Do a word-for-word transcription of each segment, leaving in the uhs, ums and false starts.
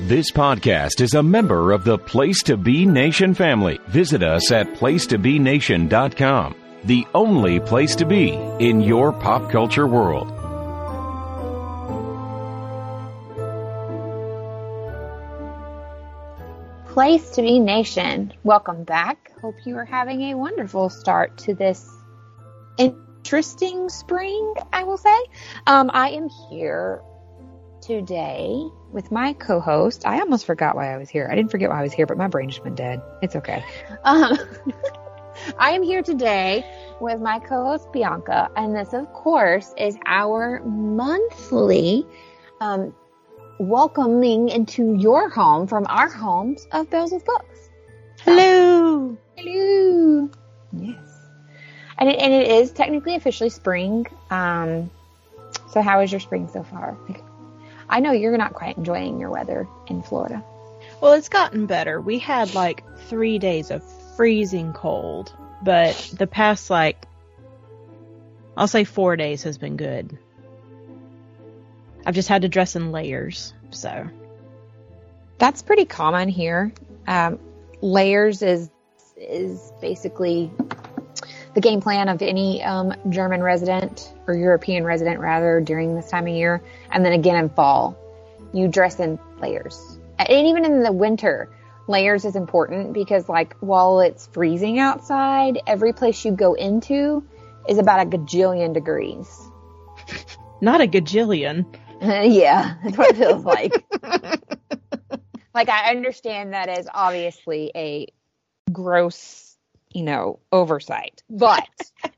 This podcast is a member of the Place to Be Nation family. Visit us at place to be nation dot com, the only place to be in your pop culture world. Place to Be Nation, welcome back. Hope you are having a wonderful start to this interesting spring, I will say. Um, I am here today with my co-host. I almost forgot why I was here. I didn't forget why I was here, but my brain just went dead. It's okay. Um, I am here today with my co-host Bianca, and this, of course, is our monthly um, welcoming into your home from our homes of Bells with Books. Hello. Hello. Yes. And it, and it is technically officially spring. Um, so how is your spring so far? I know you're not quite enjoying your weather in Florida. Well, it's gotten better. We had like three days of freezing cold, but the past like, I'll say four days has been good. I've just had to dress in layers, so. That's pretty common here. Um, layers is is basically the game plan of any um, German resident or European resident, rather, during this time of year. And then again in fall, you dress in layers. And even in the winter, layers is important because, like, while it's freezing outside, every place you go into is about a gajillion degrees. Not a gajillion. Yeah, that's what it feels like. Like, I understand that is obviously a gross, you know, oversight, but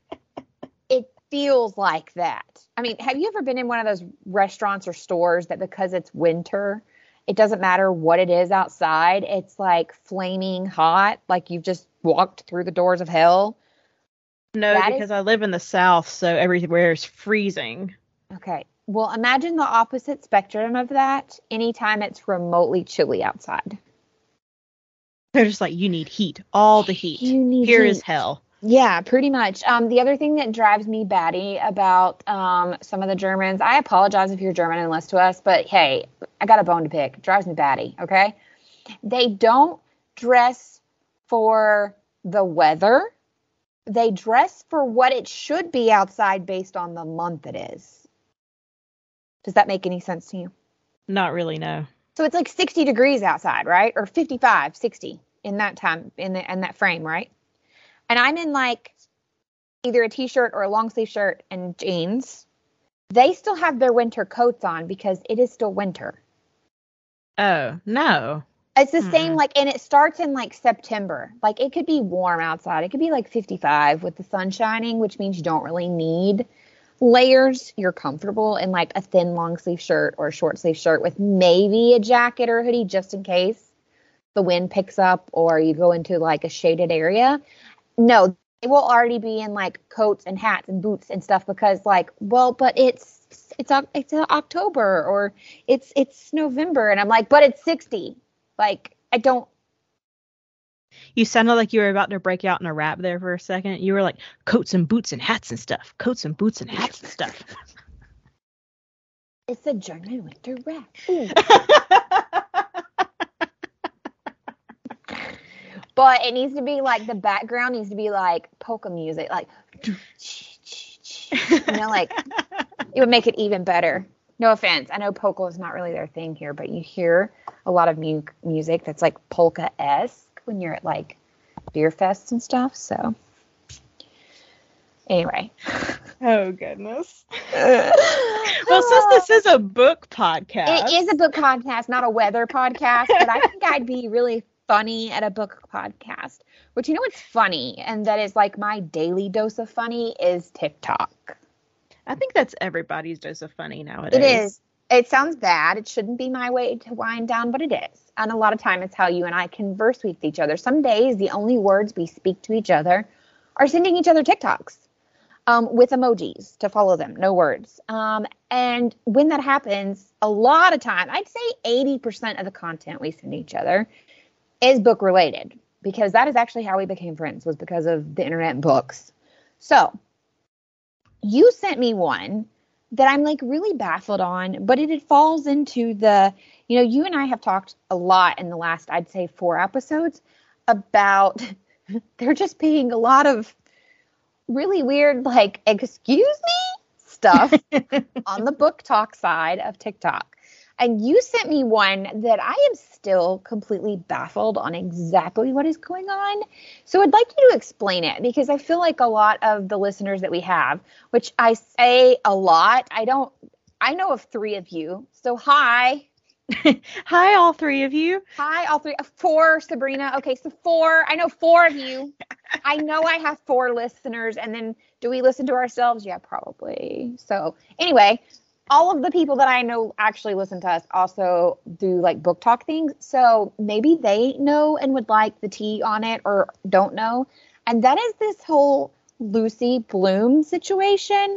it feels like that. I mean, have you ever been in one of those restaurants or stores that because it's winter, it doesn't matter what it is outside, it's like flaming hot, like you've just walked through the doors of hell? No, that because is... I live in the South, so everywhere is freezing. Okay. Well, imagine the opposite spectrum of that anytime it's remotely chilly outside. They're just like, you need heat. All the heat. You need Here heat. is hell. Yeah, pretty much. Um, the other thing that drives me batty about um, some of the Germans, I apologize if you're German and listen to us, but hey, I got a bone to pick. It drives me batty, okay? They don't dress for the weather. They dress for what it should be outside based on the month it is. Does that make any sense to you? Not really, no. So it's like sixty degrees outside, right? Or fifty-five, sixty in that time, in the in that frame, right? And I'm in like either a t-shirt or a long sleeve shirt and jeans. They still have their winter coats on because it is still winter. Oh, no. It's the Mm-mm. same, like, and it starts in like September. Like, it could be warm outside. It could be like fifty-five with the sun shining, which means you don't really need layers. You're comfortable in like a thin long sleeve shirt or a short sleeve shirt with maybe a jacket or a hoodie just in case the wind picks up or you go into like a shaded area. No, they will already be in like coats and hats and boots and stuff because, like, well, but it's it's it's October or it's it's November, and I'm like, but it's sixty. Like, I don't. You sounded like you were about to break out in a rap there for a second. You were like, coats and boots and hats and stuff. Coats and boots and hats and stuff. It's a German winter rap. But it needs to be like, the background needs to be like polka music. Like, you know, like, it would make it even better. No offense. I know polka is not really their thing here, but you hear a lot of mu- music that's like polka-esque when you're at like beer fests and stuff. So anyway. Oh goodness. Well, since this is a book podcast. It is a book podcast, not a weather podcast, but I think I'd be really funny at a book podcast. Which, you know what's funny, and that is like my daily dose of funny, is TikTok. I think that's everybody's dose of funny nowadays. It is. It sounds bad. It shouldn't be my way to wind down, but it is. And a lot of time it's how you and I converse with each other. Some days the only words we speak to each other are sending each other TikToks um, with emojis to follow them, no words. Um, and when that happens, a lot of time, I'd say eighty percent of the content we send each other is book related, because that is actually how we became friends, was because of the internet and books. So you sent me one that I'm like really baffled on, but it, it falls into the, you know, you and I have talked a lot in the last, I'd say four episodes about there just being a lot of really weird, like, excuse me stuff on the book talk side of TikTok. And you sent me one that I am still completely baffled on exactly what is going on. So I'd like you to explain it, because I feel like a lot of the listeners that we have, which I say a lot, I don't, I know of three of you. So hi. Hi, all three of you. Hi, all three. Four, Sabrina. Okay, so four. I know four of you. I know I have four listeners. And then do we listen to ourselves? Yeah, probably. So anyway, all of the people that I know actually listen to us also do like book talk things. So maybe they know and would like the tea on it or don't know. And that is this whole Lucy Bloom situation.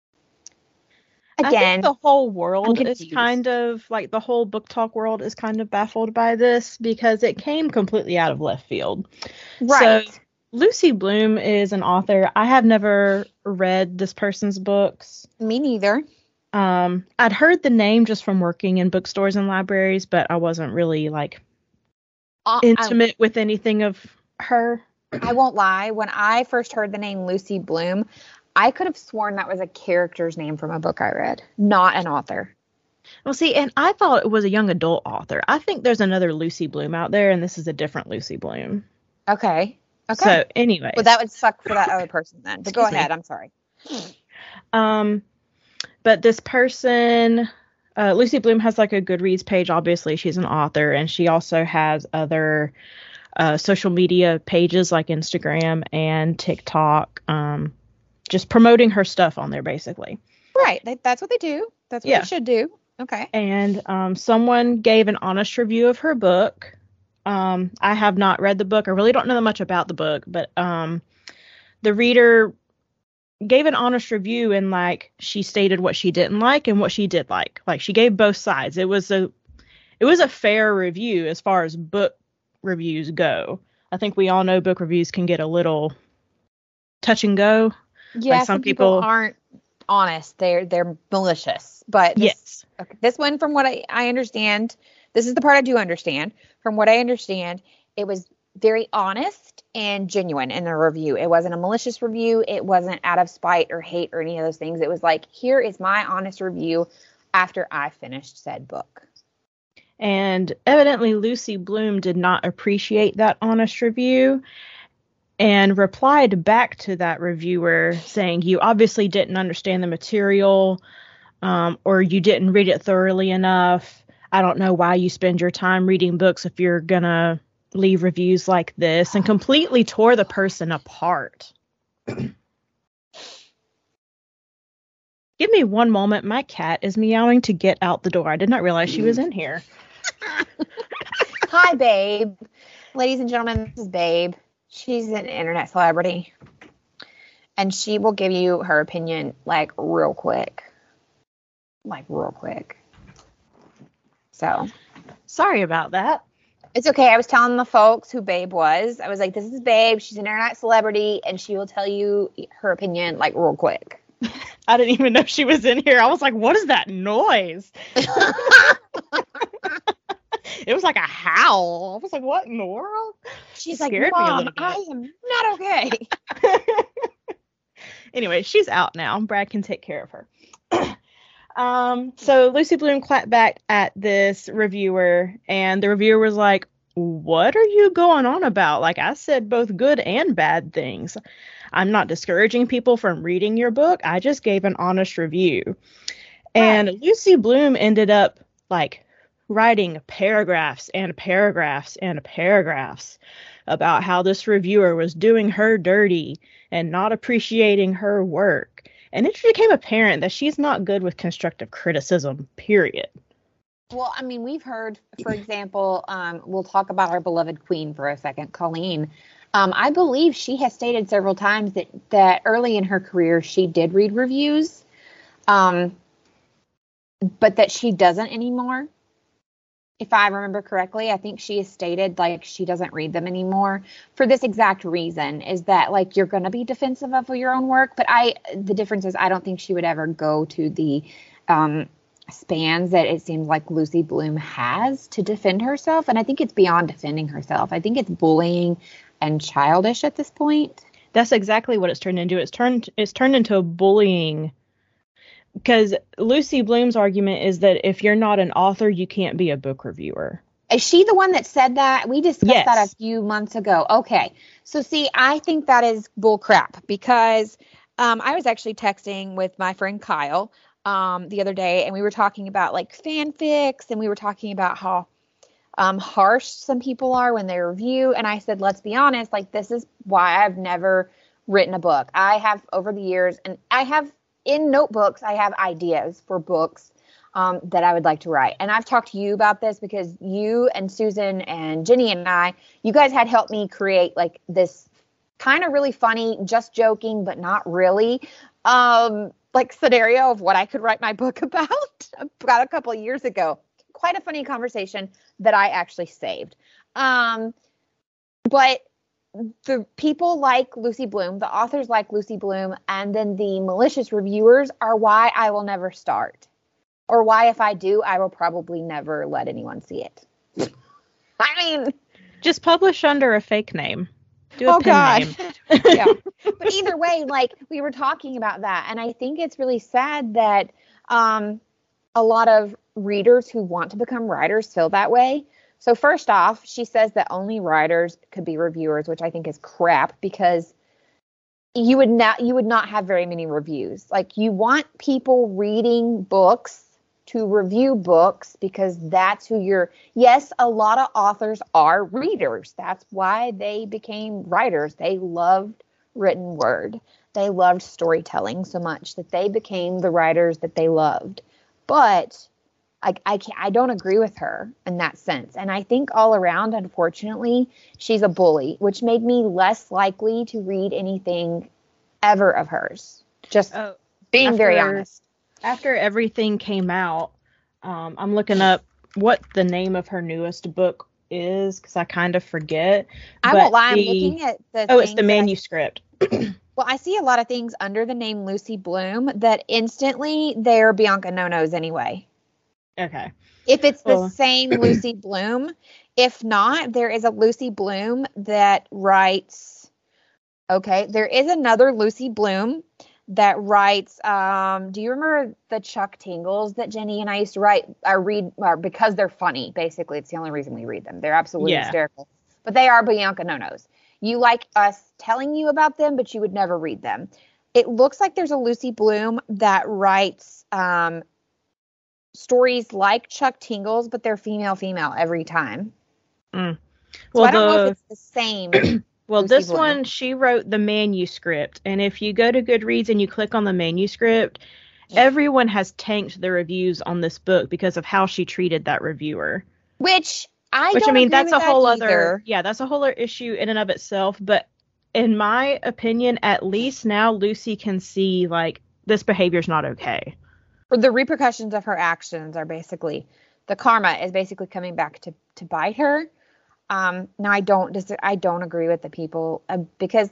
Again, I think the whole world is kind of like the whole book talk world is kind of baffled by this because it came completely out of left field. Right. So Lucy Bloom is an author. I have never read this person's books. Me neither. Um, I'd heard the name just from working in bookstores and libraries, but I wasn't really like uh, intimate I, with anything of her. I won't lie. When I first heard the name Lucy Bloom, I could have sworn that was a character's name from a book I read, not an author. Well, see, and I thought it was a young adult author. I think there's another Lucy Bloom out there, and this is a different Lucy Bloom. Okay. Okay. So, anyway. Well, that would suck for that other person then. But go Excuse ahead. me. I'm sorry. Um, but this person, uh, Lucy Bloom has like a Goodreads page. Obviously, she's an author, and she also has other uh, social media pages like Instagram and TikTok. Um, just promoting her stuff on there, basically. Right. That's what they do. That's what yeah. they should do. Okay. And um, someone gave an honest review of her book. Um, I have not read the book. I really don't know that much about the book, but um, the reader gave an honest review and like she stated what she didn't like and what she did like. Like she gave both sides. It was a it was a fair review as far as book reviews go. I think we all know book reviews can get a little touch and go. Yeah, like some, some people, people aren't honest. They're they're malicious. But this, yes, okay, this one, from what I, I understand, this is the part I do understand. From what I understand, it was very honest and genuine in the review. It wasn't a malicious review. It wasn't out of spite or hate or any of those things. It was like, here is my honest review after I finished said book. And evidently Lucy Bloom did not appreciate that honest review and replied back to that reviewer saying, you obviously didn't understand the material, um, or you didn't read it thoroughly enough. I don't know why you spend your time reading books if you're going to leave reviews like this, and completely tore the person apart. Give me one moment. My cat is meowing to get out the door. I did not realize she was in here. Hi, Babe. Ladies and gentlemen, this is Babe. She's an internet celebrity. And she will give you her opinion, like, real quick. Like, real quick. So. Sorry about that. It's okay. I was telling the folks who Babe was. I was like, this is Babe. She's an internet celebrity, and she will tell you her opinion, like, real quick. I didn't even know she was in here. I was like, what is that noise? It was like a howl. I was like, what in the world? She's like, Mom, I am not okay. Anyway, she's out now. Brad can take care of her. um, so Lucy Bloom clapped back at this reviewer, and the reviewer was like, what are you going on about? Like, I said both good and bad things. I'm not discouraging people from reading your book. I just gave an honest review. And right. Lucy Bloom ended up, like, writing paragraphs and paragraphs and paragraphs about how this reviewer was doing her dirty and not appreciating her work. And it became apparent that she's not good with constructive criticism, period. Well, I mean, we've heard, for example, um, we'll talk about our beloved queen for a second, Colleen. Um, I believe she has stated several times that, that early in her career, she did read reviews, um, but that she doesn't anymore. if I remember correctly. I think she has stated like she doesn't read them anymore for this exact reason, is that like you're going to be defensive of your own work. But I, the difference is I don't think she would ever go to the um, spans that it seems like Lucy Bloom has to defend herself. And I think it's beyond defending herself. I think it's bullying and childish at this point. That's exactly what it's turned into. It's turned it's turned into a bullying. Because Lucy Bloom's argument is that if you're not an author, you can't be a book reviewer. Is she the one that said that? We discussed Yes. that a few months ago. Okay. So, see, I think that is bull crap because um, I was actually texting with my friend Kyle um, the other day, and we were talking about, like, fanfics, and we were talking about how um, harsh some people are when they review. And I said, let's be honest, like, this is why I've never written a book. I have over the years, and I have in notebooks, I have ideas for books um, that I would like to write. And I've talked to you about this because you and Susan and Jenny and I, you guys had helped me create like this kind of really funny, just joking, but not really, um, like scenario of what I could write my book about about a couple of years ago. Quite a funny conversation that I actually saved. Um, but the people like Lucy Bloom, the authors like Lucy Bloom, and then the malicious reviewers are why I will never start. Or why, if I do, I will probably never let anyone see it. I mean... Just publish under a fake name. Do a oh, pen God. name. Yeah. But either way, like, we were talking about that, and I think it's really sad that um, a lot of readers who want to become writers feel that way. So first off, she says that only writers could be reviewers, which I think is crap because you would not you would not have very many reviews. Like you want people reading books to review books because that's who you're. Yes, a lot of authors are readers. That's why they became writers. They loved written word. They loved storytelling so much that they became the writers that they loved. But I, I, can't, I don't agree with her in that sense. And I think all around, unfortunately, she's a bully, which made me less likely to read anything ever of hers. Just Oh, being after- very honest. After everything came out, um, I'm looking up what the name of her newest book is because I kind of forget. I But won't lie, the- I'm looking at the Oh, it's things the that I- manuscript. well, I see a lot of things under the name Lucy Bloom that instantly they're Bianca No-Nos anyway. Okay. If it's the Well- same Lucy Bloom. If not, there is a Lucy Bloom that writes, okay, there is another Lucy Bloom that writes, um, do you remember the Chuck Tingles that Jenny and I used to write, I read, or because they're funny, basically. It's the only reason we read them. They're absolutely Yeah. hysterical. But they are Bianca No-Nos. You like us telling you about them, but you would never read them. It looks like there's a Lucy Bloom that writes um, stories like Chuck Tingles, but they're female-female every time. Mm. So Well, I don't know the- if it's the same. Well, Lucy this Bloom. one, she wrote the manuscript. And if you go to Goodreads and you click on the manuscript, everyone has tanked the reviews on this book because of how she treated that reviewer. Which I Which, don't I mean, agree that's with a whole that other, either. yeah, that's a whole other issue in and of itself. But in my opinion, at least now Lucy can see, like, this behavior's not okay. For the repercussions of her actions are basically, the karma is basically coming back to, to bite her. Um, now I don't, dis- I don't agree with the people uh, because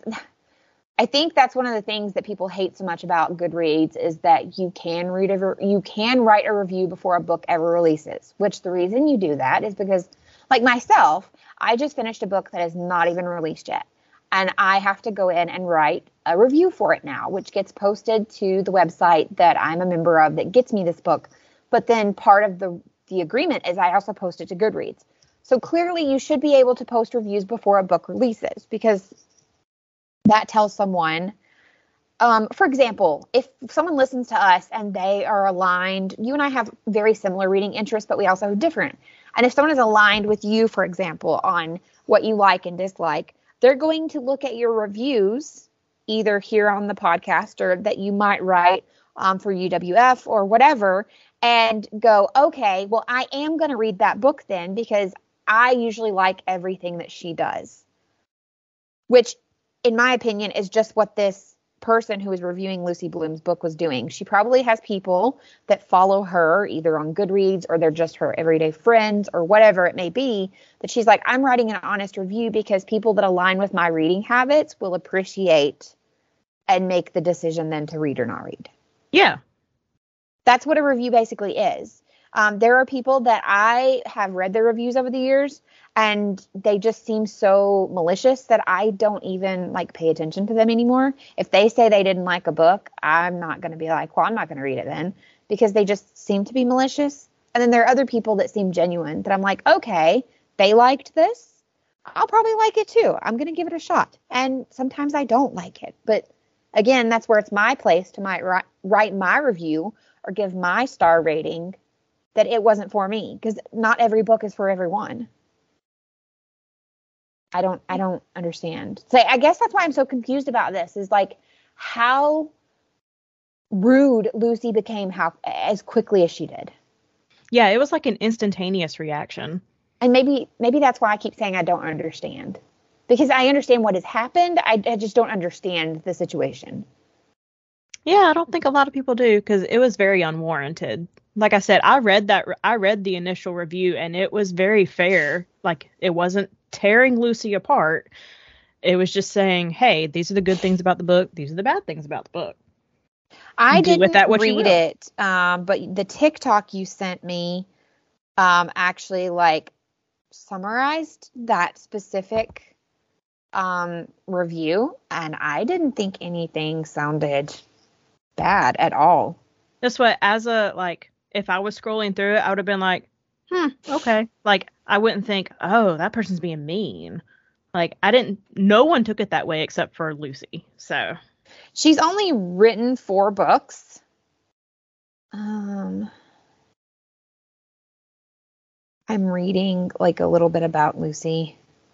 I think that's one of the things that people hate so much about Goodreads is that you can read a, re- you can write a review before a book ever releases, which the reason you do that is because, like myself, I just finished a book that is not even released yet. And I have to go in and write a review for it now, which gets posted to the website that I'm a member of that gets me this book. But then part of the, the agreement is I also post it to Goodreads. So clearly you should be able to post reviews before a book releases because that tells someone, um, for example, if someone listens to us and they are aligned, you and I have very similar reading interests, but we also have different. And if someone is aligned with you, for example, on what you like and dislike, they're going to look at your reviews, either here on the podcast or that you might write um, for U W F or whatever, and go, okay, well, I am going to read that book then because I usually like everything that she does, which in my opinion is just what this person who was reviewing Lucy Bloom's book was doing. She probably has people that follow her either on Goodreads or they're just her everyday friends or whatever it may be, that she's like, I'm writing an honest review because people that align with my reading habits will appreciate and make the decision then to read or not read. Yeah. That's what a review basically is. Um, there are people that I have read their reviews over the years and they just seem so malicious that I don't even like pay attention to them anymore. If they say they didn't like a book, I'm not going to be like, well, I'm not going to read it then, because they just seem to be malicious. And then there are other people that seem genuine that I'm like, okay, they liked this. I'll probably like it too. I'm going to give it a shot. And sometimes I don't like it. But again, that's where it's my place to my, write my review or give my star rating that it wasn't for me, because not every book is for everyone. I don't, I don't understand. So I guess that's why I'm so confused about this, is like how rude Lucy became how as quickly as she did. Yeah, it was like an instantaneous reaction. And maybe, maybe that's why I keep saying I don't understand, because I understand what has happened. I, I just don't understand the situation. Yeah, I don't think a lot of people do, because it was very unwarranted. Like I said, I read that. I read the initial review, and it was very fair. Like, it wasn't tearing Lucy apart. It was just saying, "Hey, these are the good things about the book. These are the bad things about the book." I Do didn't with that what you read will. it, um, but the TikTok you sent me um, actually like summarized that specific um, review, and I didn't think anything sounded bad at all. That's what, as a, like, if I was scrolling through it, I would have been like, hmm, okay. Like, I wouldn't think, oh, that person's being mean. Like, I didn't, no one took it that way except for Lucy. So. She's only written four books. Um, I'm reading like a little bit about Lucy.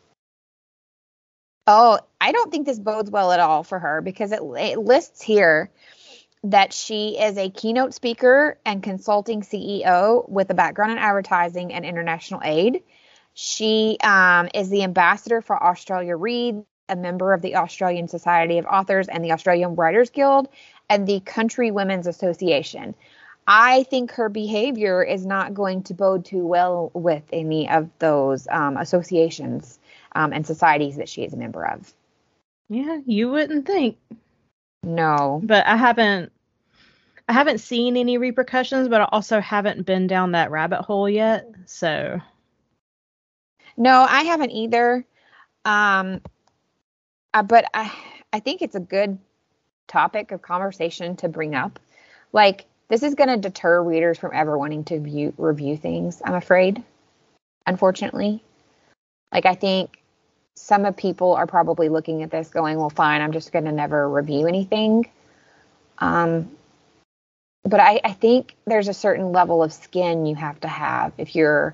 Oh, I don't think this bodes well at all for her, because it, it lists here that she is a keynote speaker and consulting C E O with a background in advertising and international aid. She um, is the ambassador for Australia Reads, a member of the Australian Society of Authors and the Australian Writers Guild, and the Country Women's Association. I think her behavior is not going to bode too well with any of those um, associations um, and societies that she is a member of. Yeah, you wouldn't think. No. But I haven't, I haven't seen any repercussions, but I also haven't been down that rabbit hole yet. So. No, I haven't either. Um, uh, but I, I think it's a good topic of conversation to bring up. Like, this is going to deter readers from ever wanting to view, review things, I'm afraid, unfortunately. Like, I think some of people are probably looking at this going, well, fine, I'm just going to never review anything. Um, but I, I think there's a certain level of skin you have to have if you're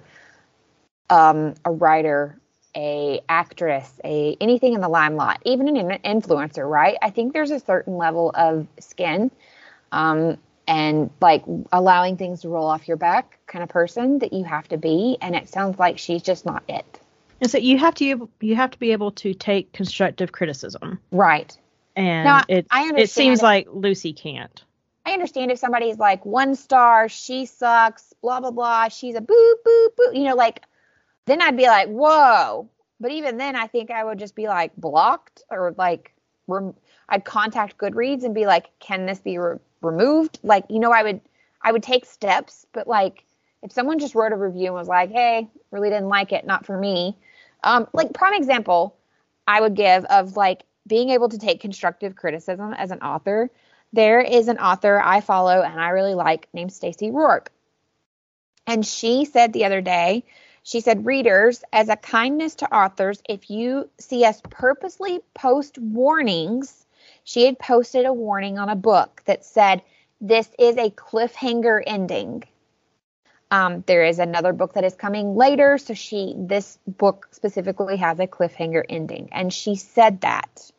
um, a writer, a actress, a anything in the limelight, even an influencer, right? I think there's a certain level of skin um, and like allowing things to roll off your back kind of person that you have to be. And it sounds like she's just not it. And so you have to you have to be able to take constructive criticism, right? And now, it I understand it seems if, like Lucy can't. I understand if somebody's like one star, she sucks, blah blah blah, she's a boo boo boo, you know, like then I'd be like, whoa. But even then, I think I would just be like blocked or like rem- I'd contact Goodreads and be like, can this be re- removed? Like, you know, I would I would take steps, but like if someone just wrote a review and was like, hey, really didn't like it, not for me. Um, like prime example I would give of like being able to take constructive criticism as an author. There is an author I follow and I really like named Stacey Rourke. And she said the other day, she said, readers, as a kindness to authors, if you see us purposely post warnings, she had posted a warning on a book that said, this is a cliffhanger ending. Um, there is another book that is coming later. So she, this book specifically has a cliffhanger ending. And she said that.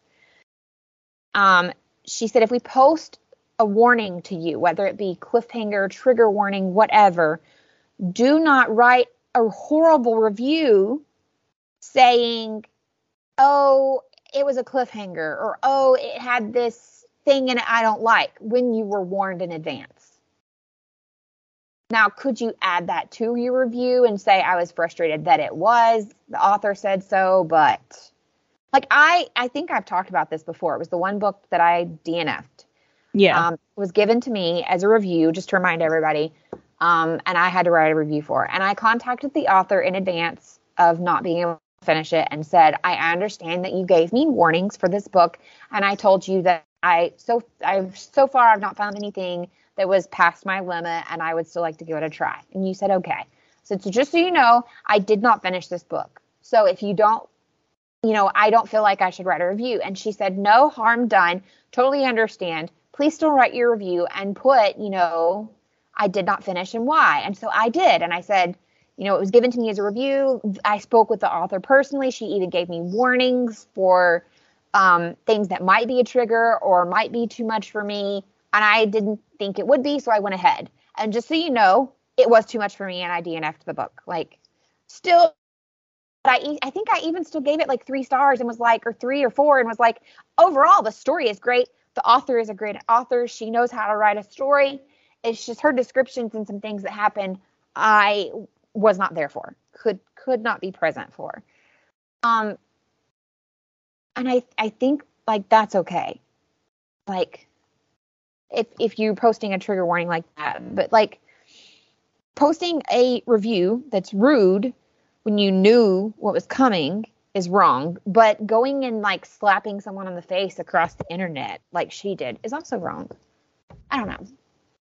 Um, she said, if we post a warning to you, whether it be cliffhanger, trigger warning, whatever, do not write a horrible review saying, oh, it was a cliffhanger, or, oh, it had this thing in it I don't like when you were warned in advance. Now, could you add that to your review and say I was frustrated that it was, the author said so, but like I, I think I've talked about this before. It was the one book that I D N F'd. Yeah. Um, it was given to me as a review, just to remind everybody. Um, and I had to write a review for it. And I contacted the author in advance of not being able to finish it and said, I understand that you gave me warnings for this book. And I told you that I, so I've, so far I've not found anything that was past my limit and I would still like to give it a try. And you said, okay. So, so just so you know, I did not finish this book. So if you don't, you know, I don't feel like I should write a review. And she said, no harm done. Totally understand. Please still write your review and put, you know, I did not finish and why. And so I did. And I said, you know, it was given to me as a review. I spoke with the author personally. She even gave me warnings for um, things that might be a trigger or might be too much for me. And I didn't think it would be, so I went ahead. And just so you know, it was too much for me, and I D N F'd the book. Like, still, but I, I think I even still gave it like three stars and was like, or three or four, and was like, overall, the story is great. The author is a great author. She knows how to write a story. It's just her descriptions and some things that happened I was not there for, could could not be present for. Um, and I I think like that's okay. Like, if if you're posting a trigger warning like that, but like posting a review that's rude when you knew what was coming is wrong, but going and like slapping someone on the face across the internet like she did is also wrong. I don't know.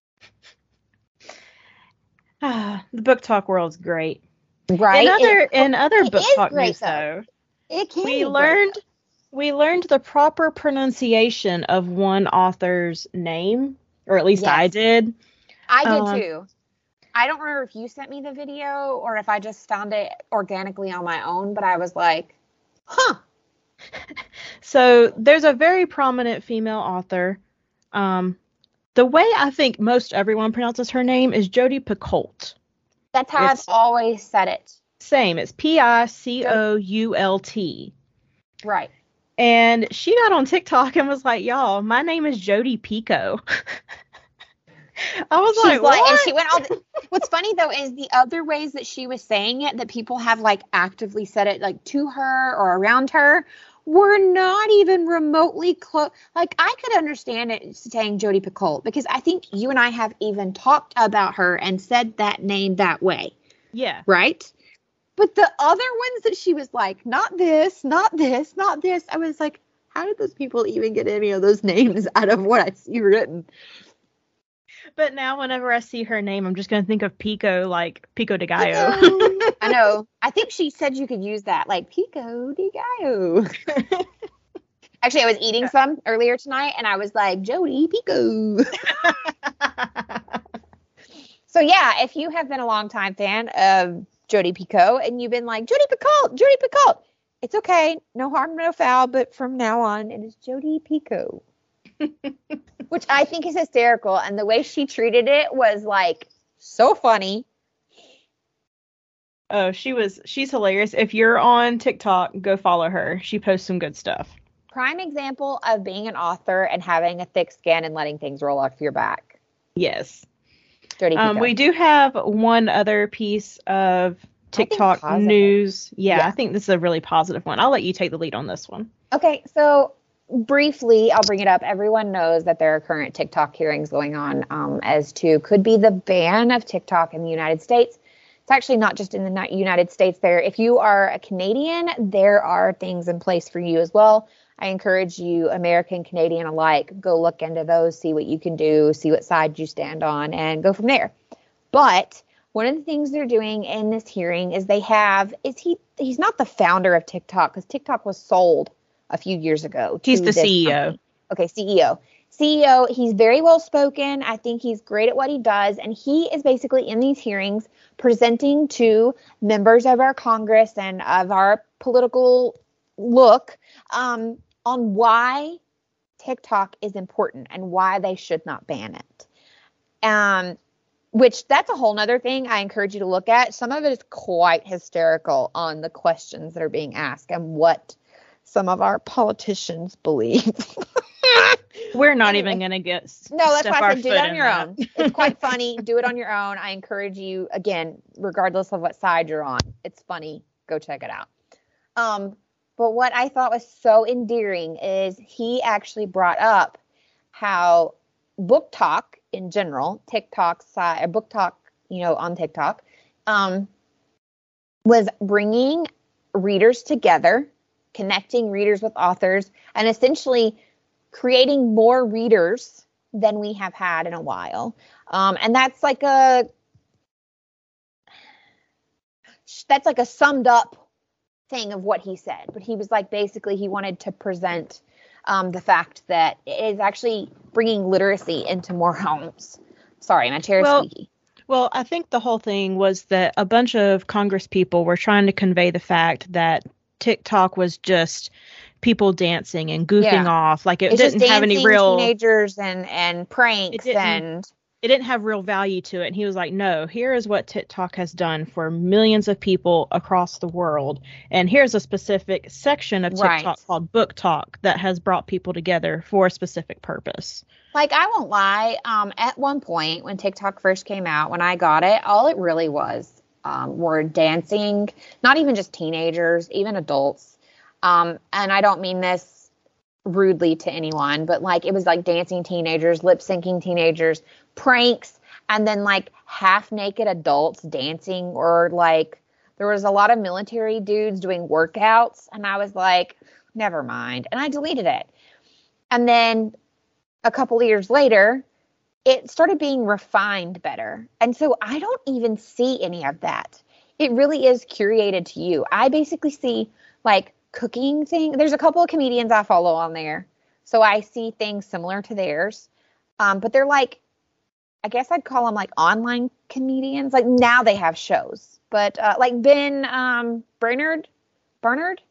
Ah, the book talk world's great. Right? In other it, in other it book is talk great, news though. though, It can we be learned great, we learned the proper pronunciation of one author's name, or at least Yes. I did. I did Um, too. I don't remember if you sent me the video or if I just found it organically on my own, but I was like, huh. So there's a very prominent female author. Um, the way I think most everyone pronounces her name is Jodi Picoult. That's how It's- I've always said it. Same. It's P I C O U L T. Right. And she got on TikTok and was like, y'all, my name is Jodi Pico. I was She's like, like, what? and she went all the, what's funny though is the other ways that she was saying it that people have like actively said it like to her or around her were not even remotely close. Like I could understand it saying Jodi Picoult because I think you and I have even talked about her and said that name that way. Yeah. Right? But the other ones that she was like, not this, not this, not this. I was like, how did those people even get any of those names out of what I see written? But now whenever I see her name, I'm just going to think of Pico, like Pico de Gallo. I know. I think she said you could use that, like Pico de Gallo. Actually, I was eating some earlier tonight, and I was like, Jodi Pico. So, yeah, if you have been a longtime fan of Jodi Picoult, and you've been like, Jodi Picoult, Jodi Picoult, it's okay. No harm, no foul, but from now on, it is Jodi Picoult. Which I think is hysterical, and the way she treated it was, like, so funny. Oh, she was, she's hilarious. If you're on TikTok, go follow her. She posts some good stuff. Prime example of being an author and having a thick skin and letting things roll off your back. Yes. Jodi Picoult. Um, we do have one other piece of TikTok positive. news. Yeah, Yeah. I think this is a really positive one. I'll let you take the lead on this one. Okay, so briefly, I'll bring it up. Everyone knows that there are current TikTok hearings going on um, as to could be the ban of TikTok in the United States. It's actually not just in the United States there. If you are a Canadian, there are things in place for you as well. I encourage you, American, Canadian alike, go look into those, see what you can do, see what side you stand on, and go from there. But one of the things they're doing in this hearing is they have, is he, he's not the founder of TikTok, because TikTok was sold a few years ago. to He's the this C E O. company. Okay, C E O. C E O, he's very well spoken. I think he's great at what he does. And he is basically in these hearings presenting to members of our Congress and of our political look um, on why TikTok is important and why they should not ban it. Um, which that's a whole nother thing I encourage you to look at. Some of it is quite hysterical on the questions that are being asked and what some of our politicians believe. We're not Anyway. even going to get No, that's step why I our said do foot it on in your that. own. It's quite funny. Do it on your own. I encourage you, again, regardless of what side you're on. It's funny. Go check it out. Um, but what I thought was so endearing is he actually brought up how Book Talk in general, TikTok side, or Book Talk, you know, on TikTok, um, was bringing readers together, connecting readers with authors, and essentially creating more readers than we have had in a while. Um, and that's like a that's like a summed up thing of what he said. But he was like, basically, he wanted to present um, the fact that it is actually bringing literacy into more homes. Sorry, my chair is Well, squeaky. Well, I think the whole thing was that a bunch of Congress people were trying to convey the fact that TikTok was just people dancing and goofing Yeah. off. Like it It's just didn't have any dancing, real teenagers and and it pranks didn't and it didn't have real value to it. And he was like, no, here is what TikTok has done for millions of people across the world. And here's a specific section of TikTok Right. called Book Talk that has brought people together for a specific purpose. like, I won't lie. Um, at one point when TikTok first came out, when I got it, all it really was um, were dancing, not even just teenagers, even adults. Um, and I don't mean this rudely to anyone, but like it was like dancing teenagers, lip syncing teenagers, pranks, and then like half naked adults dancing, or like there was a lot of military dudes doing workouts, and I was like, never mind, and I deleted it. And then a couple of years later, it started being refined better, and so I don't even see any of that. It really is curated to you. I basically see like cooking thing. There's a couple of comedians I follow on there, so I see things similar to theirs. Um, but they're like, I guess I'd call them like online comedians. Like now they have shows, but uh, like Ben um, Bernard, Bernard,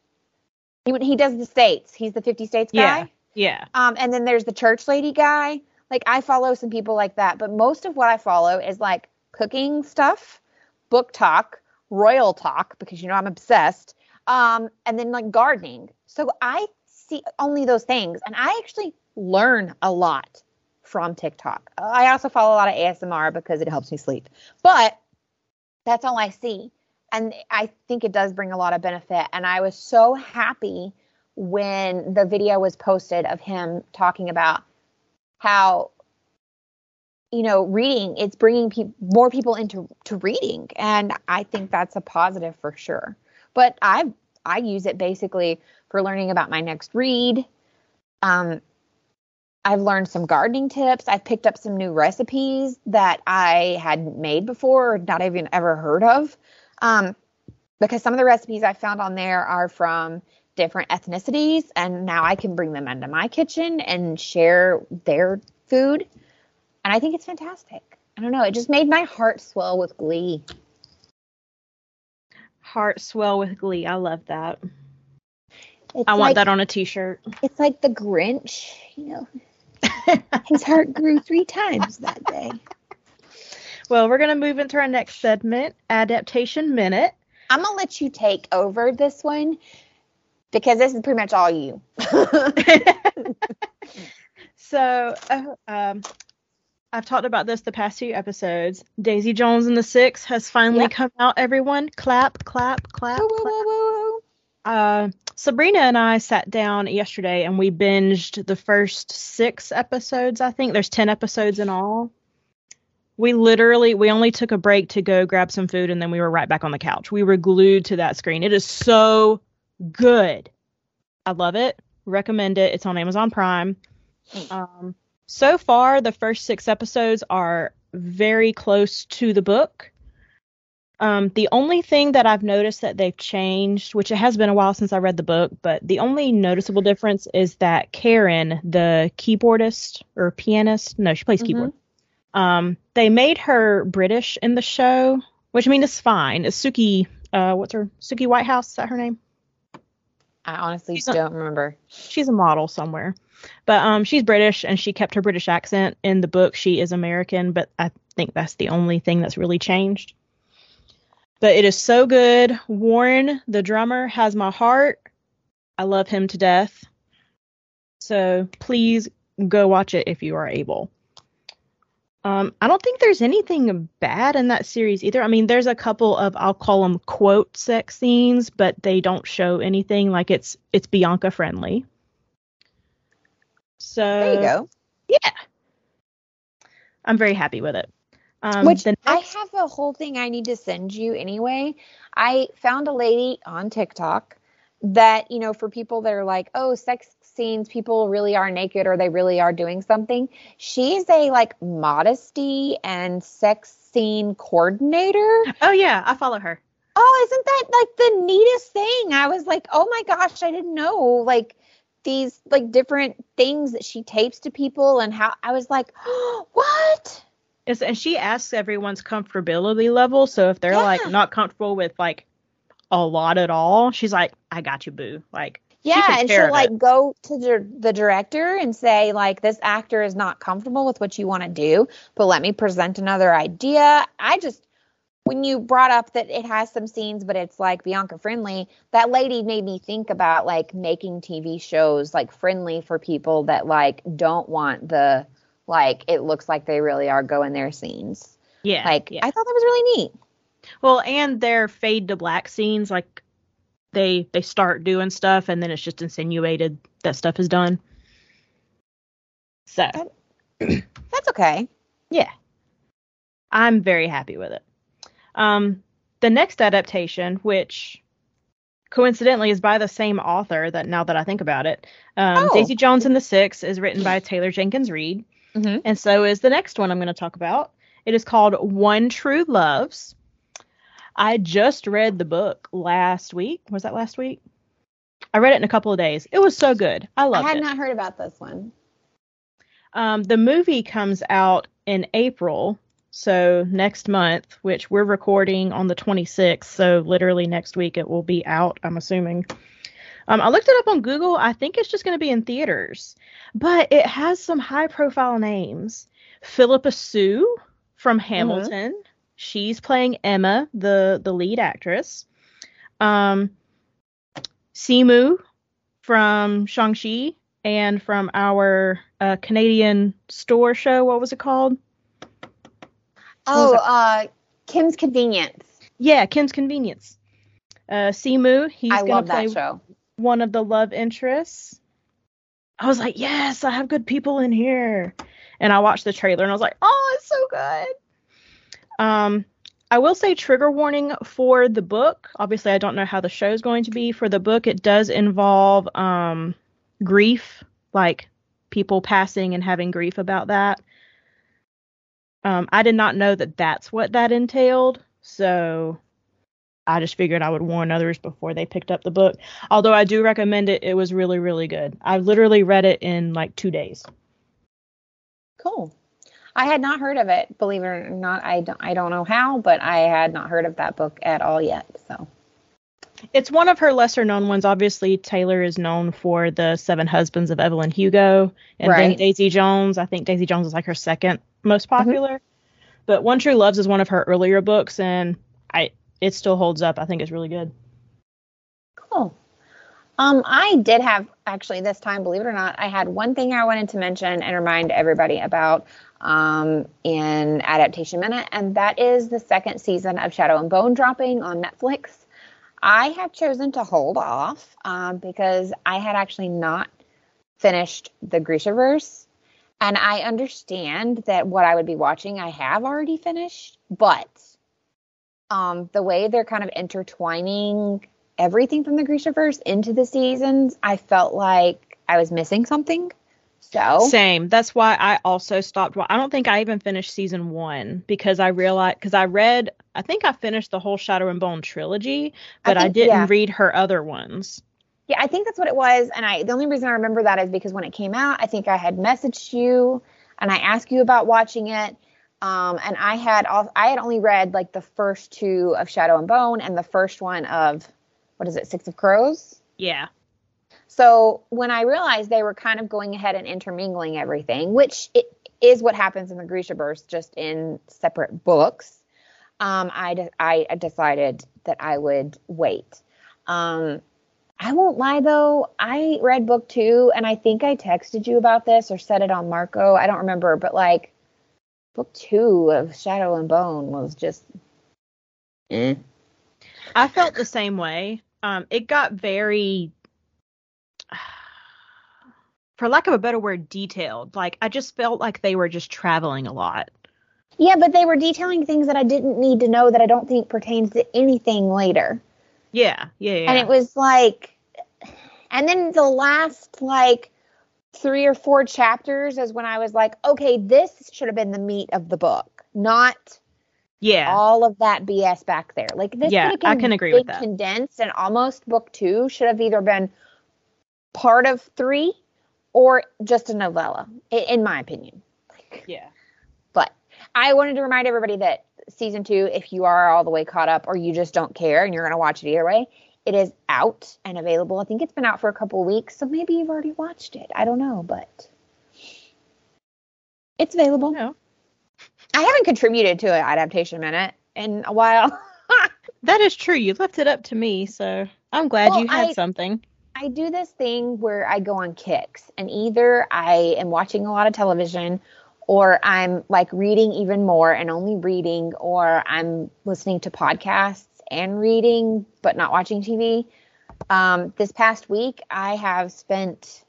he he does the states. He's the fifty states guy. Yeah. Yeah. Um, and then there's the church lady guy. Like I follow some people like that, but most of what I follow is like cooking stuff, book talk, royal talk, because you know I'm obsessed. Um, and then like gardening. So I see only those things, and I actually learn a lot from TikTok. I also follow a lot of A S M R because it helps me sleep, but that's all I see. And I think it does bring a lot of benefit. And I was so happy when the video was posted of him talking about how, you know, reading, it's bringing pe- more people into to reading. And I think that's a positive for sure. But I I use it basically for learning about my next read. Um, I've learned some gardening tips. I've picked up some new recipes that I hadn't made before or not even ever heard of. Um, because some of the recipes I found on there are from different ethnicities, and now I can bring them into my kitchen and share their food. And I think it's fantastic. I don't know. It just made my heart swell with glee. Heart swell with glee. I love that. It's I want like, that on a t-shirt. It's like the Grinch, you know. His heart grew three times that day. Well, we're going to move into our next segment, Adaptation Minute. I'm going to let you take over this one because this is pretty much all you. So, uh, um, I've talked about this the past few episodes. Daisy Jones and the Six has finally Yep. come out, everyone. Clap, clap, clap, Woo, clap. woo, woo, woo. Uh, Sabrina and I sat down yesterday and we binged the first six episodes, I think. There's ten episodes in all. We literally, we only took a break to go grab some food and then we were right back on the couch. We were glued to that screen. It is so good. I love it. Recommend it. It's on Amazon Prime. Um, so far, the first six episodes are very close to the book. Um, the only thing that I've noticed that they've changed, which it has been a while since I read the book, but the only noticeable difference is that Karen, the keyboardist or pianist, no, she plays Mhm. keyboard. Um, they made her British in the show, which I mean, it's fine. It's Suki, uh, what's her, Suki Whitehouse, is that her name? I honestly She's not- don't remember. She's a model somewhere. But um, she's British, and she kept her British accent. In the book, she is American, but I think that's the only thing that's really changed. But it is so good. Warren, the drummer, has my heart. I love him to death. So please go watch it if you are able. Um, I don't think there's anything bad in that series either. I mean, there's a couple of, I'll call them quote sex scenes, but they don't show anything. Like it's it's Bianca friendly. So There you go. Yeah, I'm very happy with it. Um, Which the next... I have a whole thing I need to send you anyway. I found a lady on TikTok that, you know, for people that are like, oh, sex scenes, people really are naked or they really are doing something. She's a like modesty and sex scene coordinator. Oh, yeah, I follow her. Oh, isn't that like the neatest thing? I was like, oh my gosh, I didn't know like these like different things that she tapes to people and how I was like, oh, what? It's, and she asks everyone's comfortability level. So if they're Yeah. like not comfortable with like a lot at all, she's like, I got you, boo. Like, yeah, she and care she'll of like it. go to the, the director and say like, this actor is not comfortable with what you want to do, but let me present another idea. I just, when you brought up that it has some scenes, but it's like Bianca friendly, that lady made me think about like making T V shows like friendly for people that like don't want the, like, it looks like they really are going their scenes. Yeah. Like, yeah. I thought that was really neat. Well, and their fade to black scenes, like they they start doing stuff and then it's just insinuated that stuff is done. So That's okay. Yeah. I'm very happy with it. Um, the next adaptation, which coincidentally is by the same author, that now that I think about it, um, Oh. Daisy Jones and the Six is written by Taylor Jenkins Reid. Mm-hmm. And so is the next one I'm going to talk about. It is called One True Loves. I just read the book last week. Was that last week? I read it in a couple of days. It was so good. I loved it. I had it. not heard about this one. Um, the movie comes out in April, so next month, which we're recording on the twenty-sixth. So literally next week it will be out, I'm assuming. Um, I looked it up on Google. I think it's just going to be in theaters, but it has some high profile names. Philippa Sue from Hamilton. Mm-hmm. She's playing Emma, the, the lead actress. Um, Simu from Shang-Chi and from our uh, Canadian store show. What was it called? Oh, uh, Kim's Convenience. Yeah, Kim's Convenience. Uh, Simu, he's I gonna love play that show. One of the love interests. I was like, yes, I have good people in here. And I watched the trailer and I was like, oh, it's so good. Um, I will say trigger warning for the book. Obviously, I don't know how the show is going to be. For the book, it does involve um, grief, like people passing and having grief about that. Um, I did not know that that's what that entailed. So I just figured I would warn others before they picked up the book. Although I do recommend it. It was really, really good. I literally read it in like two days. Cool. I had not heard of it, believe it or not. I don't, I don't know how, but I had not heard of that book at all yet. So it's one of her lesser known ones. Obviously, Taylor is known for the Seven Husbands of Evelyn Hugo, and right. then Daisy Jones. I think Daisy Jones is like her second most popular. Mm-hmm. But One True Loves is one of her earlier books, and I it still holds up. I think it's really good. Cool. Um, I did have, actually, this time, believe it or not, I had one thing I wanted to mention and remind everybody about um, in Adaptation Minute, and that is the second season of Shadow and Bone dropping on Netflix. I have chosen to hold off um, because I had actually not finished the Grishaverse, and I understand that what I would be watching I have already finished, but um, the way they're kind of intertwining everything from the Grishaverse into the seasons, I felt like I was missing something. So same. That's why I also stopped. I don't think I even finished season one because I realized because I read. I think I finished the whole Shadow and Bone trilogy, but I, think, I didn't yeah. read her other ones. Yeah, I think that's what it was. And I the only reason I remember that is because when it came out, I think I had messaged you and I asked you about watching it. Um, and I had all, I had only read like the first two of Shadow and Bone and the first one of. What is it, Six of Crows? Yeah. So when I realized they were kind of going ahead and intermingling everything, which it is what happens in the Grishaverse, just in separate books, um, I, de- I decided that I would wait. Um, I won't lie though, I read book two, and I think I texted you about this or said it on Marco. I don't remember, but like book two of Shadow and Bone was just eh. I felt the same way. Um, it got very, for lack of a better word, detailed. Like, I just felt like they were just traveling a lot. Yeah, but they were detailing things that I didn't need to know that I don't think pertains to anything later. Yeah, yeah, yeah. And it was like, and then the last like three or four chapters is when I was like, okay, this should have been the meat of the book, not yeah. all of that B S back there. Like this Yeah, could have I can agree with that. condensed, and almost book two should have either been part of three or just a novella, in my opinion. Yeah. But I wanted to remind everybody that season two, if you are all the way caught up or you just don't care and you're going to watch it either way, it is out and available. I think it's been out for a couple of weeks, so maybe you've already watched it. I don't know, but it's available. No. I haven't contributed to an adaptation minute in a while. That is true. You left it up to me, so I'm glad Well, you had I- something. I do this thing where I go on kicks, and either I am watching a lot of television, or I'm like reading even more and only reading, or I'm listening to podcasts and reading, but not watching T V. Um, this past week, I have spent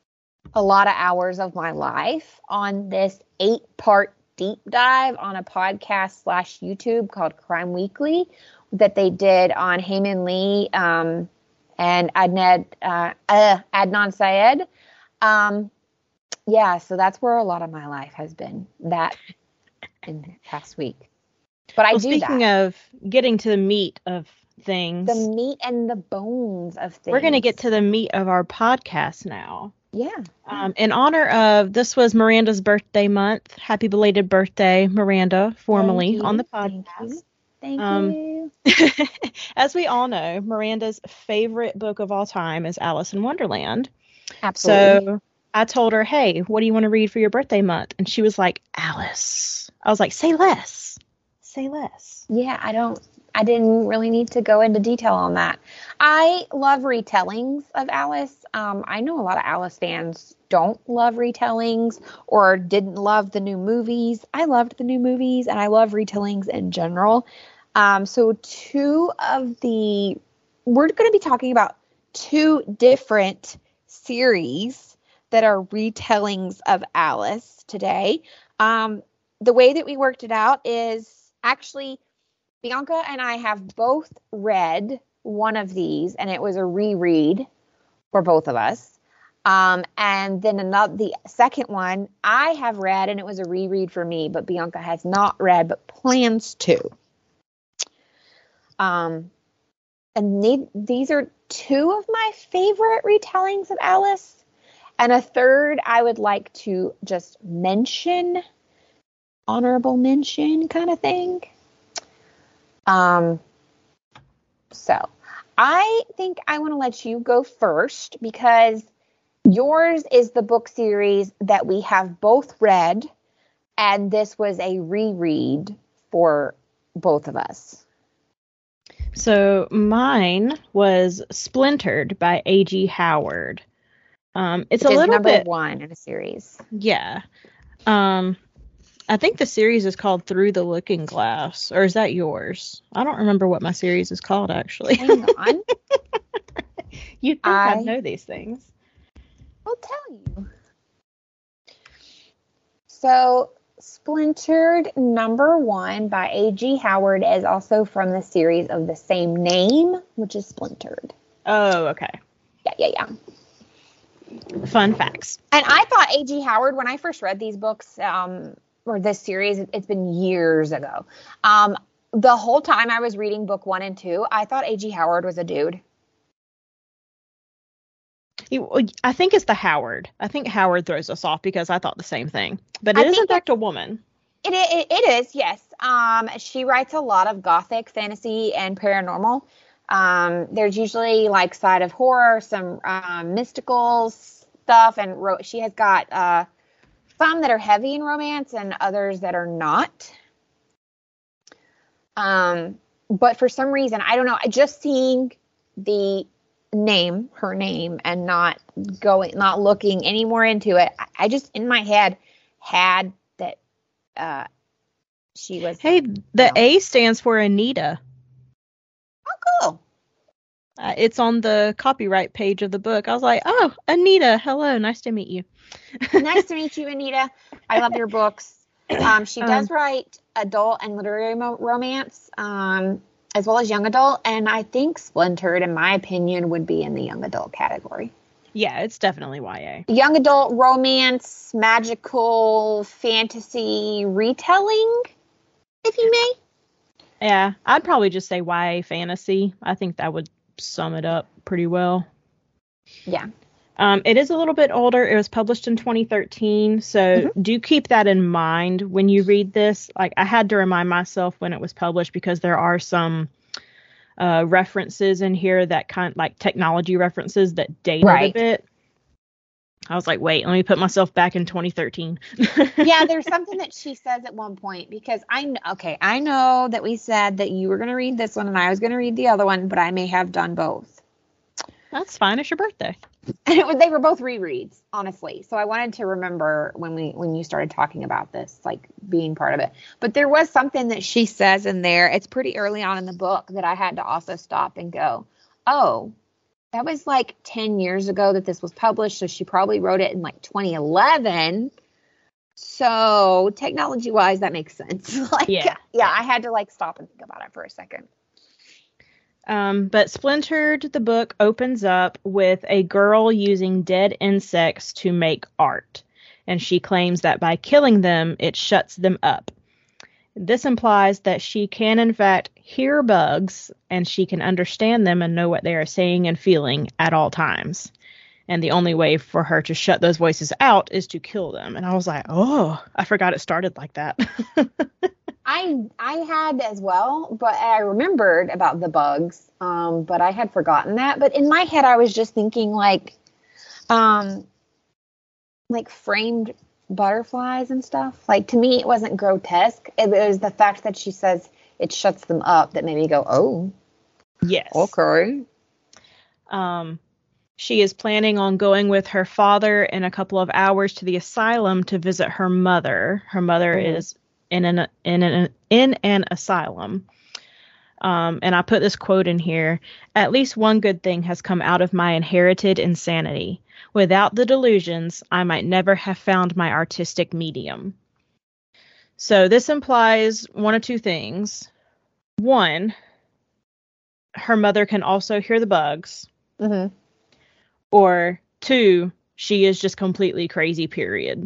a lot of hours of my life on this eight part deep dive on a podcast slash YouTube called Crime Weekly that they did on Heyman Lee, um, and Adnan, uh, uh, Adnan Syed. Um, yeah, so that's where a lot of my life has been, that in the past week. But I Well, do speaking that. of getting to the meat of things, The meat and the bones of things. we're going to get to the meat of our podcast now. Yeah. Um, in honor of, this was Miranda's birthday month. Happy belated birthday, Miranda, formally Thank on the you, thank podcast. you. Thank Um, you. As we all know, Miranda's favorite book of all time is Alice in Wonderland. Absolutely. So I told her, hey, what do you want to read for your birthday month? And she was like, Alice. I was like, say less. Say less. Yeah, I don't, I didn't really need to go into detail on that. I love retellings of Alice. Um, I know a lot of Alice fans don't love retellings or didn't love the new movies. I loved the new movies, and I love retellings in general. Um, so two of the, we're going to be talking about two different series that are retellings of Alice today. Um, the way that we worked it out is actually Bianca and I have both read one of these, and it was a reread for both of us. Um, and then another, the second one I have read, and it was a reread for me, but Bianca has not read, but plans to. Um, and they, these are two of my favorite retellings of Alice. And a third I would like to just mention, honorable mention kind of thing. Um, so I think I want to let you go first, because yours is the book series that we have both read, and this was a reread for both of us. So mine was Splintered by A G Howard. Um, it's Which a is little number bit, one in a series. yeah. Um, I think the series is called Through the Looking Glass, or is that yours? I don't remember what my series is called, actually. Hang on. You'd think I- I'd know these things. I'll tell you. So, Splintered number one by A G Howard is also from the series of the same name, which is Splintered. Oh, okay. Yeah, yeah, yeah. Fun facts. And I thought A G Howard, when I first read these books, um, or this series, it's been years ago. Um, the whole time I was reading book one and two, I thought A G Howard was a dude. It- I think it's the Howard. I think Howard throws us off because I thought the same thing. But it I is, in think fact, a woman. It, it it is, yes. Um, she writes a lot of gothic fantasy and paranormal. Um, there's usually like side of horror, some um, mystical stuff, and ro- she has got uh, some that are heavy in romance and others that are not. Um, but for some reason, I don't know. Just seeing the name, her name, and not going, not looking any more into it, I, I just in my head had that uh, she was. Hey, the you know, A stands for Anita. Oh, cool. Uh, it's on the copyright page of the book. I was like, oh, Anita, hello, nice to meet you. Nice to meet you, Anita. I love your books. Um, she does Um, write adult and literary mo- romance, um, as well as young adult, and I think Splintered, in my opinion, would be in the young adult category. Yeah, it's definitely Y A. Young adult romance, magical fantasy retelling, if you may. Yeah, I'd probably just say Y A fantasy. I think that would sum it up pretty well. Yeah. Um, it is a little bit older. It was published in twenty thirteen, so Mm-hmm. do keep that in mind when you read this. Like, I had to remind myself when it was published because there are some uh, references in here that kind like technology references that date Right. it a bit. I was like, wait, let me put myself back in twenty thirteen. Yeah, there's something that she says at one point, because I kn- okay, I know that we said that you were going to read this one and I was going to read the other one, but I may have done both. That's fine. It's your birthday. And it was, they were both rereads, honestly. So I wanted to remember when we when you started talking about this, like being part of it. But there was something that she says in there. It's pretty early on in the book that I had to also stop and go, oh, that was like ten years ago that this was published. So she probably wrote it in like twenty eleven. So technology wise, that makes sense. Like, Yeah. yeah, I had to like stop and think about it for a second. Um, but Splintered, the book, opens up with a girl using dead insects to make art. And she claims that by killing them, it shuts them up. This implies that she can, in fact, hear bugs, and she can understand them and know what they are saying and feeling at all times. And the only way for her to shut those voices out is to kill them. And I was like, oh, I forgot it started like that. I I had as well, but I remembered about the bugs, um, but I had forgotten that. But in my head, I was just thinking like, um, like framed butterflies and stuff. Like, to me, it wasn't grotesque. It was the fact that she says it shuts them up that made me go, oh, Yes. okay. Um, she is planning on going with her father in a couple of hours to the asylum to visit her mother. Her mother Mhm. is in an in an in an asylum. Um, and I put this quote in here: "At least one good thing has come out of my inherited insanity. Without the delusions, I might never have found my artistic medium." So this implies one of two things. One, her mother can also hear the bugs. Mm-hmm. Or two, she is just completely crazy, period.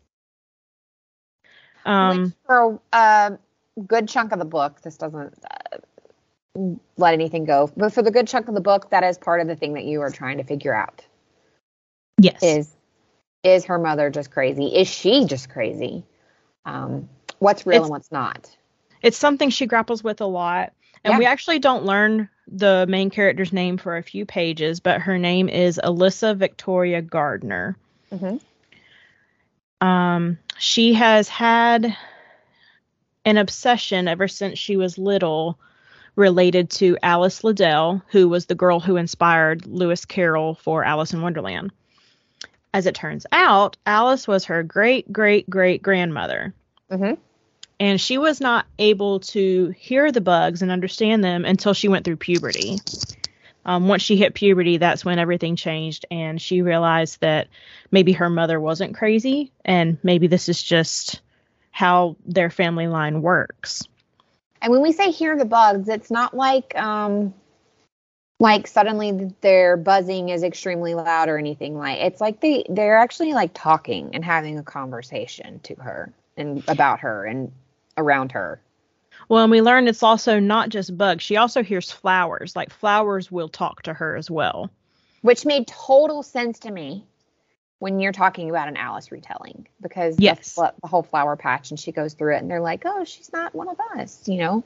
Um, Which for a good chunk of the book, this doesn't uh, let anything go. But for the good chunk of the book, that is part of the thing that you are trying to figure out. yes. Is is her mother just crazy? Is she just crazy? Um, what's real It's- and what's not? It's something she grapples with a lot. And Yeah. we actually don't learn the main character's name for a few pages, but her name is Alyssa Victoria Gardner. Mm-hmm. Um, she has had an obsession ever since she was little related to Alice Liddell, who was the girl who inspired Lewis Carroll for Alice in Wonderland. As it turns out, Alice was her great, great, great grandmother. Mm-hmm. And she was not able to hear the bugs and understand them until she went through puberty. Um, once she hit puberty, that's when everything changed, and she realized that maybe her mother wasn't crazy, and maybe this is just how their family line works. And when we say hear the bugs, it's not like um, like suddenly their buzzing is extremely loud or anything. Like, it's like they they're actually like talking and having a conversation to her and about her and around her. Well, and we learned it's also not just bugs. She also hears flowers. Like, flowers will talk to her as well. Which made total sense to me when you're talking about an Alice retelling, because Yes. the, the whole flower patch, and she goes through it and they're like, oh, she's not one of us, you know?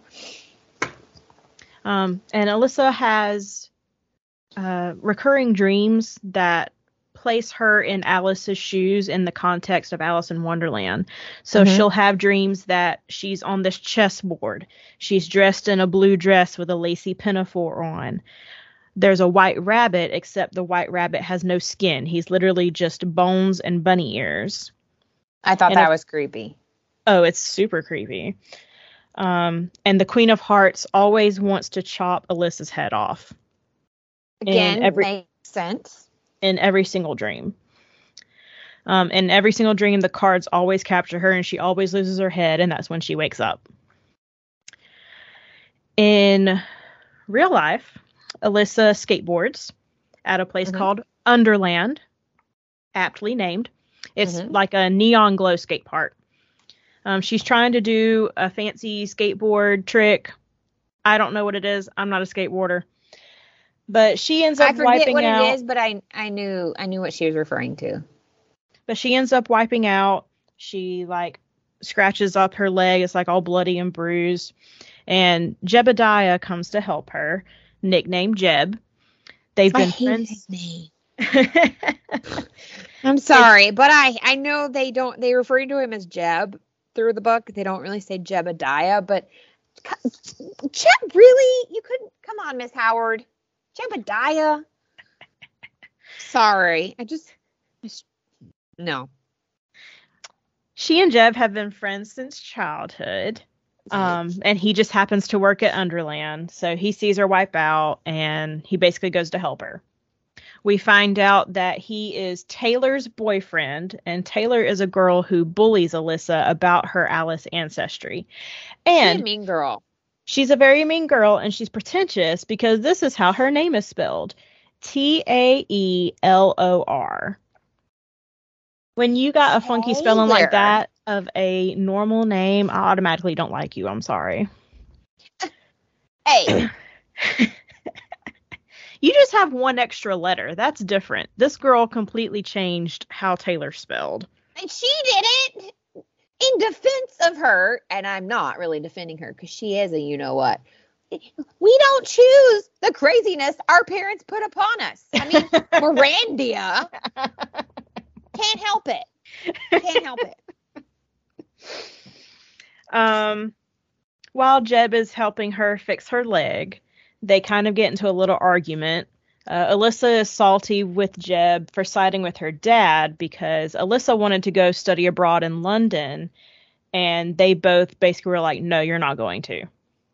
Um, and Alyssa has uh, recurring dreams that place her in Alice's shoes in the context of Alice in Wonderland. So Mhm. she'll have dreams that she's on this chessboard. She's dressed in a blue dress with a lacy pinafore on. there's a white rabbit, except the white rabbit has no skin. He's literally just bones and bunny ears. I thought And that if- was creepy. Oh, it's super creepy. Um, and the Queen of Hearts always wants to chop Alyssa's head off. Again, in every, makes sense. in every single dream. Um, in every single dream, the cards always capture her, and she always loses her head, and that's when she wakes up. In real life, Alyssa skateboards at a place Mhm. called Underland, aptly named. It's Mhm. like a neon glow skate park. Um, she's trying to do a fancy skateboard trick. I don't know what it is. I'm not a skateboarder. But she ends up I forget wiping what out. it is, but I I knew I knew what she was referring to. But she ends up wiping out. She like scratches up her leg. It's like all bloody and bruised. And Jebediah comes to help her, nicknamed Jeb. They've I been hate friends. his name. I'm sorry, but I I know they don't they refer to him as Jeb through the book. They don't really say Jebediah, but Jeb, really? You couldn't come on, Miss Howard. Jebediah. Sorry. I just, just no. She and Jeb have been friends since childhood. Um, and he just happens to work at Underland. So he sees her wipe out and he basically goes to help her. We find out that he is Taylor's boyfriend, and Taylor is a girl who bullies Alyssa about her Alice ancestry. And She's a mean girl. She's a very mean girl, and she's pretentious because this is how her name is spelled. T A E L O R. When you got a funky spelling like Taylor. that of a normal name, I automatically don't like you. I'm sorry. Hey, You just have one extra letter. That's different. This girl completely changed how Taylor spelled. and she didn't. In defense of her, and I'm not really defending her because she is a you know what. We don't choose the craziness our parents put upon us. I mean, Mirandia can't help it. Can't help it. Um, while Jeb is helping her fix her leg, they kind of get into a little argument. Uh, Alyssa is salty with Jeb for siding with her dad because Alyssa wanted to go study abroad in London, and they both basically were like, no, you're not going to.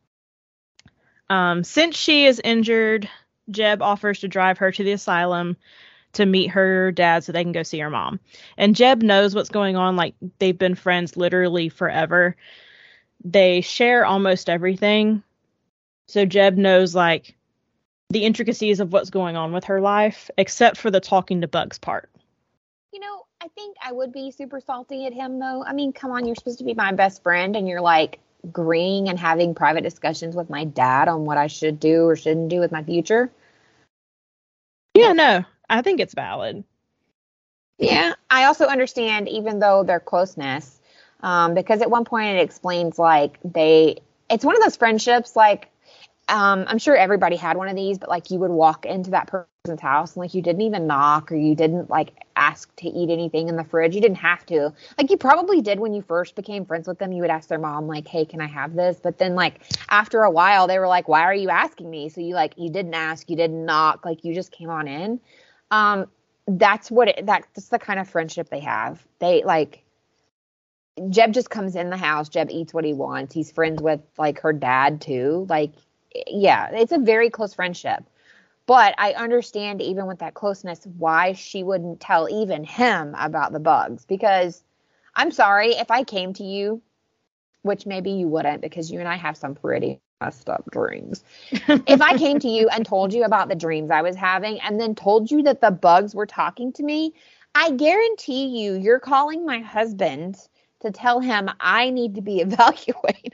Um, since she is injured, Jeb offers to drive her to the asylum to meet her dad so they can go see her mom. And Jeb knows what's going on. Like, they've been friends literally forever. They share almost everything. So Jeb knows, like, the intricacies of what's going on with her life, except for the talking to bugs part. You know, I think I would be super salty at him, though. I mean, come on, you're supposed to be my best friend, and you're, like, agreeing and having private discussions with my dad on what I should do or shouldn't do with my future. Yeah, no, I think it's valid. Yeah, I also understand, even though their closeness, um, because at one point it explains, like, they, it's one of those friendships, like, um, I'm sure everybody had one of these, but, like, you would walk into that person's house and, like, you didn't even knock or you didn't, like, ask to eat anything in the fridge. You didn't have to. Like, you probably did when you first became friends with them. You would ask their mom, like, hey, can I have this? But then, like, after a while, they were like, why are you asking me? So you, like, you didn't ask, you didn't knock, like, you just came on in. Um, that's what it, that, that's the kind of friendship they have. They, like, Jeb just comes in the house. Jeb eats what he wants. He's friends with, like, her dad, too. Like, yeah, it's a very close friendship. But I understand, even with that closeness, why she wouldn't tell even him about the bugs. Because I'm sorry, if I came to you, which maybe you wouldn't because you and I have some pretty messed up dreams. If I came to you and told you about the dreams I was having and then told you that the bugs were talking to me, I guarantee you you're calling my husband to tell him I need to be evaluated.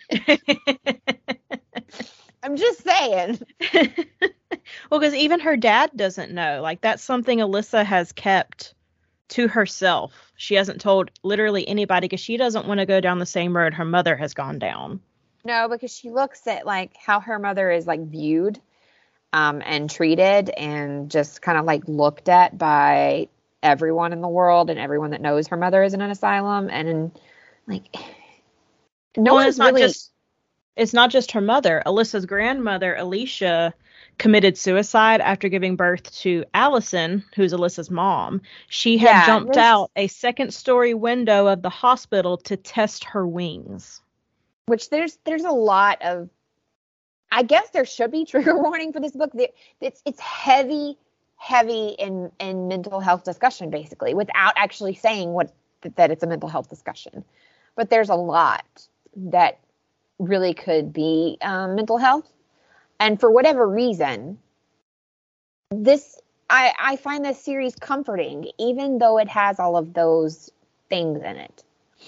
I'm just saying. Well, because even her dad doesn't know. Like, that's something Alyssa has kept to herself. She hasn't told literally anybody because she doesn't want to go down the same road her mother has gone down. No, because she looks at, like, how her mother is, like, viewed um, and treated and just kind of, like, looked at by everyone in the world and everyone that knows her mother is in an asylum. And, like, no Well, one's it's not really... just it's not just her mother. Alyssa's grandmother, Alicia, committed suicide after giving birth to Allison, who's Alyssa's mom. She had Yeah, jumped this- out a second story window of the hospital to test her wings. Which there's there's a lot of, I guess there should be trigger warning for this book. It's it's heavy, heavy in in mental health discussion, basically, without actually saying what that it's a mental health discussion. But there's a lot that really could be um, mental health, and for whatever reason, this I I find this series comforting, even though it has all of those things in it.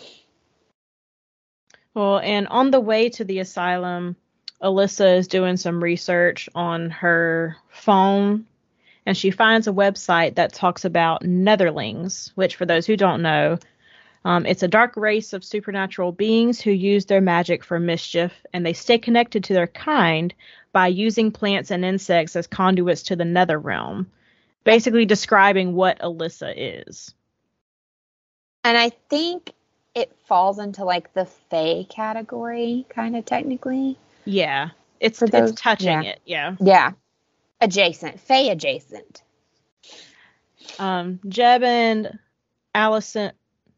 Well, and on the way to the asylum, Alyssa is doing some research on her phone, and she finds a website that talks about Netherlings, which, for those who don't know, um, it's a dark race of supernatural beings who use their magic for mischief, and they stay connected to their kind by using plants and insects as conduits to the nether realm, basically describing what Alyssa is. And I think it falls into like the Fae category, kind of technically. Yeah, it's For those- it's touching yeah. it, yeah. Yeah. Adjacent. Fae adjacent. Um, Jeb and Allison.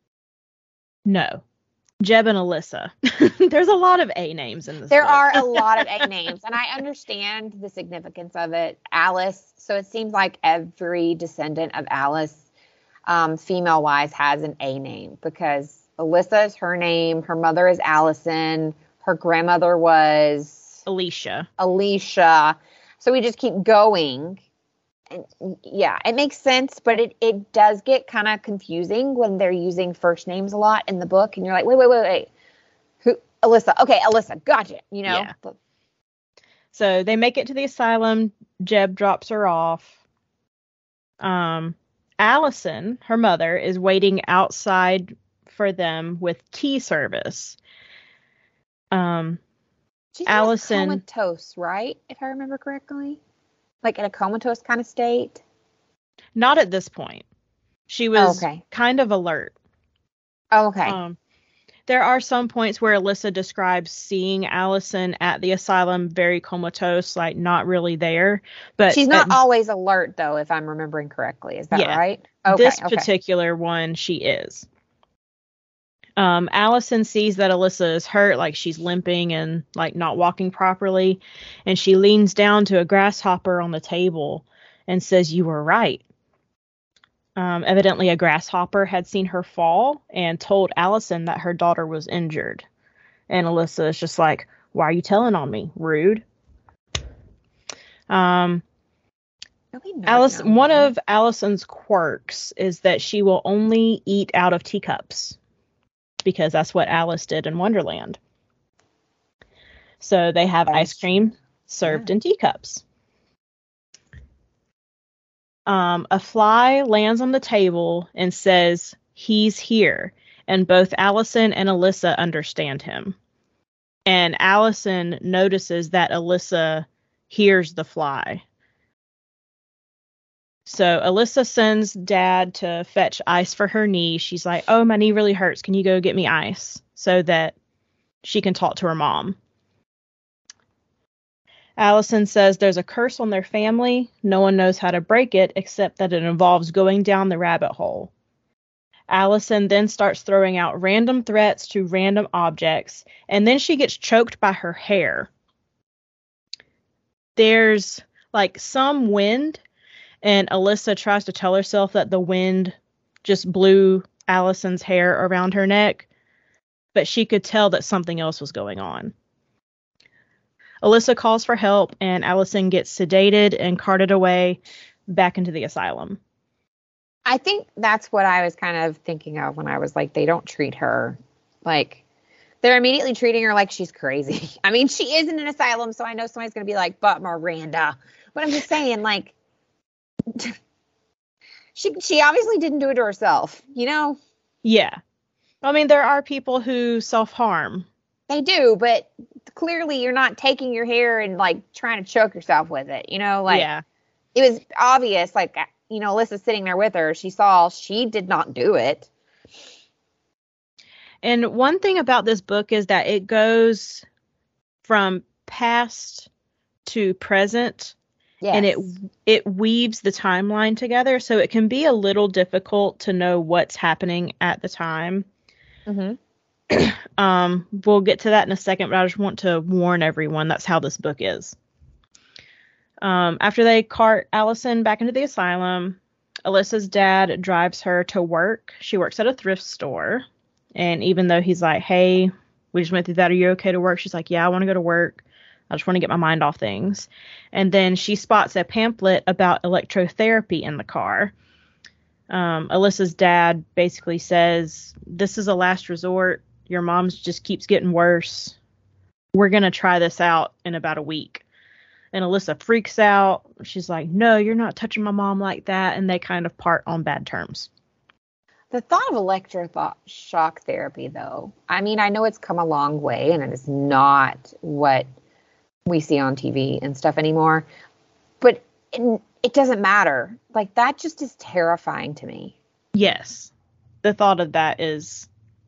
No, Jeb and Alyssa. There's a lot of A names in this. There book. are a lot of A names, and I understand the significance of it. Alice, so it seems like every descendant of Alice, um, female-wise, has an A name, because Alyssa is her name, her mother is Allison, her grandmother was Alicia. Alicia. So we just keep going. And yeah, it makes sense, but it, it does get kind of confusing when they're using first names a lot in the book, and you're like, wait, wait, wait, wait. Who? Alyssa. Okay, Alyssa. Gotcha. You know? Yeah. So they make it to the asylum. Jeb drops her off. Um, Allison, her mother, is waiting outside for them with tea service. Um, She's Allison- comatose, right? If I remember correctly. Like in a comatose kind of state. not at this point. She was Okay. kind of alert. Oh, okay. Um, there are some points where Alyssa describes seeing Allison at the asylum very comatose, like not really there. But She's not at always alert, though, if I'm remembering correctly. Is that Yeah. right? Okay. this okay. particular one, she is. Um, Allison sees that Alyssa is hurt, like she's limping and like not walking properly, and she leans down to a grasshopper on the table and says, "You were right." Um, evidently, a grasshopper had seen her fall and told Allison that her daughter was injured. And Alyssa is just like, "Why are you telling on me? Rude." Um, Really not Alice, known one that. of Allison's quirks is that she will only eat out of teacups, because that's what Alice did in Wonderland. So they have That ice is cream served Yeah. in teacups. Um, a fly lands on the table and says, "He's here." And both Allison and Alyssa understand him. And Allison notices that Alyssa hears the fly. So Alyssa sends Dad to fetch ice for her knee. She's like, "Oh, my knee really hurts. Can you go get me ice?" So that she can talk to her mom. Allison says there's a curse on their family. No one knows how to break it, except that it involves going down the rabbit hole. Allison then starts throwing out random threats to random objects, and then she gets choked by her hair. There's like some wind, and Alyssa tries to tell herself that the wind just blew Allison's hair around her neck, but she could tell that something else was going on. Alyssa calls for help, and Allison gets sedated and carted away back into the asylum. I think that's what I was kind of thinking of when I was like, they don't treat her like, they're immediately treating her like she's crazy. I mean, she is in an asylum, so I know somebody's going to be like, but Miranda. But I'm just saying, like, she she obviously didn't do it to herself, you know? Yeah. I mean, there are people who self-harm. They do, but clearly you're not taking your hair and like trying to choke yourself with it, you know? Like, yeah. it was obvious, like, you know, Alyssa's sitting there with her. She saw she did not do it. And one thing about this book is that it goes from past to present Yes. And it it weaves the timeline together, so it can be a little difficult to know what's happening at the time. Mm-hmm. Um, we'll get to that in a second, but I just want to warn everyone that's how this book is. Um, after they cart Allison back into the asylum, Alyssa's dad drives her to work. She works at a thrift store. And even though he's like, hey, we just went through that. Are you okay to work? She's like, yeah, I want to go to work. I just want to get my mind off things. And then she spots a pamphlet about electrotherapy in the car. Um, Alyssa's dad basically says, this is a last resort. Your mom's just keeps getting worse. We're going to try this out in about a week. And Alyssa freaks out. She's like, no, you're not touching my mom like that. And they kind of part on bad terms. The thought of electroshock therapy, though, I mean, I know it's come a long way and it is not what we see on T V and stuff anymore, but it, it doesn't matter. Like, that just is terrifying to me. Yes. The thought of that is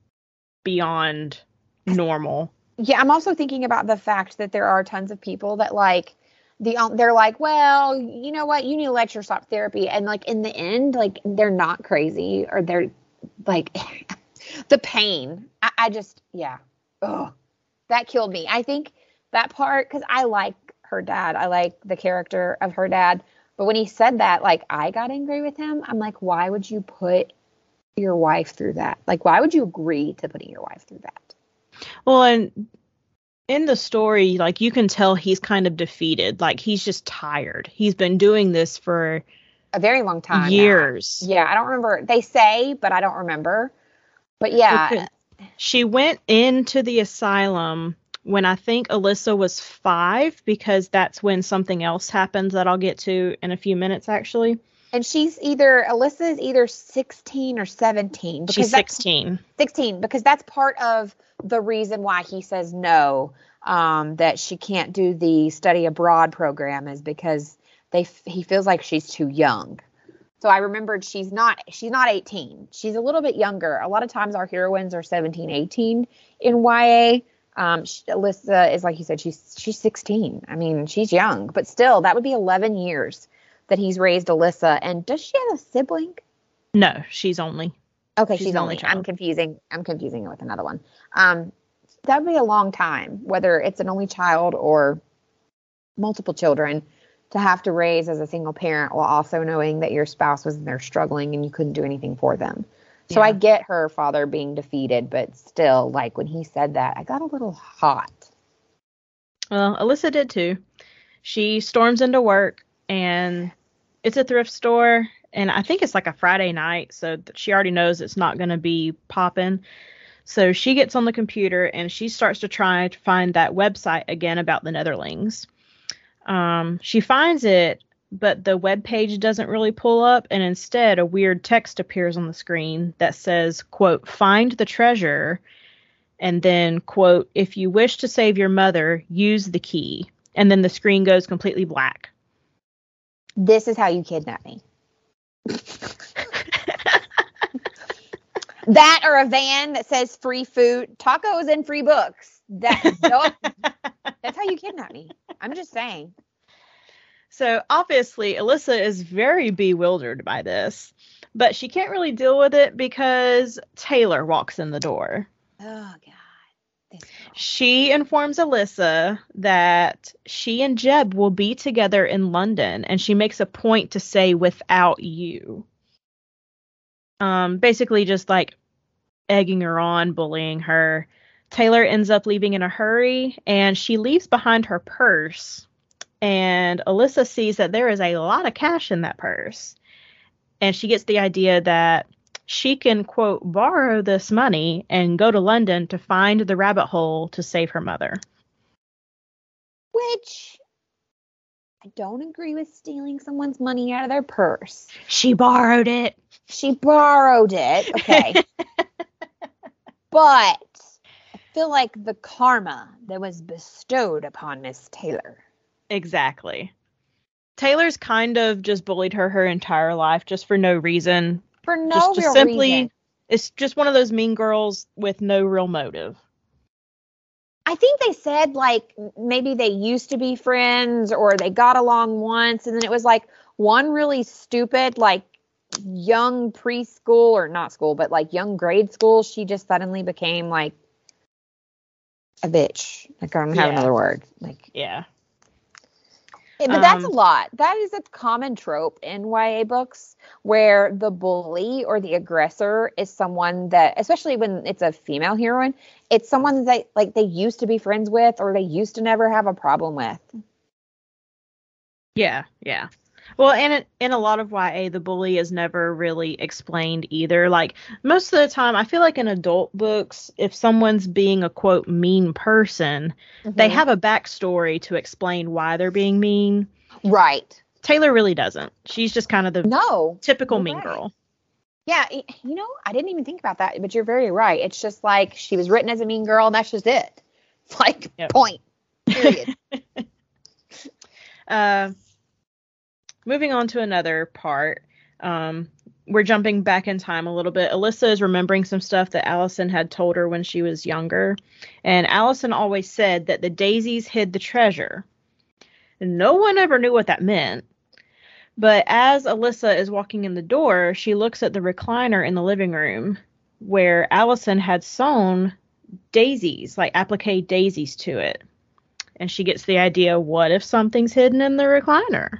beyond normal. Yeah, I'm also thinking about the fact that there are tons of people that, like, the um, they're like, well, you know what, you need electroshock therapy, and like in the end, like, they're not crazy, or they're like the pain. I, I just, yeah, ugh, that killed me. I think that part, because I like her dad, I like the character of her dad, but when he said that, like, I got angry with him. I'm like, why would you put your wife through that? Like, why would you agree to putting your wife through that? Well, and in the story, like, you can tell he's kind of defeated. Like, he's just tired. He's been doing this for a very long time. Years. Now. Yeah, I don't remember. They say, but I don't remember. But yeah. Okay. She went into the asylum when I think Alyssa was five, because that's when something else happens that I'll get to in a few minutes, actually. And she's either, Alyssa is either sixteen or seventeen. She's sixteen. sixteen, because that's part of the reason why he says no, um, that she can't do the study abroad program, is because they he feels like she's too young. So I remembered she's not she's not eighteen. She's a little bit younger. A lot of times our heroines are seventeen, eighteen in Y A. Um, she, Alyssa is, like you said, she's she's sixteen. I mean, she's young, but still, that would be eleven years that he's raised Alyssa. And does she have a sibling? No, she's only. Okay, she's, she's only. child. I'm confusing. I'm confusing it with another one. Um, that would be a long time, whether it's an only child or multiple children, to have to raise as a single parent while also knowing that your spouse was there struggling and you couldn't do anything for them. So yeah. I get her father being defeated, but still, like, when he said that, I got a little hot. Well, Alyssa did too. She storms into work, and it's a thrift store, and I think it's like a Friday night, so she already knows it's not going to be popping. So she gets on the computer, and she starts to try to find that website again about the Netherlings. Um, she finds it, but the web page doesn't really pull up, and instead a weird text appears on the screen that says, quote, find the treasure, and then, quote, if you wish to save your mother, use the key. And then the screen goes completely black. This is how you kidnap me. That, or a van that says free food, tacos, and free books. That, that's how you kidnap me. I'm just saying. So obviously, Alyssa is very bewildered by this, but she can't really deal with it because Taylor walks in the door. Oh, God. She informs Alyssa that she and Jeb will be together in London, and she makes a point to say, without you. Um, basically just like egging her on, bullying her. Taylor ends up leaving in a hurry, and she leaves behind her purse. And Alyssa sees that there is a lot of cash in that purse. And she gets the idea that she can, quote, borrow this money and go to London to find the rabbit hole to save her mother. Which, I don't agree with stealing someone's money out of their purse. She borrowed it. She borrowed it. Okay. But I feel like the karma that was bestowed upon Miss Taylor. Exactly. Taylor's kind of just bullied her her entire life just for no reason. For no just, just real simply, reason. It's just one of those mean girls with no real motive. I think they said, like, maybe they used to be friends or they got along once. And then it was like one really stupid, like, young preschool or not school, but like young grade school. She just suddenly became like a bitch. Like, I don't have Yeah. another word. Like, Yeah. but that's Um, a lot. That is a common trope in Y A books where the bully or the aggressor is someone that, especially when it's a female heroine, it's someone that like they used to be friends with or they used to never have a problem with. Yeah, yeah. Well, and it, in a lot of Y A, the bully is never really explained either. Like, most of the time, I feel like in adult books, if someone's being a, quote, mean person, they Mhm. have a backstory to explain why they're being mean. Right. Taylor really doesn't. She's just kind of the No. typical you're mean right. girl. Yeah, y- you know, I didn't even think about that, but you're very right. It's just like she was written as a mean girl and that's just it. Like, Yep. point. Period. Uh, moving on to another part. Um, we're jumping back in time a little bit. Alyssa is remembering some stuff that Allison had told her when she was younger. And Allison always said that the daisies hid the treasure. No one ever knew what that meant. But as Alyssa is walking in the door, she looks at the recliner in the living room where Allison had sewn daisies, like applique daisies to it. And she gets the idea, what if something's hidden in the recliner?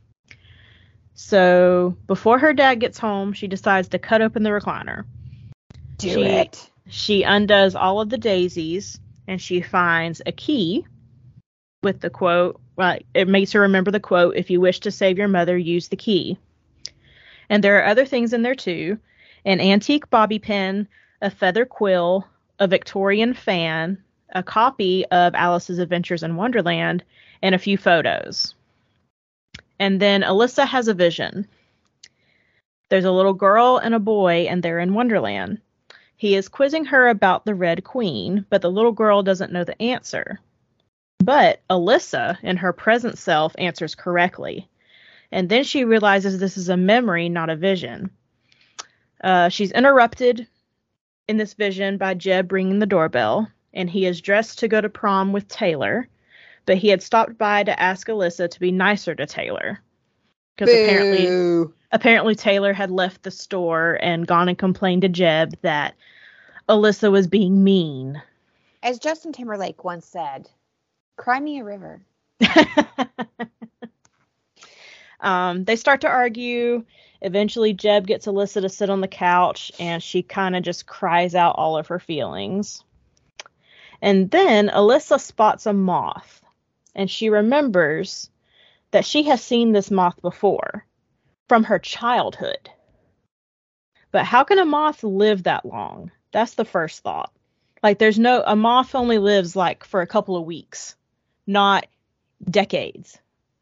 So before her dad gets home, she decides to cut open the recliner. Do she, it. She undoes all of the daisies and she finds a key with the quote. Well, it makes her remember the quote, if you wish to save your mother, use the key. And there are other things in there too. An antique bobby pin, a feather quill, a Victorian fan, a copy of Alice's Adventures in Wonderland, and a few photos. And then Alyssa has a vision. There's a little girl and a boy, and they're in Wonderland. He is quizzing her about the Red Queen, but the little girl doesn't know the answer. But Alyssa, in her present self, answers correctly. And then she realizes this is a memory, not a vision. Uh, she's interrupted in this vision by Jeb ringing the doorbell, and he is dressed to go to prom with Taylor, but he had stopped by to ask Alyssa to be nicer to Taylor. Because apparently, apparently Taylor had left the store and gone and complained to Jeb that Alyssa was being mean. As Justin Timberlake once said, cry me a river. um, they start to argue. Eventually, Jeb gets Alyssa to sit on the couch, and she kind of just cries out all of her feelings. And then Alyssa spots a moth, and she remembers that she has seen this moth before, from her childhood. But how can a moth live that long? That's the first thought. Like, there's no, a moth only lives, like, for a couple of weeks, not decades.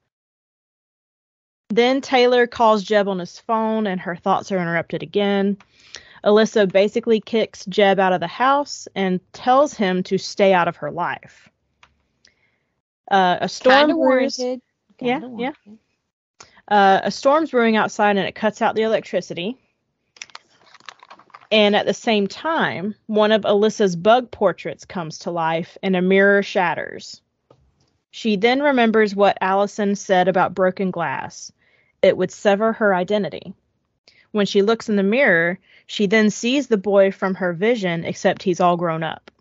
Then Taylor calls Jeb on his phone, and her thoughts are interrupted again. Alyssa basically kicks Jeb out of the house and tells him to stay out of her life. Uh, a storm Kinda brews. warranted. Yeah, Kinda yeah. warranted. Uh, a storm's brewing outside, and it cuts out the electricity. And at the same time, one of Alyssa's bug portraits comes to life, and a mirror shatters. She then remembers what Allison said about broken glass. It would sever her identity. When she looks in the mirror, she then sees the boy from her vision, except he's all grown up.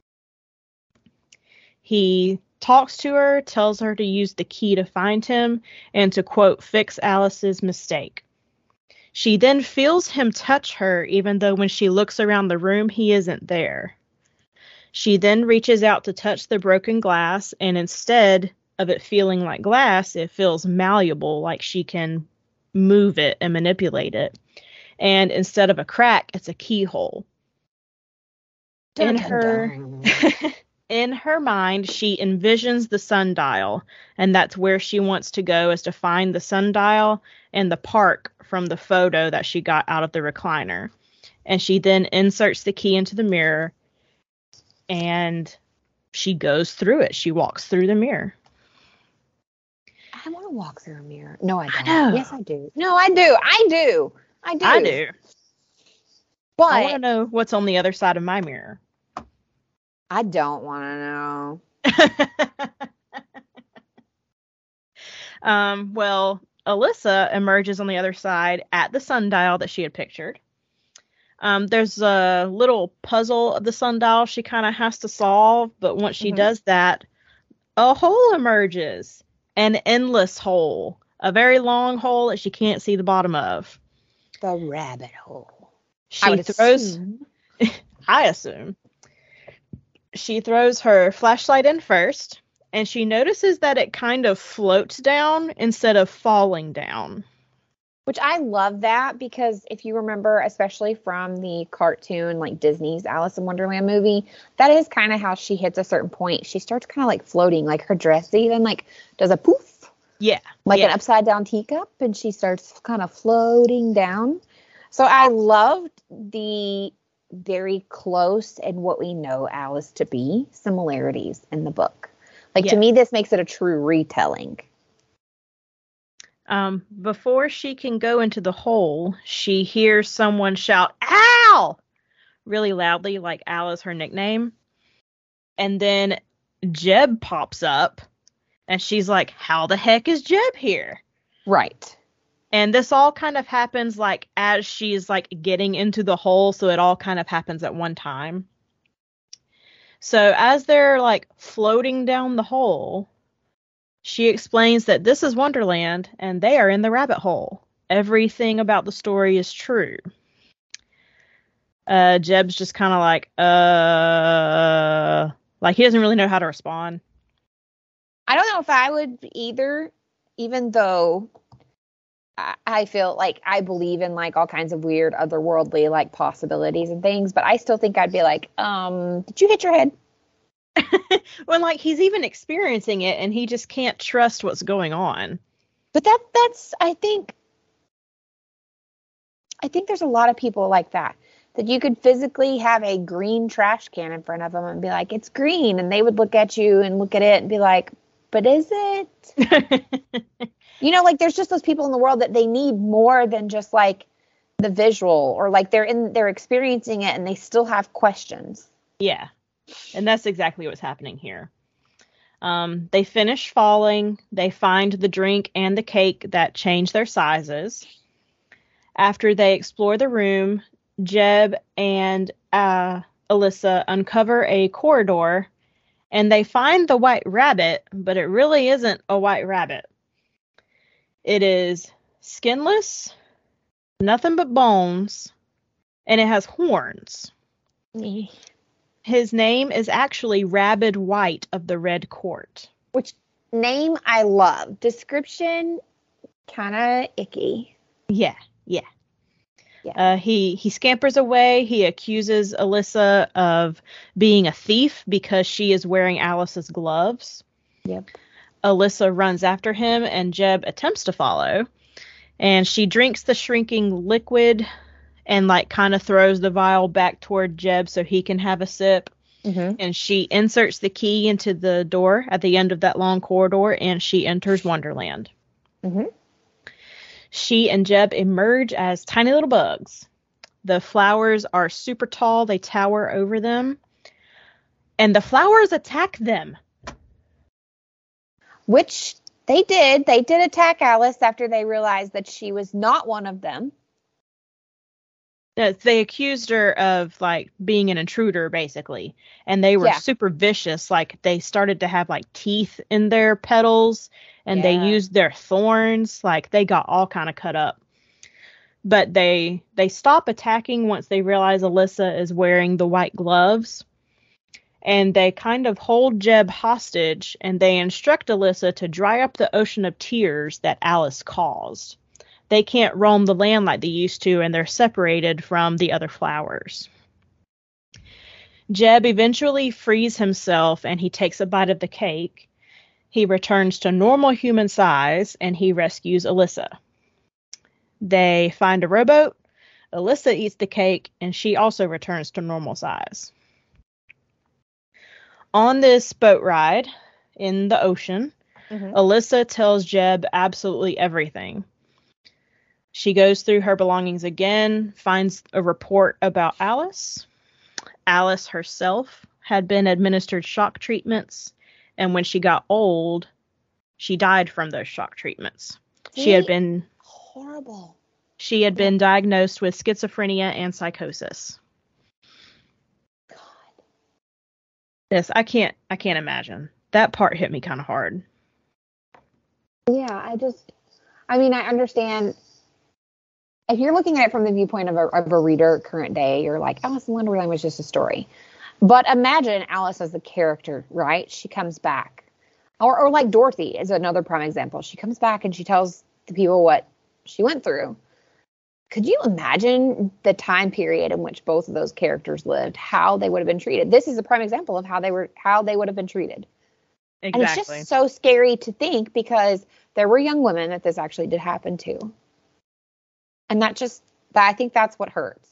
He talks to her, tells her to use the key to find him, and to, quote, fix Alice's mistake. She then feels him touch her, even though when she looks around the room, he isn't there. She then reaches out to touch the broken glass, and instead of it feeling like glass, it feels malleable, like she can move it and manipulate it. And instead of a crack, it's a keyhole. In her, in her mind, she envisions the sundial, and that's where she wants to go, is to find the sundial and the park from the photo that she got out of the recliner. And she then inserts the key into the mirror, and she goes through it. She walks through the mirror. I want to walk through a mirror. No, I don't. I know. Yes, I do. No, I do. I do. I do. I do. But I want to know what's on the other side of my mirror. I don't want to know. um, well, Alyssa emerges on the other side at the sundial that she had pictured. Um, there's a little puzzle of the sundial she kind of has to solve, but once she mm-hmm. does that, a hole emerges. An endless hole. A very long hole that she can't see the bottom of. The rabbit hole. She I would throws... Assume. I assume. She throws her flashlight in first, and she notices that it kind of floats down instead of falling down. Which I love that, because if you remember, especially from the cartoon, like Disney's Alice in Wonderland movie, that is kind of how she hits a certain point. She starts kind of like floating, like her dress even like does a poof. Yeah. Like yeah. an upside down teacup, and she starts kind of floating down. So I loved the very close and what we know Alice to be similarities in the book. Like yeah. to me, this makes it a true retelling. Um, before she can go into the hole, she hears someone shout, "Al!" really loudly, like Al is her nickname. And then Jeb pops up, and she's like, "How the heck is Jeb here?" Right. And this all kind of happens like as she's like getting into the hole, so it all kind of happens at one time. So as they're like floating down the hole, she explains that this is Wonderland and they are in the rabbit hole. Everything about the story is true. Uh, Jeb's just kind of like, uh, like he doesn't really know how to respond. I don't know if I would either, even though I, I feel like I believe in like all kinds of weird otherworldly like possibilities and things, but I still think I'd be like, um, did you hit your head? When like he's even experiencing it and he just can't trust what's going on. But that that's I think I think there's a lot of people like that. That you could physically have a green trash can in front of them and be like, it's green, and they would look at you and look at it and be like, but is it? You know, like there's just those people in the world that they need more than just like the visual, or like they're in they're experiencing it and they still have questions. Yeah. And that's exactly what's happening here. Um, they finish falling. They find the drink and the cake that change their sizes. After they explore the room, Jeb and uh, Alyssa uncover a corridor, and they find the white rabbit, but it really isn't a white rabbit. It is skinless, nothing but bones, and it has horns. Mm. His name is actually Rabid White of the Red Court. Which name I love. Description, kind of icky. Yeah, yeah. yeah. Uh, he, he scampers away. He accuses Alyssa of being a thief because she is wearing Alice's gloves. Yep. Alyssa runs after him, and Jeb attempts to follow. And she drinks the shrinking liquid and like kind of throws the vial back toward Jeb so he can have a sip. Mm-hmm. And she inserts the key into the door at the end of that long corridor, and she enters Wonderland. Mm-hmm. She and Jeb emerge as tiny little bugs. The flowers are super tall. They tower over them. And the flowers attack them. Which they did. They did attack Alice after they realized that she was not one of them. They accused her of like being an intruder, basically, and they were yeah. super vicious. Like they started to have like teeth in their petals, and yeah. they used their thorns. Like they got all kind of cut up. But they they stop attacking once they realize Alyssa is wearing the white gloves, and they kind of hold Jeb hostage, and they instruct Alyssa to dry up the ocean of tears that Alice caused. They can't roam the land like they used to, and they're separated from the other flowers. Jeb eventually frees himself, and he takes a bite of the cake. He returns to normal human size, and he rescues Alyssa. They find a rowboat. Alyssa eats the cake, and she also returns to normal size. On this boat ride in the ocean, mm-hmm. Alyssa tells Jeb absolutely everything. She goes through her belongings again, finds a report about Alice. Alice herself had been administered shock treatments, and when she got old, she died from those shock treatments. She had been horrible. She had been diagnosed with schizophrenia and psychosis. God. Yes, I can't I can't imagine. That part hit me kind of hard. Yeah, I just I mean, I understand if you're looking at it from the viewpoint of a, of a reader current day, you're like, Alice in Wonderland was just a story. But imagine Alice as the character, right? She comes back. Or, or like Dorothy is another prime example. She comes back and she tells the people what she went through. Could you imagine the time period in which both of those characters lived, how they would have been treated? This is a prime example of how they were, how they would have been treated. Exactly. And it's just so scary to think because there were young women that this actually did happen to. And that just, that, I think that's what hurts.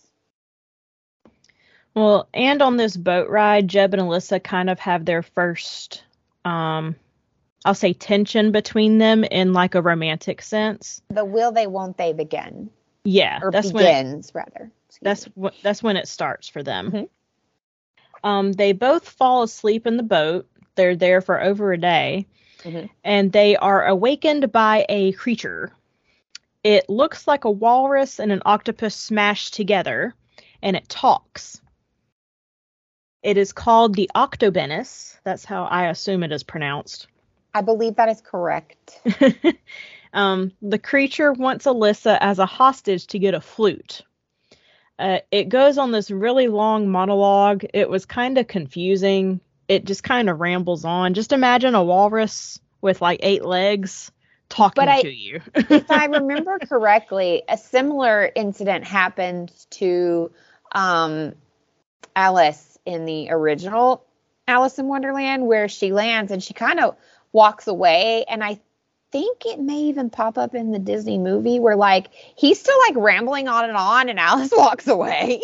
Well, and on this boat ride, Jeb and Alyssa kind of have their first, um, I'll say tension between them in like a romantic sense. The will they, won't they begin. Yeah. Or that's begins, when it, rather. Excuse that's me. wh- that's when it starts for them. Mm-hmm. Um, they both fall asleep in the boat. They're there for over a day. Mm-hmm. And they are awakened by a creature. It looks like a walrus and an octopus smashed together, and it talks. It is called the Octobenus. That's how I assume it is pronounced. I believe that is correct. um, the creature wants Alyssa as a hostage to get a flute. Uh, it goes on this really long monologue. It was kind of confusing. It just kind of rambles on. Just imagine a walrus with like eight legs talking but I, to you. If I remember correctly, a similar incident happened to um, Alice in the original Alice in Wonderland, where she lands and she kind of walks away. And I think it may even pop up in the Disney movie where like he's still like rambling on and on and Alice walks away.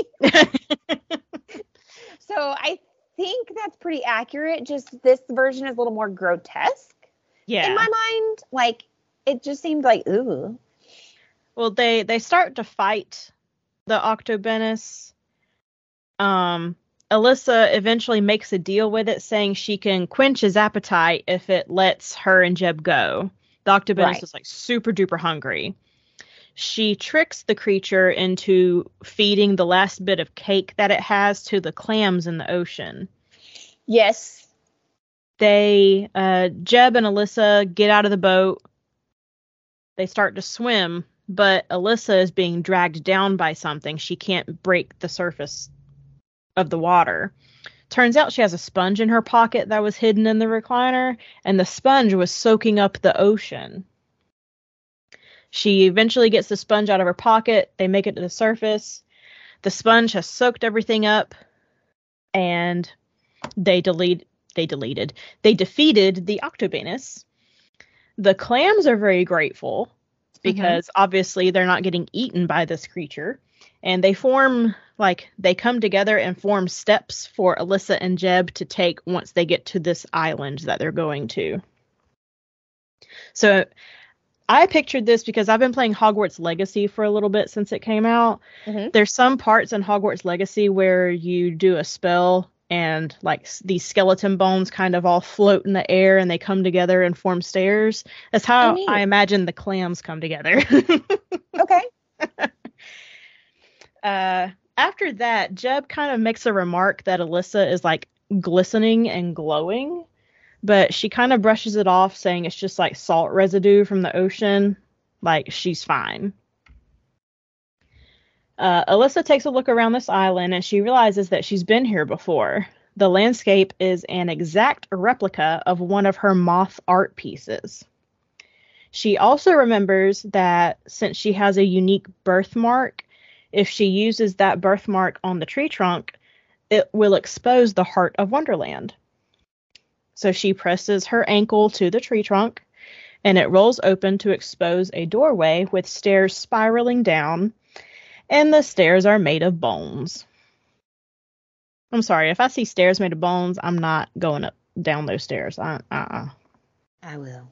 So I think that's pretty accurate. Just this version is a little more grotesque. Yeah. In my mind, like it just seemed like, ooh. Well, they, they start to fight the Octobenus. Um, Alyssa eventually makes a deal with it, saying she can quench his appetite if it lets her and Jeb go. The Octobenus Right. is like super duper hungry. She tricks the creature into feeding the last bit of cake that it has to the clams in the ocean. Yes. They, uh, Jeb and Alyssa get out of the boat. They start to swim, but Alyssa is being dragged down by something. She can't break the surface of the water. Turns out she has a sponge in her pocket that was hidden in the recliner, and the sponge was soaking up the ocean. She eventually gets the sponge out of her pocket. They make it to the surface. The sponge has soaked everything up, and they delete. They deleted. They defeated the Octobenus. The clams are very grateful because mm-hmm. obviously they're not getting eaten by this creature, and they form like they come together and form steps for Alyssa and Jeb to take once they get to this island that they're going to. So I pictured this because I've been playing Hogwarts Legacy for a little bit since it came out. Mm-hmm. There's some parts in Hogwarts Legacy where you do a spell and like these skeleton bones kind of all float in the air and they come together and form stairs. That's how oh, I imagine the clams come together. Okay. uh, after that, Jeb kind of makes a remark that Alyssa is like glistening and glowing. But she kind of brushes it off, saying it's just like salt residue from the ocean. Like, she's fine. Uh, Alyssa takes a look around this island, and she realizes that she's been here before. The landscape is an exact replica of one of her moth art pieces. She also remembers that since she has a unique birthmark, if she uses that birthmark on the tree trunk, it will expose the heart of Wonderland. So she presses her ankle to the tree trunk, and it rolls open to expose a doorway with stairs spiraling down, and the stairs are made of bones. I'm sorry, if I see stairs made of bones, I'm not going up down those stairs. I, uh-uh. I will.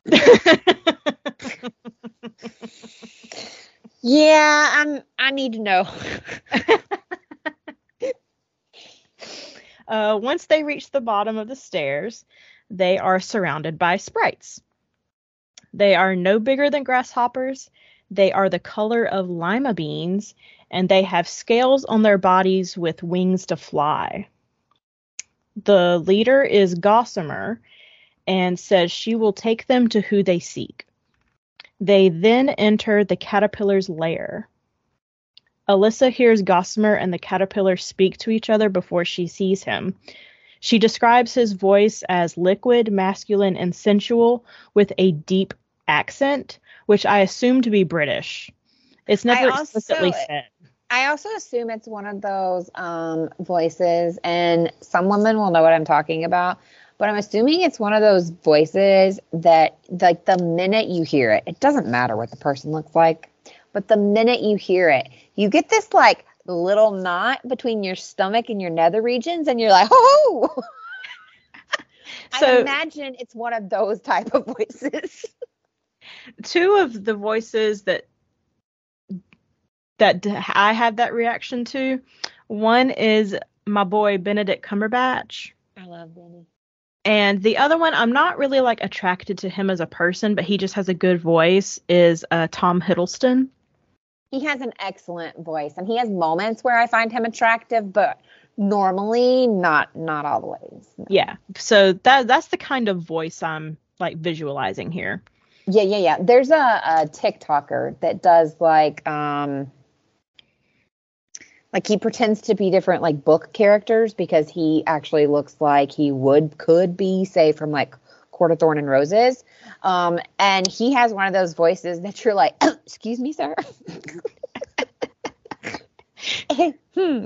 Yeah, I'm. I need to know. Uh, once they reach the bottom of the stairs, they are surrounded by sprites. They are no bigger than grasshoppers. They are the color of lima beans, and they have scales on their bodies with wings to fly. The leader is Gossamer and says she will take them to who they seek. They then enter the caterpillar's lair. Alyssa hears Gossamer and the caterpillar speak to each other before she sees him. She describes his voice as liquid, masculine, and sensual with a deep accent, which I assume to be British. It's never I also, explicitly said. I also assume it's one of those um, voices, and some women will know what I'm talking about, but I'm assuming it's one of those voices that, like, the minute you hear it, it doesn't matter what the person looks like, but the minute you hear it, you get this, like, little knot between your stomach and your nether regions, and you're like, oh! So, I imagine it's one of those type of voices. Two of the voices that that I have that reaction to, one is my boy Benedict Cumberbatch. I love Benny. And the other one, I'm not really like attracted to him as a person, but he just has a good voice, is uh, Tom Hiddleston. He has an excellent voice, and he has moments where I find him attractive, but normally not not always. No. Yeah. So that that's the kind of voice I'm like visualizing here. Yeah, yeah, yeah. There's a, a TikToker that does like um like he pretends to be different like book characters because he actually looks like he would could be, say, from like Court of Thorn and Roses. Um and he has one of those voices that you're like, oh, excuse me, sir. hmm.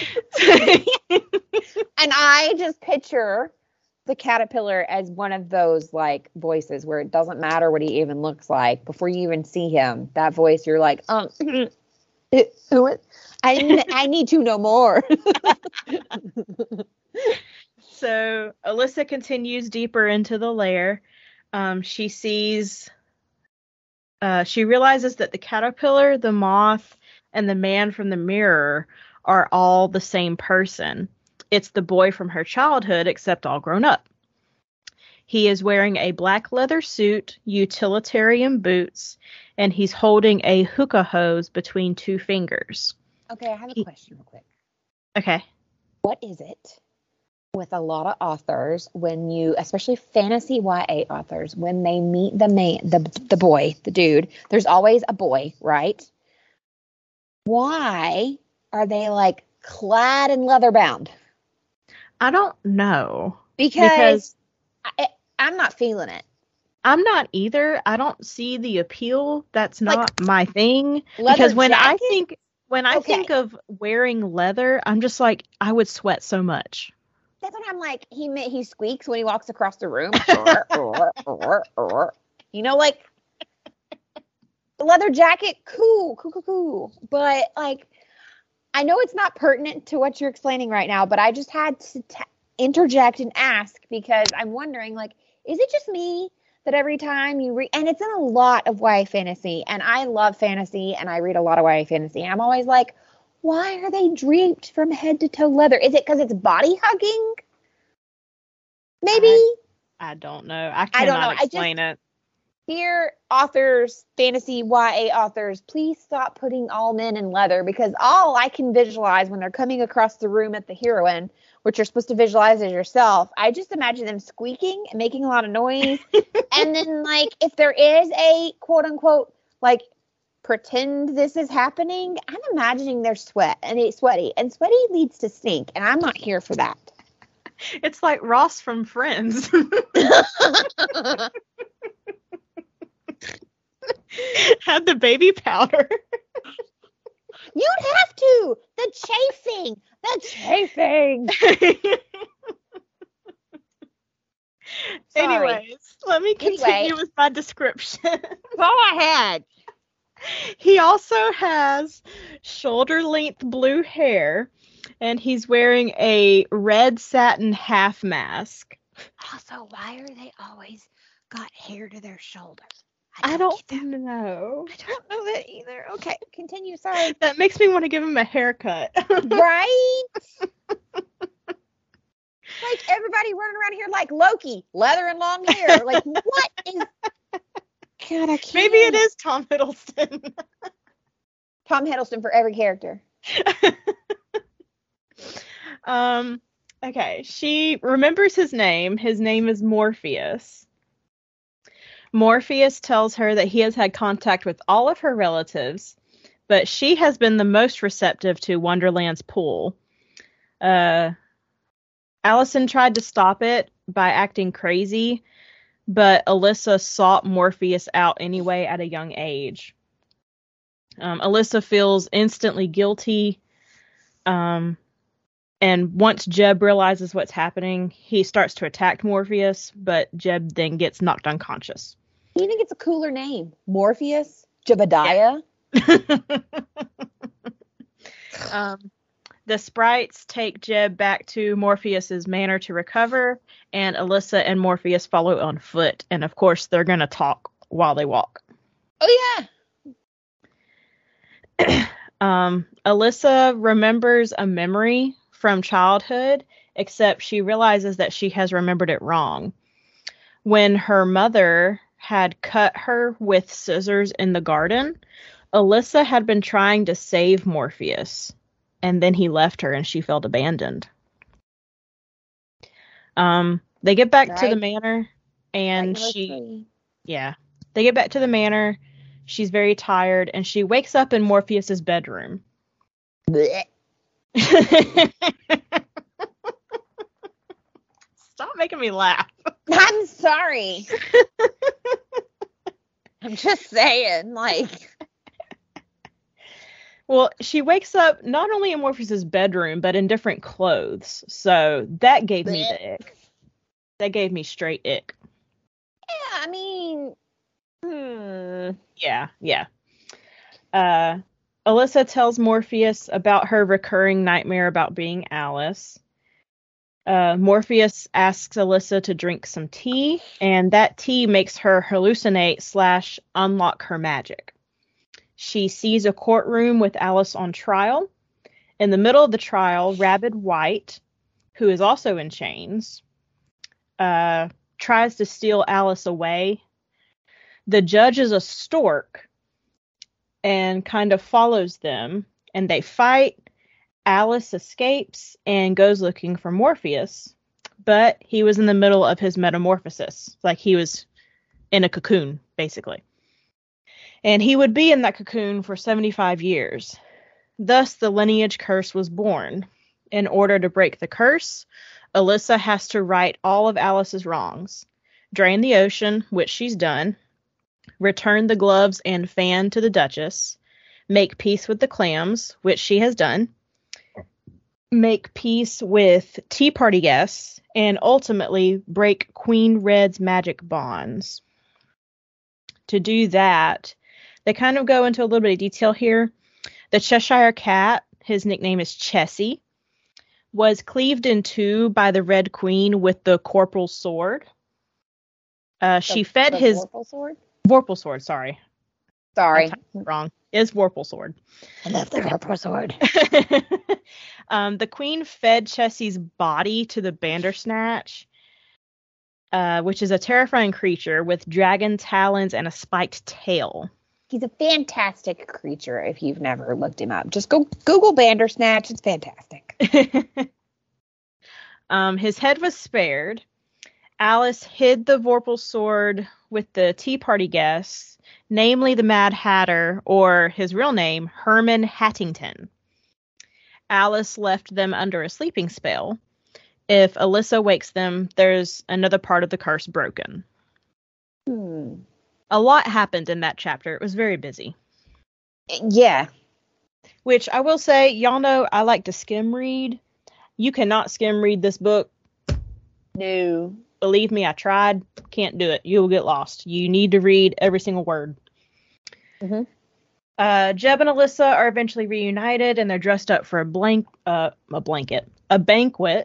And I just picture the caterpillar as one of those like voices where it doesn't matter what he even looks like before you even see him. That voice, you're like, um, I I need to know more. So Alyssa continues deeper into the lair. Um, she sees, uh, she realizes that the caterpillar, the moth, and the man from the mirror are all the same person. It's the boy from her childhood, except all grown up. He is wearing a black leather suit, utilitarian boots, and he's holding a hookah hose between two fingers. Okay, I have a question real quick. Okay. What is it with a lot of authors when you, especially fantasy Y A authors, when they meet the man, the the boy, the dude, there's always a boy, right? Why are they like clad in leather bound? I don't know. Because, because I, I'm not feeling it. I'm not either. I don't see the appeal. That's not like, my thing. Because when jacket? I think when I okay. think of wearing leather, I'm just like, I would sweat so much. That's what I'm like. He he squeaks when he walks across the room. You know, like leather jacket, cool, cool, cool, cool. But like, I know it's not pertinent to what you're explaining right now, but I just had to t- interject and ask because I'm wondering, like, is it just me that every time you read, and it's in a lot of Y A fantasy, and I love fantasy, and I read a lot of Y A fantasy, and I'm always like, why are they draped from head to toe leather? Is it because it's body hugging? Maybe? I, I don't know. I cannot I don't know. explain I just, it. Dear authors, fantasy Y A authors, please stop putting all men in leather because all I can visualize when they're coming across the room at the heroine, which you're supposed to visualize as yourself, I just imagine them squeaking and making a lot of noise. And then, like, if there is a quote unquote, like, pretend this is happening, I'm imagining they're sweat and it's sweaty, and sweaty leads to stink, and I'm not here for that. It's like Ross from Friends. Had the baby powder. You'd have to. The chafing. The chafing. Anyways, let me continue anyway. with my description. Go ahead. He also has shoulder-length blue hair, and he's wearing a red satin half mask. Also, why are they always got hair to their shoulders? I don't, I don't know. I don't know that either. Okay, continue. Sorry. That makes me want to give him a haircut. Right? like everybody running around here like Loki, leather and long hair. Like, what is... God, I can't. Maybe it is Tom Hiddleston. Tom Hiddleston for every character. um, okay, she remembers his name. His name is Morpheus. Morpheus tells her that he has had contact with all of her relatives, but she has been the most receptive to Wonderland's pool. Uh, Allison tried to stop it by acting crazy, but Alyssa sought Morpheus out anyway at a young age. Um, Alyssa feels instantly guilty, um, and once Jeb realizes what's happening, he starts to attack Morpheus, but Jeb then gets knocked unconscious. You think it's a cooler name? Morpheus? Jebediah? Yeah. um, the sprites take Jeb back to Morpheus's manor to recover, and Alyssa and Morpheus follow on foot. And of course, they're going to talk while they walk. Oh, yeah. um, Alyssa remembers a memory from childhood, except she realizes that she has remembered it wrong. When her mother had cut her with scissors in the garden, Alyssa had been trying to save Morpheus, and then he left her and she felt abandoned. Um, they get back right. to the manor, and right, she, three. yeah, they get back to the manor. She's very tired, and she wakes up in Morpheus's bedroom. Stop making me laugh. I'm sorry. I'm just saying, like. Well, she wakes up not only in Morpheus's bedroom, but in different clothes. So that gave me the ick. That gave me straight ick. Yeah, I mean, hmm. Yeah, yeah. Uh, Alyssa tells Morpheus about her recurring nightmare about being Alice. Uh, Morpheus asks Alyssa to drink some tea, and that tea makes her hallucinate slash unlock her magic. She sees a courtroom with Alice on trial. In the middle of the trial, Rabid White, who is also in chains, uh, tries to steal Alice away. The judge is a stork and kind of follows them, and they fight. Alice escapes and goes looking for Morpheus, but he was in the middle of his metamorphosis, like he was in a cocoon, basically. And he would be in that cocoon for seventy-five years. Thus, the lineage curse was born. In order to break the curse, Alyssa has to right all of Alice's wrongs, drain the ocean, which she's done, return the gloves and fan to the Duchess, make peace with the clams, which she has done, make peace with Tea Party guests, and ultimately break Queen Red's magic bonds. To do that, they kind of go into a little bit of detail here. The Cheshire Cat, his nickname is Chessie, was cleaved in two by the Red Queen with the Corporal Sword. Uh, the, she fed the his... Vorpal Sword? Vorpal Sword, sorry. Sorry. Wrong. It's Vorpal Sword. I love the Vorpal Sword. um, the Queen fed Chessie's body to the Bandersnatch, uh, which is a terrifying creature with dragon talons and a spiked tail. He's a fantastic creature if you've never looked him up. Just go Google Bandersnatch. It's fantastic. um, his head was spared. Alice hid the Vorpal Sword with the Tea Party guests, namely the Mad Hatter, or his real name, Herman Hattington. Alice left them under a sleeping spell. If Alyssa wakes them, there's another part of the curse broken. Hmm. A lot happened in that chapter. It was very busy. Yeah. Which I will say, y'all know I like to skim read. You cannot skim read this book. No. Believe me, I tried. Can't do it. You will get lost. You need to read every single word. Mm-hmm. Uh, Jeb and Alyssa are eventually reunited, and they're dressed up for a blank, uh, a blanket, a banquet.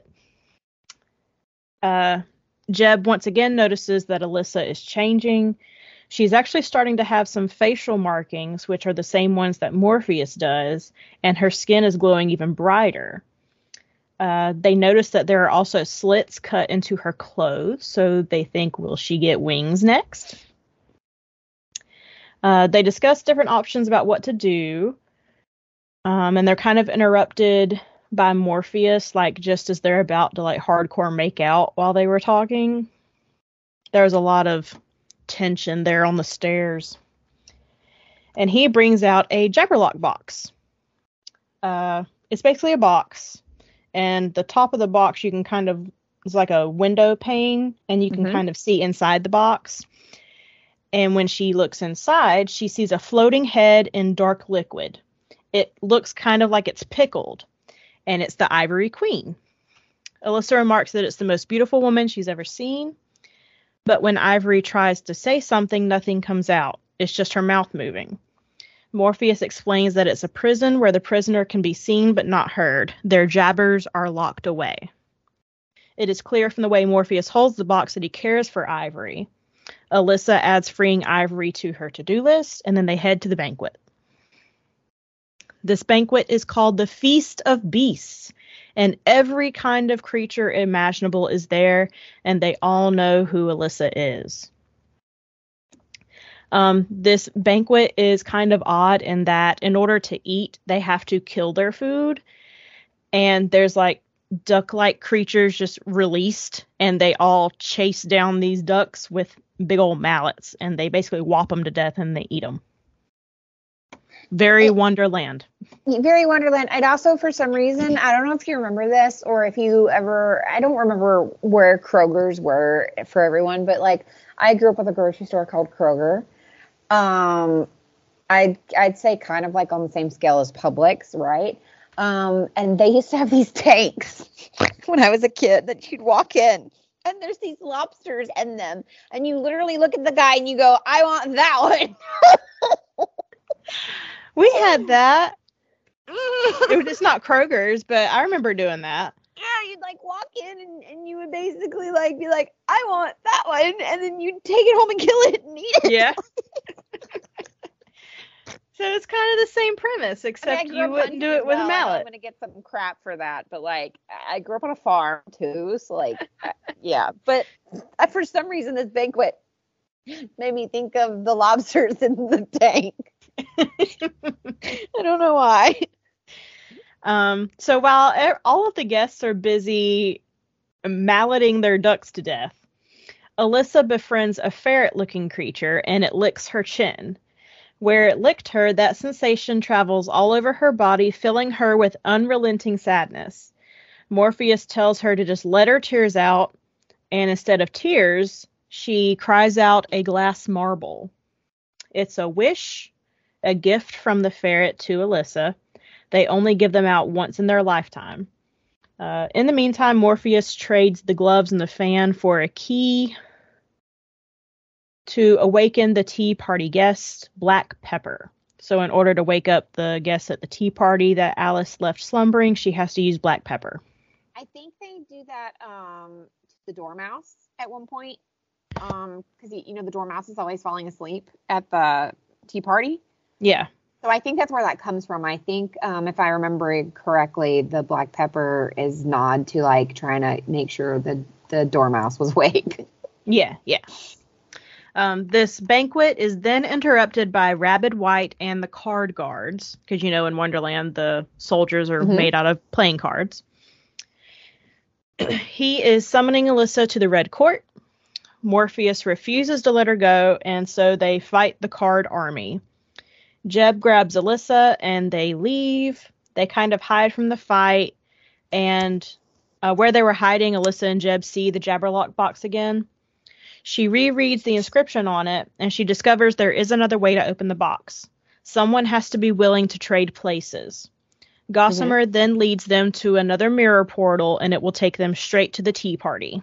Uh, Jeb once again notices that Alyssa is changing. She's actually starting to have some facial markings, which are the same ones that Morpheus does, and her skin is glowing even brighter. Uh, they notice that there are also slits cut into her clothes, so they think, will she get wings next? Uh, they discuss different options about what to do, um, and they're kind of interrupted by Morpheus, like just as they're about to like hardcore make out while they were talking. There was a lot of tension there on the stairs. And he brings out a Jabberlock box. Uh, it's basically a box. And the top of the box, you can kind of, it's like a window pane, and you can mm-hmm. kind of see inside the box. And when she looks inside, she sees a floating head in dark liquid. It looks kind of like it's pickled, and it's the Ivory Queen. Alyssa remarks that it's the most beautiful woman she's ever seen. But when Ivory tries to say something, nothing comes out. It's just her mouth moving. Morpheus explains that it's a prison where the prisoner can be seen but not heard. Their jabbers are locked away. It is clear from the way Morpheus holds the box that he cares for Ivory. Alyssa adds freeing Ivory to her to-do list, and then they head to the banquet. This banquet is called the Feast of Beasts, and every kind of creature imaginable is there, and they all know who Alyssa is. Um, this banquet is kind of odd in that in order to eat, they have to kill their food. And there's like duck-like creatures just released, and they all chase down these ducks with big old mallets, and they basically whop them to death and they eat them. Very Wonderland. Very Wonderland. I'd also, for some reason, I don't know if you remember this or if you ever, I don't remember where Kroger's were for everyone, but like I grew up with a grocery store called Kroger. Um, I'd, I'd say kind of like on the same scale as Publix, right? Um, and they used to have these tanks when I was a kid that you'd walk in and there's these lobsters in them. And you literally look at the guy and you go, I want that one. We had that. It was, it's not Kroger's, but I remember doing that. Yeah, you'd like walk in and, and you would basically like be like, I want that one, and then you'd take it home and kill it and eat it. Yeah. So it's kind of the same premise, except I mean, you wouldn't do it with well. a mallet. I'm gonna get some crap for that, but like I grew up on a farm too, so like yeah. But uh, for some reason, this banquet made me think of the lobsters in the tank. I don't know why. Um, so while er- all of the guests are busy malleting their ducks to death, Alyssa befriends a ferret-looking creature, and it licks her chin. Where it licked her, that sensation travels all over her body, filling her with unrelenting sadness. Morpheus tells her to just let her tears out, and instead of tears, she cries out a glass marble. It's a wish, a gift from the ferret to Alyssa. They only give them out once in their lifetime. Uh, in the meantime, Morpheus trades the gloves and the fan for a key to awaken the tea party guest, Black Pepper. So in order to wake up the guests at the tea party that Alice left slumbering, she has to use Black Pepper. I think they do that um, to the Dormouse at one point. Um, because, you know, the Dormouse is always falling asleep at the tea party. Yeah. So I think that's where that comes from. I think, um, if I remember it correctly, the Black Pepper is nod to, like, trying to make sure the, the Dormouse was awake. Yeah, yeah. Um, this banquet is then interrupted by Rabid White and the card guards. Because, you know, in Wonderland, the soldiers are mm-hmm. made out of playing cards. He is summoning Alyssa to the Red Court. Morpheus refuses to let her go, and so they fight the card army. Jeb grabs Alyssa, and they leave. They kind of hide from the fight, and uh, where they were hiding, Alyssa and Jeb see the Jabberlock box again. She rereads the inscription on it, and she discovers there is another way to open the box. Someone has to be willing to trade places. Gossamer mm-hmm. then leads them to another mirror portal, and it will take them straight to the tea party.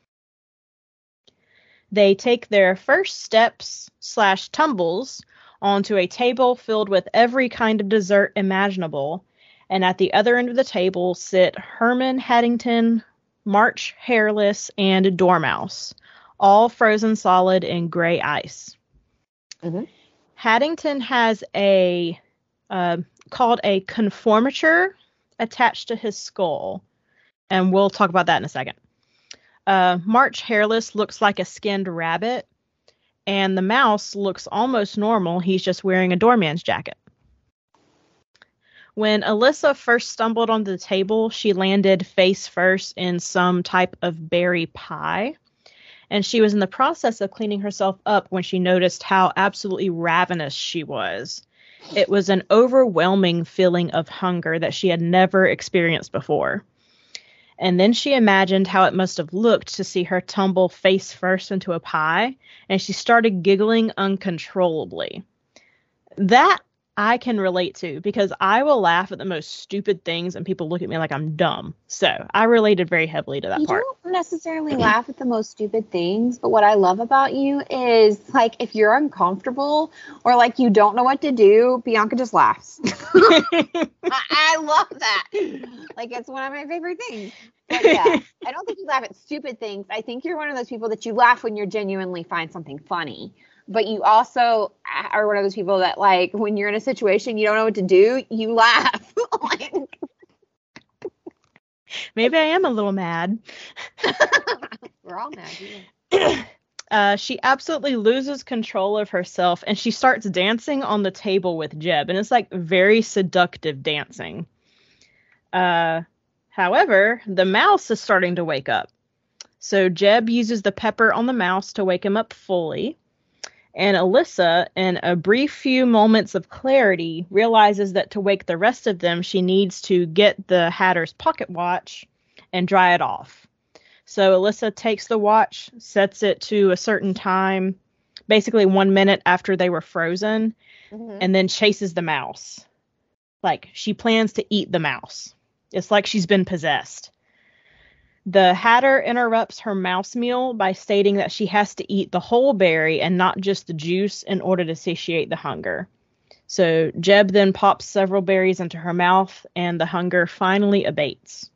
They take their first steps slash tumbles onto a table filled with every kind of dessert imaginable, and at the other end of the table sit Herman Haddington, March Hairless, and Dormouse, all frozen solid in gray ice. Mm-hmm. Haddington has a uh, called a conformature attached to his skull, and we'll talk about that in a second. Uh, March Hairless looks like a skinned rabbit, and the mouse looks almost normal. He's just wearing a doorman's jacket. When Alyssa first stumbled onto the table, she landed face first in some type of berry pie, and she was in the process of cleaning herself up when she noticed how absolutely ravenous she was. It was an overwhelming feeling of hunger that she had never experienced before. And then she imagined how it must have looked to see her tumble face first into a pie, and she started giggling uncontrollably. That I can relate to, because I will laugh at the most stupid things and people look at me like I'm dumb. So I related very heavily to that you part. You don't necessarily laugh at the most stupid things, but what I love about you is, like, if you're uncomfortable or like you don't know what to do, Bianca just laughs. I, I love that. Like, it's one of my favorite things. But yeah, I don't think you laugh at stupid things. I think you're one of those people that you laugh when you genuinely find something funny. But you also are one of those people that, like, when you're in a situation you don't know what to do, you laugh. Like, maybe I am a little mad. We're all mad. Yeah. Uh, she absolutely loses control of herself, and she starts dancing on the table with Jeb, and it's like very seductive dancing. Uh, however, the mouse is starting to wake up. So Jeb uses the pepper on the mouse to wake him up fully. And Alyssa, in a brief few moments of clarity, realizes that to wake the rest of them, she needs to get the Hatter's pocket watch and dry it off. So Alyssa takes the watch, sets it to a certain time, basically one minute after they were frozen, mm-hmm. and then chases the mouse. Like, she plans to eat the mouse. It's like she's been possessed. The Hatter interrupts her mouse meal by stating that she has to eat the whole berry and not just the juice in order to satiate the hunger. So Jeb then pops several berries into her mouth, and the hunger finally abates.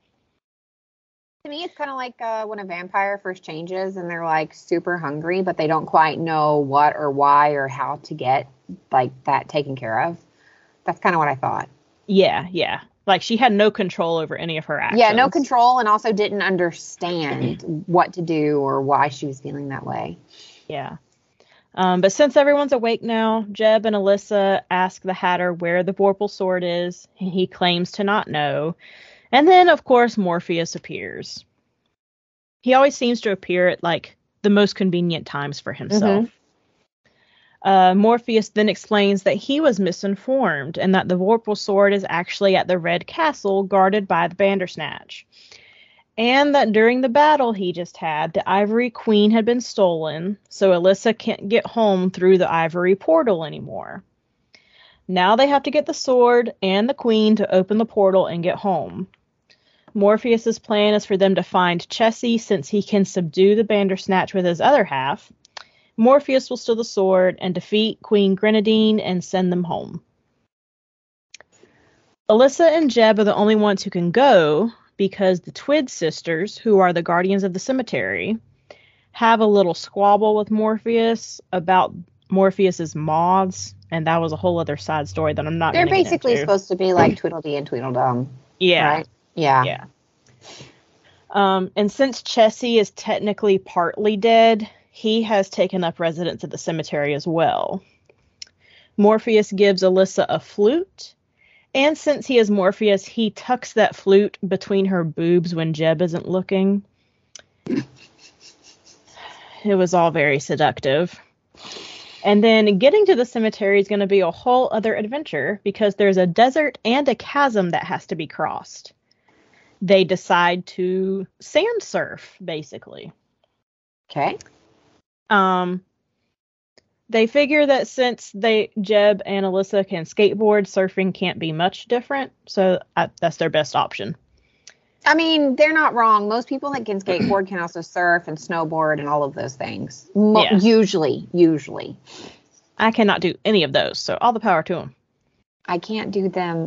To me, it's kind of like uh, when a vampire first changes and they're, like, super hungry, but they don't quite know what or why or how to get, like, that taken care of. That's kind of what I thought. Yeah, yeah. Like, she had no control over any of her actions. Yeah, no control, and also didn't understand what to do or why she was feeling that way. Yeah. Um, but since everyone's awake now, Jeb and Alyssa ask the Hatter where the Vorpal sword is, and he claims to not know. And then, of course, Morpheus appears. He always seems to appear at, like, the most convenient times for himself. Mm-hmm. Uh, Morpheus then explains that he was misinformed and that the Vorpal sword is actually at the Red Castle guarded by the Bandersnatch. And that during the battle he just had, the Ivory Queen had been stolen, so Alyssa can't get home through the Ivory portal anymore. Now they have to get the sword and the Queen to open the portal and get home. Morpheus's plan is for them to find Chessie, since he can subdue the Bandersnatch with his other half. Morpheus will steal the sword and defeat Queen Grenadine and send them home. Alyssa and Jeb are the only ones who can go because the Twid sisters, who are the guardians of the cemetery, have a little squabble with Morpheus about Morpheus's moths, and that was a whole other side story that I'm not going to get into. They're basically supposed to be like Tweedledee and Tweedledum. Yeah. Right? Yeah. Yeah. Um, and since Chessie is technically partly dead, he has taken up residence at the cemetery as well. Morpheus gives Alyssa a flute, and since he is Morpheus, he tucks that flute between her boobs when Jeb isn't looking. It was all very seductive. And then getting to the cemetery is going to be a whole other adventure, because there's a desert and a chasm that has to be crossed. They decide to sand surf, basically. Okay. Um, they figure that since they Jeb and Alyssa can skateboard, surfing can't be much different, so I, that's their best option. I mean, they're not wrong. Most people that can skateboard can also surf and snowboard and all of those things. Mo- yeah. Usually, usually. I cannot do any of those, so all the power to them. I can't do them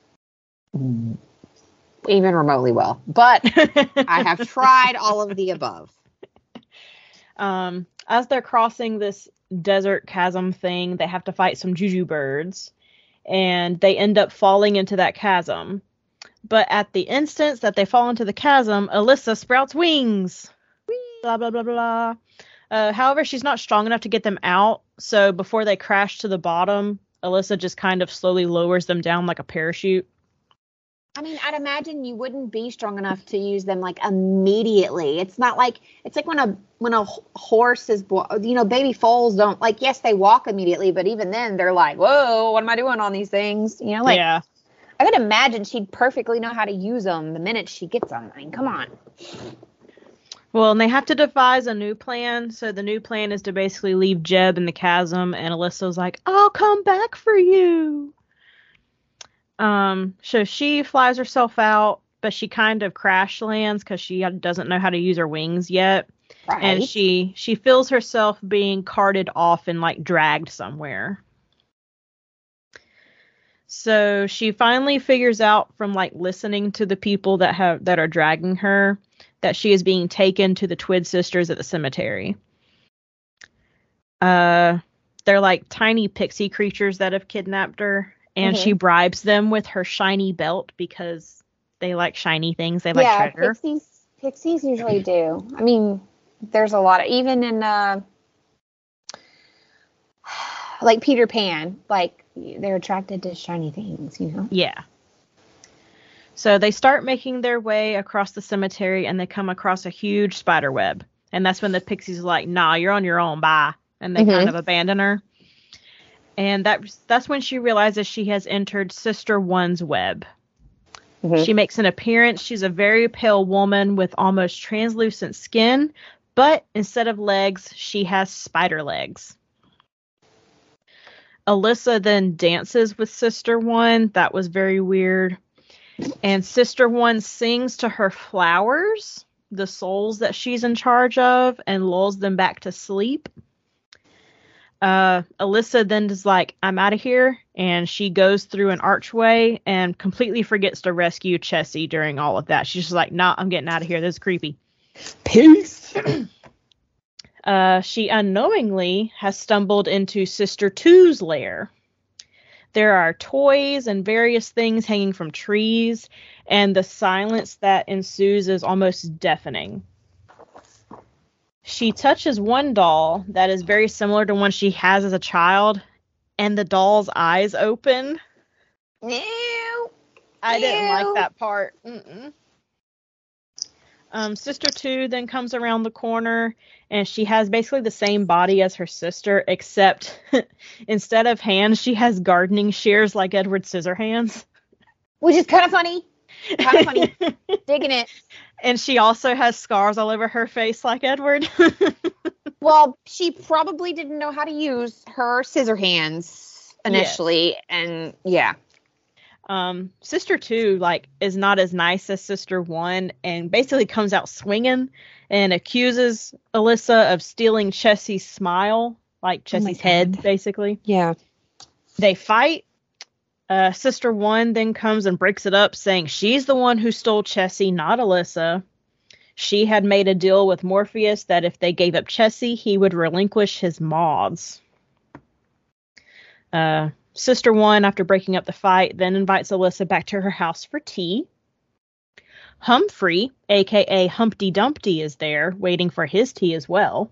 even remotely well, but I have tried all of the above. Um, as they're crossing this desert chasm thing, they have to fight some juju birds, and they end up falling into that chasm. But at the instance that they fall into the chasm, Alyssa sprouts wings. Whee! Blah, blah, blah, blah. Uh, however, she's not strong enough to get them out. So before they crash to the bottom, Alyssa just kind of slowly lowers them down like a parachute. I mean, I'd imagine you wouldn't be strong enough to use them like immediately. It's not like it's like when a when a horse is, you know, baby foals don't like. Yes, they walk immediately, but even then, they're like, "Whoa, what am I doing on these things?" You know, like yeah. I could imagine she'd perfectly know how to use them the minute she gets them. I mean, come on. Well, and they have to devise a new plan. So the new plan is to basically leave Jeb in the chasm, and Alyssa's like, "I'll come back for you." Um, so she flies herself out, but she kind of crash lands because she doesn't know how to use her wings yet. Right. And she, she feels herself being carted off and like dragged somewhere. So she finally figures out from like listening to the people that have, that are dragging her that she is being taken to the twin sisters at the cemetery. Uh, they're like tiny pixie creatures that have kidnapped her. And mm-hmm. she bribes them with her shiny belt because they like shiny things. They like yeah, treasure. Pixies, pixies usually do. I mean, there's a lot of, even in, uh, like Peter Pan, like they're attracted to shiny things, you know? Yeah. So they start making their way across the cemetery and they come across a huge spider web. And that's when the pixies are like, "Nah, you're on your own, bye." And they mm-hmm. kind of abandon her. And that, that's when she realizes she has entered Sister One's web. Mm-hmm. She makes an appearance. She's a very pale woman with almost translucent skin, but instead of legs, she has spider legs. Alyssa then dances with Sister One. That was very weird. And Sister One sings to her flowers, the souls that she's in charge of, and lulls them back to sleep. Uh, Alyssa then is like, "I'm out of here," and she goes through an archway and completely forgets to rescue Chessie during all of that. She's just like, "Nah, I'm getting out of here. This is creepy." Peace. uh, she unknowingly has stumbled into Sister Two's lair. There are toys and various things hanging from trees, and the silence that ensues is almost deafening. She touches one doll that is very similar to one she has as a child, and the doll's eyes open. No. I didn't like that part. Mm-mm. Um, Sister Two then comes around the corner, and she has basically the same body as her sister, except instead of hands, she has gardening shears like Edward Scissorhands. Which is kind of funny. Kind of funny. Digging it. And she also has scars all over her face like Edward. Well, she probably didn't know how to use her scissor hands initially. Yes. And yeah. Um, Sister Two, like, is not as nice as Sister One and basically comes out swinging and accuses Alyssa of stealing Chessie's smile, like Chessie's oh head, basically. Yeah. They fight. Uh, Sister One then comes and breaks it up, saying she's the one who stole Chessie, not Alyssa. She had made a deal with Morpheus that if they gave up Chessie, he would relinquish his moths. Uh, Sister One, after breaking up the fight, then invites Alyssa back to her house for tea. Humphrey, aka Humpty Dumpty, is there, waiting for his tea as well.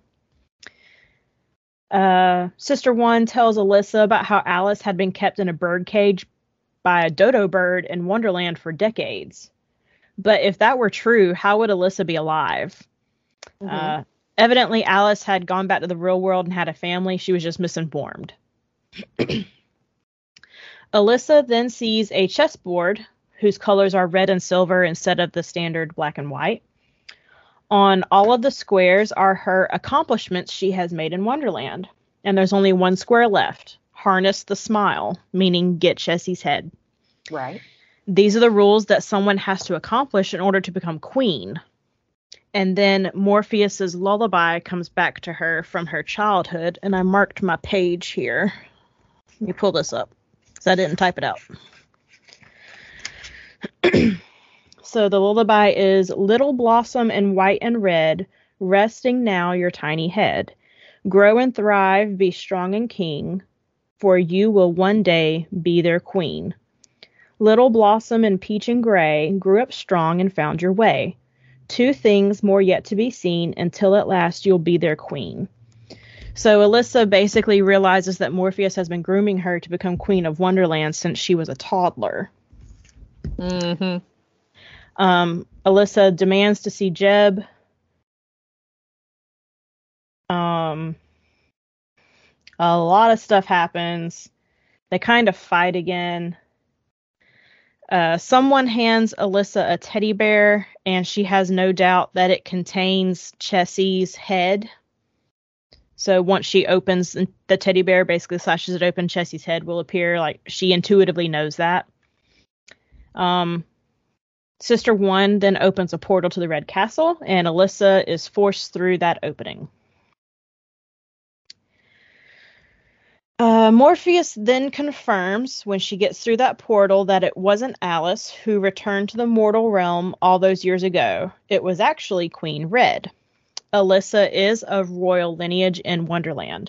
Uh, Sister One tells Alyssa about how Alice had been kept in a bird cage by a dodo bird in Wonderland for decades. But if that were true, how would Alyssa be alive? Mm-hmm. Uh, evidently, Alice had gone back to the real world and had a family. She was just misinformed. Alyssa then sees a chessboard whose colors are red and silver instead of the standard black and white. On all of the squares are her accomplishments she has made in Wonderland. And there's only one square left. Harness the smile, meaning get Chessie's head. Right. These are the rules that someone has to accomplish in order to become queen. And then Morpheus's lullaby comes back to her from her childhood. And I marked my page here. Let me pull this up, because I didn't type it out. So the lullaby is, "Little blossom in white and red, resting now your tiny head. Grow and thrive, be strong and king, for you will one day be their queen. Little Blossom and Peach and Gray grew up strong and found your way. Two things more yet to be seen, until at last you'll be their queen. So Alyssa basically realizes that Morpheus has been grooming her to become Queen of Wonderland since she was a toddler. Mm-hmm. Um, Alyssa demands to see Jeb. Um, a lot of stuff happens. They kind of fight again. Uh, someone hands Alyssa a teddy bear, and she has no doubt that it contains Chessie's head. So once she opens the teddy bear, basically slashes it open, Chessie's head will appear. Like, she intuitively knows that. Um, Sister One then opens a portal to the Red Castle, and Alyssa is forced through that opening. Uh, Morpheus then confirms, when she gets through that portal, that it wasn't Alice who returned to the mortal realm all those years ago. It was actually Queen Red. Alyssa is of royal lineage in Wonderland.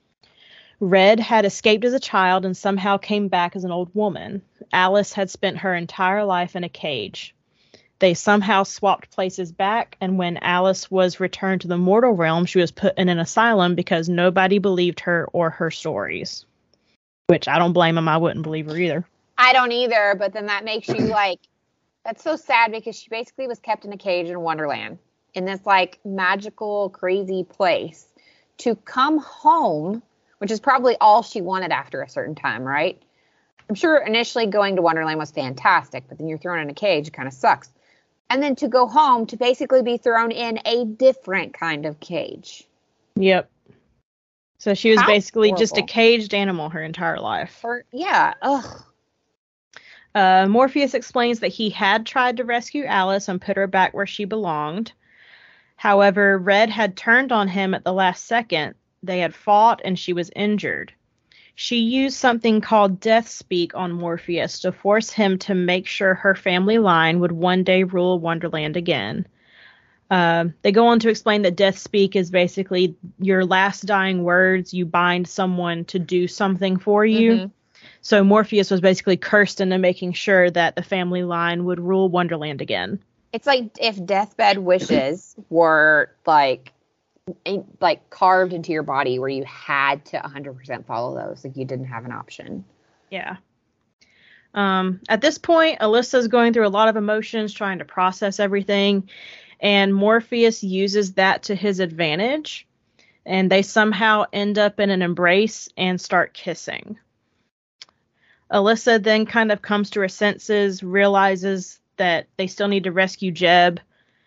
Red had escaped as a child and somehow came back as an old woman. Alice had spent her entire life in a cage. They somehow swapped places back, and when Alice was returned to the mortal realm, she was put in an asylum because nobody believed her or her stories. Which, I don't blame them. I wouldn't believe her either. I don't either, but then that makes you, like, that's so sad because she basically was kept in a cage in Wonderland, in this, like, magical, crazy place, to come home, which is probably all she wanted after a certain time, right? I'm sure initially going to Wonderland was fantastic, but then you're thrown in a cage, it kind of sucks. And then to go home to basically be thrown in a different kind of cage. Yep. So she was How basically horrible. just a caged animal her entire life. Her, yeah, ugh. Uh, Morpheus explains that he had tried to rescue Alice and put her back where she belonged. However, Red had turned on him at the last second. They had fought and she was injured. She used something called Death Speak on Morpheus to force him to make sure her family line would one day rule Wonderland again. Uh, they go on to explain that Death Speak is basically your last dying words. You bind someone to do something for you. Mm-hmm. So Morpheus was basically cursed into making sure that the family line would rule Wonderland again. It's like if deathbed wishes were like like carved into your body where you had to one hundred percent follow those. Like you didn't have an option. Yeah. Um, at this point, Alyssa's going through a lot of emotions, trying to process everything. And Morpheus uses that to his advantage. And they somehow end up in an embrace and start kissing. Alyssa then kind of comes to her senses, realizes that they still need to rescue Jeb.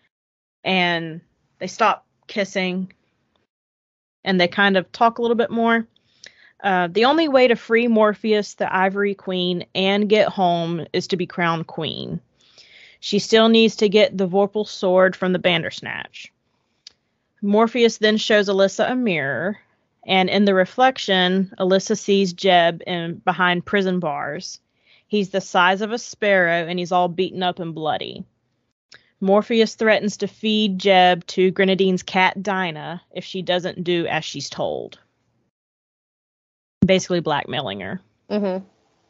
And they stop kissing, and they kind of talk a little bit more. Uh, the only way to free Morpheus, the Ivory Queen, and get home is to be crowned queen. She still needs to get the Vorpal sword from the Bandersnatch. Morpheus then shows Alyssa a mirror, and in the reflection, Alyssa sees Jeb in behind prison bars. He's the size of a sparrow, and he's all beaten up and bloody. Morpheus threatens to feed Jeb to Grenadine's cat Dinah if she doesn't do as she's told. Basically blackmailing her. Mm-hmm.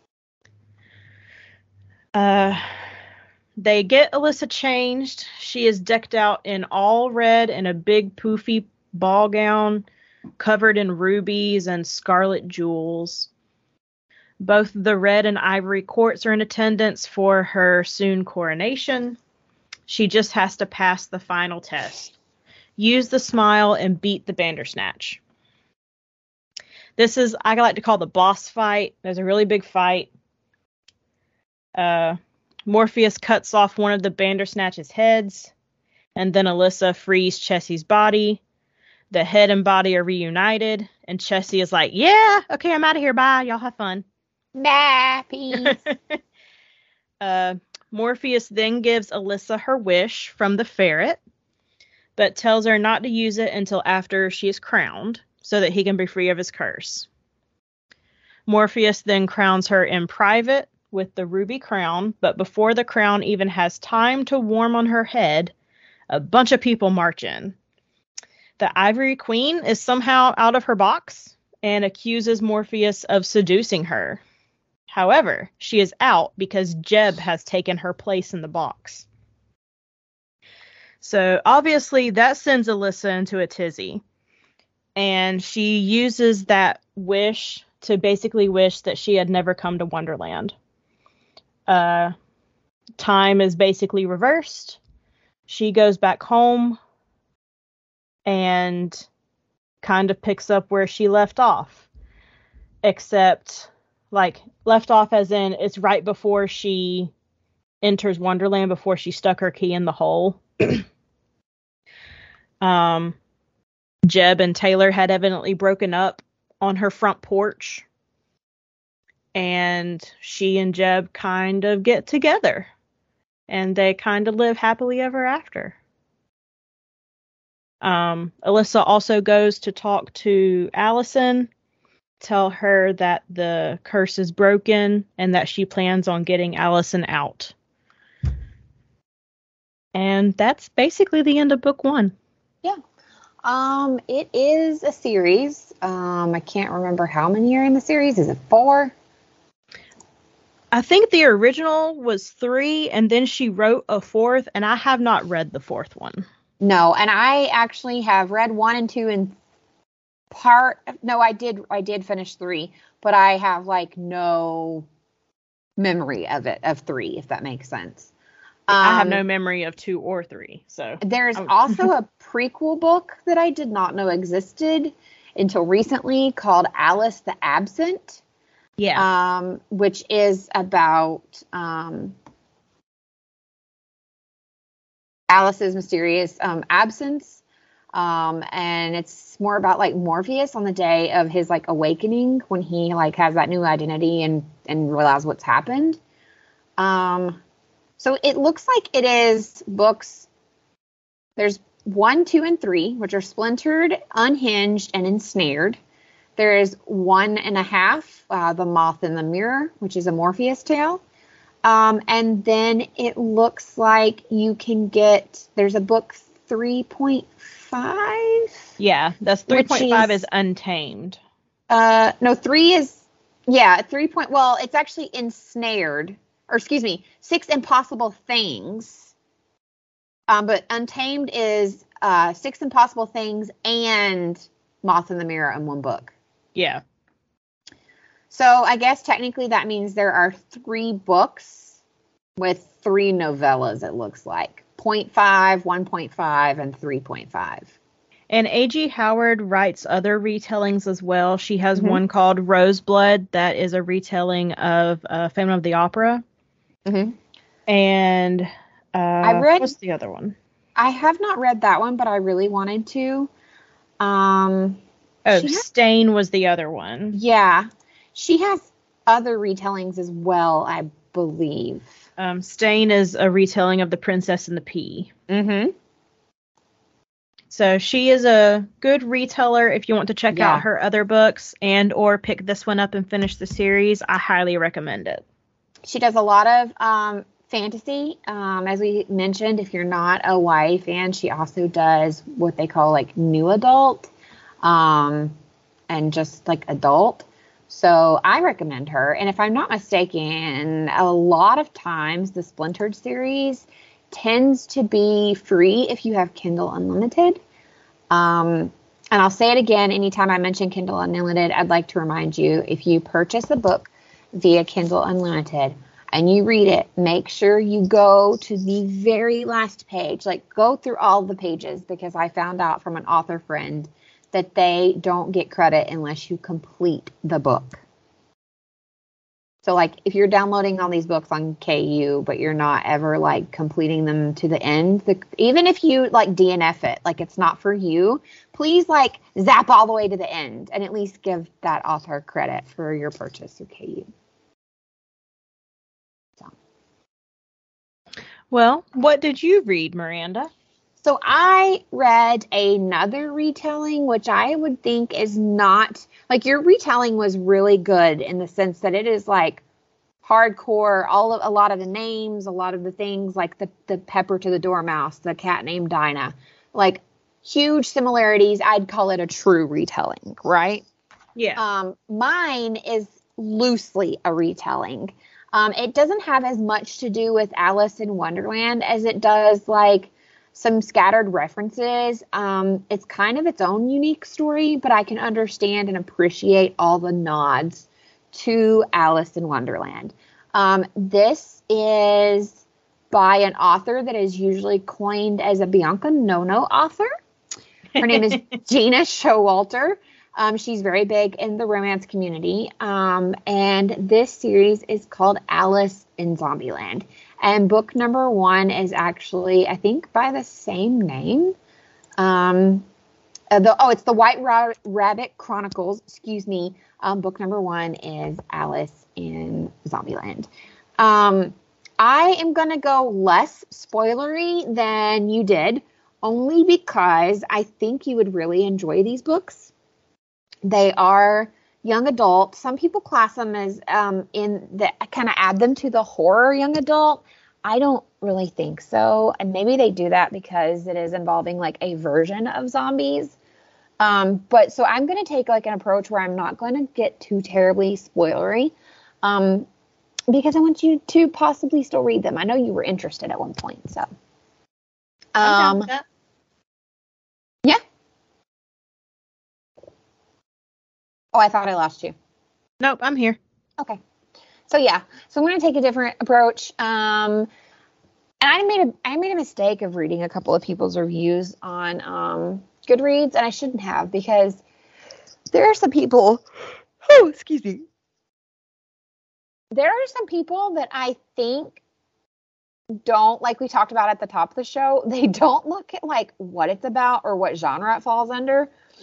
Uh, they get Alyssa changed. She is decked out in all red and a big poofy ball gown covered in rubies and scarlet jewels. Both the red and ivory courts are in attendance for her soon coronation. She just has to pass the final test. Use the smile and beat the Bandersnatch. This is, I like to call the boss fight. There's a really big fight. Uh, Morpheus cuts off one of the Bandersnatch's heads. And then Alyssa frees Chessie's body. The head and body are reunited. And Chessie is like, yeah, okay, I'm out of here. Bye. Y'all have fun. Bye. Peace. uh, Morpheus then gives Alyssa her wish from the ferret, but tells her not to use it until after she is crowned, so that he can be free of his curse. Morpheus then crowns her in private with the ruby crown, but before the crown even has time to warm on her head, a bunch of people march in. The Ivory Queen is somehow out of her box and accuses Morpheus of seducing her. However, she is out because Jeb has taken her place in the box. So obviously that sends Alyssa into a tizzy. And she uses that wish to basically wish that she had never come to Wonderland. Uh, time is basically reversed. She goes back home and kind of picks up where she left off. Except, like, left off as in it's right before she enters Wonderland, before she stuck her key in the hole. um, Jeb and Taylor had evidently broken up on her front porch. And she and Jeb kind of get together. And they kind of live happily ever after. Um, Alyssa also goes to talk to Allison, tell her that the curse is broken and that she plans on getting Allison out. And that's basically the end of book one. Yeah. Um, it is a series. Um, I can't remember how many are in the series. Is it four? I think the original was three, and then she wrote a fourth, and I have not read the fourth one. No, and I actually have read one and two and part. No, I did. I did finish three, but I have like no memory of it of three, if that makes sense. Um, I have no memory of two or three. So there's also a prequel book that I did not know existed until recently called Alice the Absent. Yeah. Um, which is about um, Alice's mysterious um, absence. Um, and it's more about like Morpheus on the day of his like awakening, when he like has that new identity and, and realizes what's happened. Um, so it looks like it is books. There's one, two, and three, which are Splintered, Unhinged, and Ensnared. There is one and a half, uh, The Moth in the Mirror, which is a Morpheus tale. Um, and then it looks like you can get, there's a book three point five. Yeah, that's three point five is, is Untamed. Uh, no, three is, yeah, three point, well, it's actually Ensnared, or excuse me, Six Impossible Things. Um, but Untamed is uh, Six Impossible Things and Moth in the Mirror in one book. Yeah. So I guess technically that means there are three books with three novellas, it looks like. zero point five, one point five, and three point five. And A G Howard writes other retellings as well. She has mm-hmm. one called Roseblood that is a retelling of uh, Phantom of the Opera. Mm-hmm. And uh, I read, what's the other one? I have not read that one, but I really wanted to. Um... Oh, has, Stain was the other one. Yeah. She has other retellings as well, I believe. Um, Stain is a retelling of The Princess and the Pea. Mm-hmm. So she is a good reteller. If you want to check yeah. out her other books and or pick this one up and finish the series, I highly recommend it. She does a lot of um, fantasy. Um, as we mentioned, if you're not a Y A fan, she also does what they call like new adult. Um, and just like adult. So I recommend her. And if I'm not mistaken, a lot of times the Splintered series tends to be free if you have Kindle Unlimited. Um, and I'll say it again, anytime I mention Kindle Unlimited, I'd like to remind you, if you purchase a book via Kindle Unlimited and you read it, make sure you go to the very last page, like go through all the pages, because I found out from an author friend that they don't get credit unless you complete the book. So, like, if you're downloading all these books on K U, but you're not ever, like, completing them to the end, the, even if you, like, D N F it, like, it's not for you, please, like, zap all the way to the end and at least give that author credit for your purchase through K U. So. Well, what did you read, Miranda? So I read another retelling, which I would think is not, like, your retelling was really good in the sense that it is like hardcore, all of a lot of the names, a lot of the things, like the, the Pepper to the Dormouse, the cat named Dinah, like huge similarities. I'd call it a true retelling, right? Yeah. Um, mine is loosely a retelling. Um, it doesn't have as much to do with Alice in Wonderland as it does like some scattered references. Um, it's kind of its own unique story, but I can understand and appreciate all the nods to Alice in Wonderland. Um, this is by an author that is usually coined as a Bianca Nono author. Her name is Gina Showalter. Um, she's very big in the romance community. Um, and this series is called Alice in Zombieland. And book number one is actually, I think, by the same name. Um, uh, the, oh, it's the White Ra- Rabbit Chronicles. Excuse me. Um, book number one is Alice in Zombieland. Um, I am going to go less spoilery than you did, only because I think you would really enjoy these books. They are young adult. Some people class them as um, in the kind of add them to the horror young adult. I don't really think so. And maybe they do that because it is involving like a version of zombies. Um, but so I'm going to take like an approach where I'm not going to get too terribly spoilery. Um, because I want you to possibly still read them. I know you were interested at one point, so. Um, yeah. Oh, I thought I lost you. Nope, I'm here. Okay. So yeah, so I'm going to take a different approach. Um, and I made a I made a mistake of reading a couple of people's reviews on um, Goodreads, and I shouldn't have, because there are some people. Oh, excuse me. There are some people that I think don't, like we talked about at the top of the show, they don't look at like what it's about or what genre it falls under.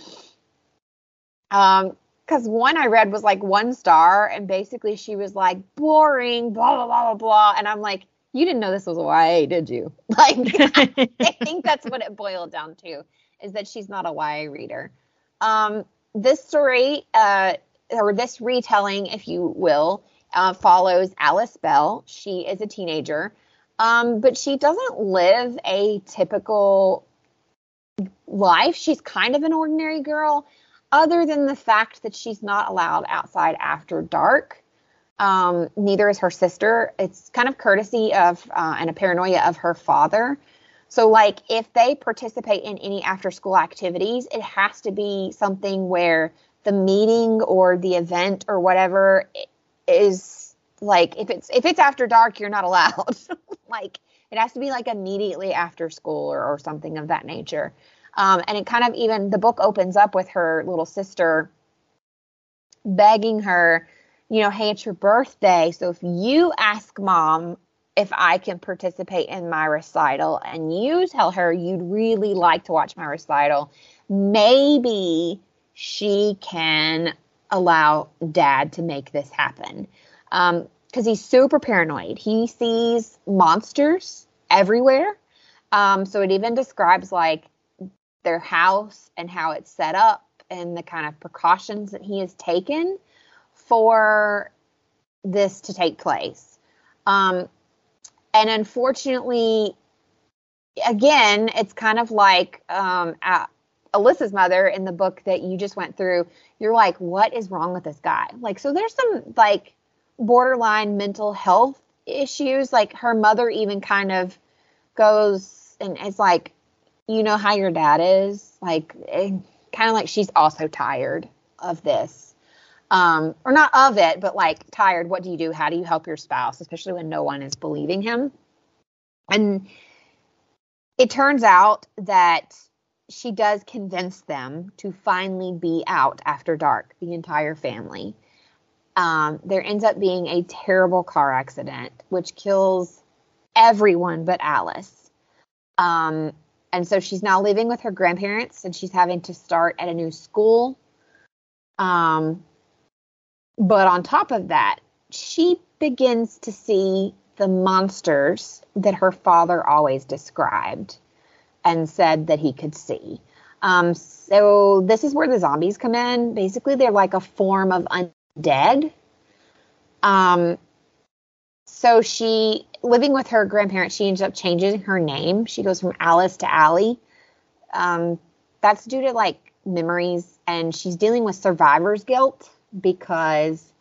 Um, because one I read was like one star, and basically she was like boring, blah blah blah blah blah, and I'm like, you didn't know this was a Y A, did you? Like, I think that's what it boiled down to, is that she's not a Y A reader. Um, this story, uh, or this retelling, if you will, uh, follows Alice Bell. She is a teenager, um, but she doesn't live a typical life. She's kind of an ordinary girl, other than the fact that she's not allowed outside after dark. Um, neither is her sister. It's kind of courtesy of uh, and a paranoia of her father. So, like, if they participate in any after-school activities, it has to be something where the meeting or the event or whatever is, like, if it's if it's after dark, you're not allowed. Like, it has to be, like, immediately after school or, or something of that nature. Um, and it kind of even, the book opens up with her little sister begging her, you know, hey, it's your birthday, so if you ask mom if I can participate in my recital, and you tell her you'd really like to watch my recital, maybe she can allow dad to make this happen. Um, because he's super paranoid. He sees monsters everywhere. Um, so it even describes like their house and how it's set up and the kind of precautions that he has taken for this to take place. Um, and unfortunately, again, it's kind of like um, uh, Alyssa's mother in the book that you just went through. You're like, what is wrong with this guy? Like, so there's some like borderline mental health issues. Like, her mother even kind of goes and it's like, you know how your dad is? Like, kind of like she's also tired of this. Um, or not of it, but like tired. What do you do? How do you help your spouse, especially when no one is believing him? And it turns out that she does convince them to finally be out after dark, the entire family. Um, there ends up being a terrible car accident, which kills everyone but Alice. Um, and so she's now living with her grandparents, and she's having to start at a new school. Um, But on top of that, she begins to see the monsters that her father always described and said that he could see. Um, so this is where the zombies come in. Basically, they're like a form of undead. Um, so she, living with her grandparents, she ends up changing her name. She goes from Alice to Allie. Um, that's due to like memories, and she's dealing with survivor's guilt, because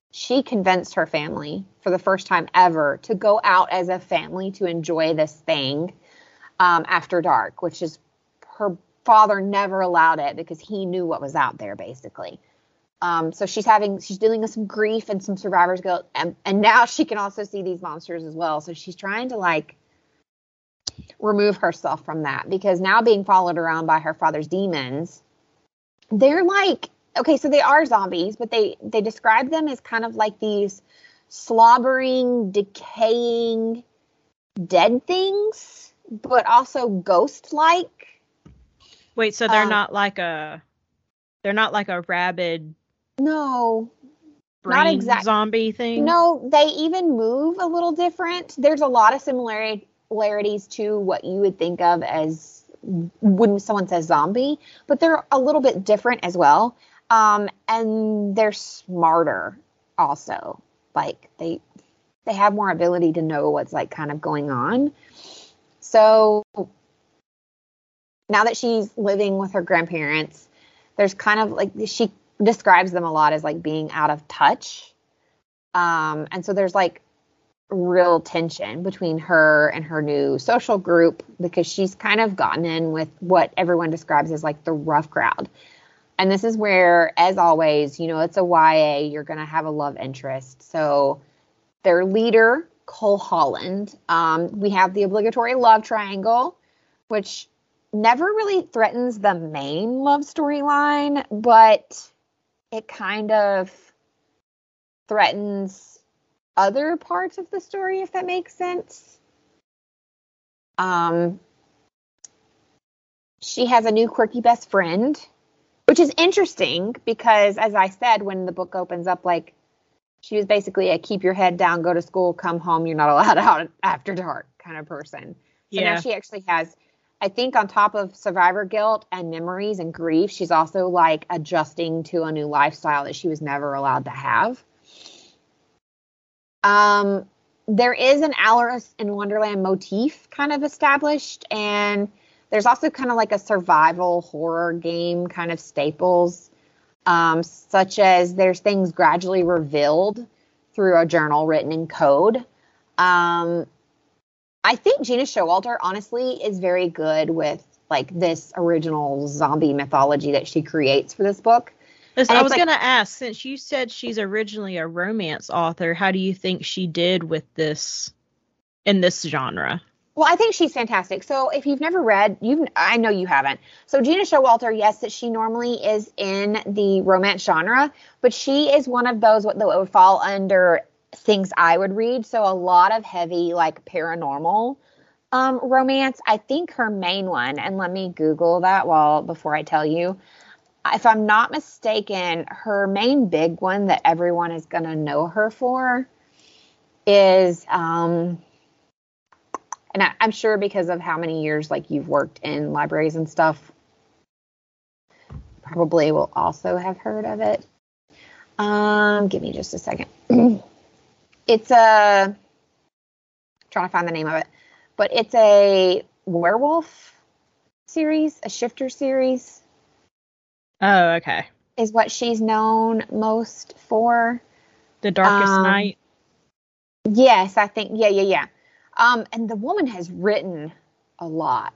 she convinced her family for the first time ever to go out as a family to enjoy this thing um, after dark, which is her father never allowed it because he knew what was out there, basically. Um, so she's having, she's dealing with some grief and some survivor's guilt. And, and now she can also see these monsters as well. So she's trying to like remove herself from that because now being followed around by her father's demons, they're like, okay, so they are zombies, but they, they describe them as kind of like these slobbering, decaying, dead things, but also ghost-like. Wait, so they're um, not like a, they're not like a rabid no, brain not exact zombie thing? No, they even move a little different. There's a lot of similarities to what you would think of as when someone says zombie, but they're a little bit different as well. Um, and they're smarter also. Like they, they have more ability to know what's like kind of going on. So now that she's living with her grandparents, there's kind of like, she describes them a lot as like being out of touch. Um, and so there's like real tension between her and her new social group because she's kind of gotten in with what everyone describes as like the rough crowd. And this is where, as always, you know, it's a Y A, you're going to have a love interest. So their leader, Cole Holland, um, we have the obligatory love triangle, which never really threatens the main love storyline, but it kind of threatens other parts of the story, if that makes sense. Um, she has a new quirky best friend, which is interesting because, as I said, when the book opens up, like, she was basically a keep your head down, go to school, come home, you're not allowed out after dark kind of person. So Yeah. now she actually has, I think, on top of survivor guilt and memories and grief, she's also like adjusting to a new lifestyle that she was never allowed to have. Um, there is an Alice in Wonderland motif kind of established, and there's also kind of like a survival horror game kind of staples, um, such as there's things gradually revealed through a journal written in code. Um, I think Gina Showalter, honestly, is very good with like this original zombie mythology that she creates for this book. Listen, I was like, going to ask, since you said she's originally a romance author, how do you think she did with this in this genre? Well, I think she's fantastic. So if you've never read, you I know you haven't. So Gina Showalter, yes, that she normally is in the romance genre, but she is one of those that would fall under things I would read. So a lot of heavy, like paranormal um, romance. I think her main one, and let me Google that while before I tell you. If I'm not mistaken, her main big one that everyone is going to know her for is, um, and I, I'm sure because of how many years like you've worked in libraries and stuff, probably will also have heard of it. Um, give me just a second. It's a, trying to find the name of it, but it's a werewolf series, a shifter series. Oh, okay. Is what she's known most for. The Darkest um, Night? Yes, I think, yeah, yeah, yeah. Um, and the woman has written a lot.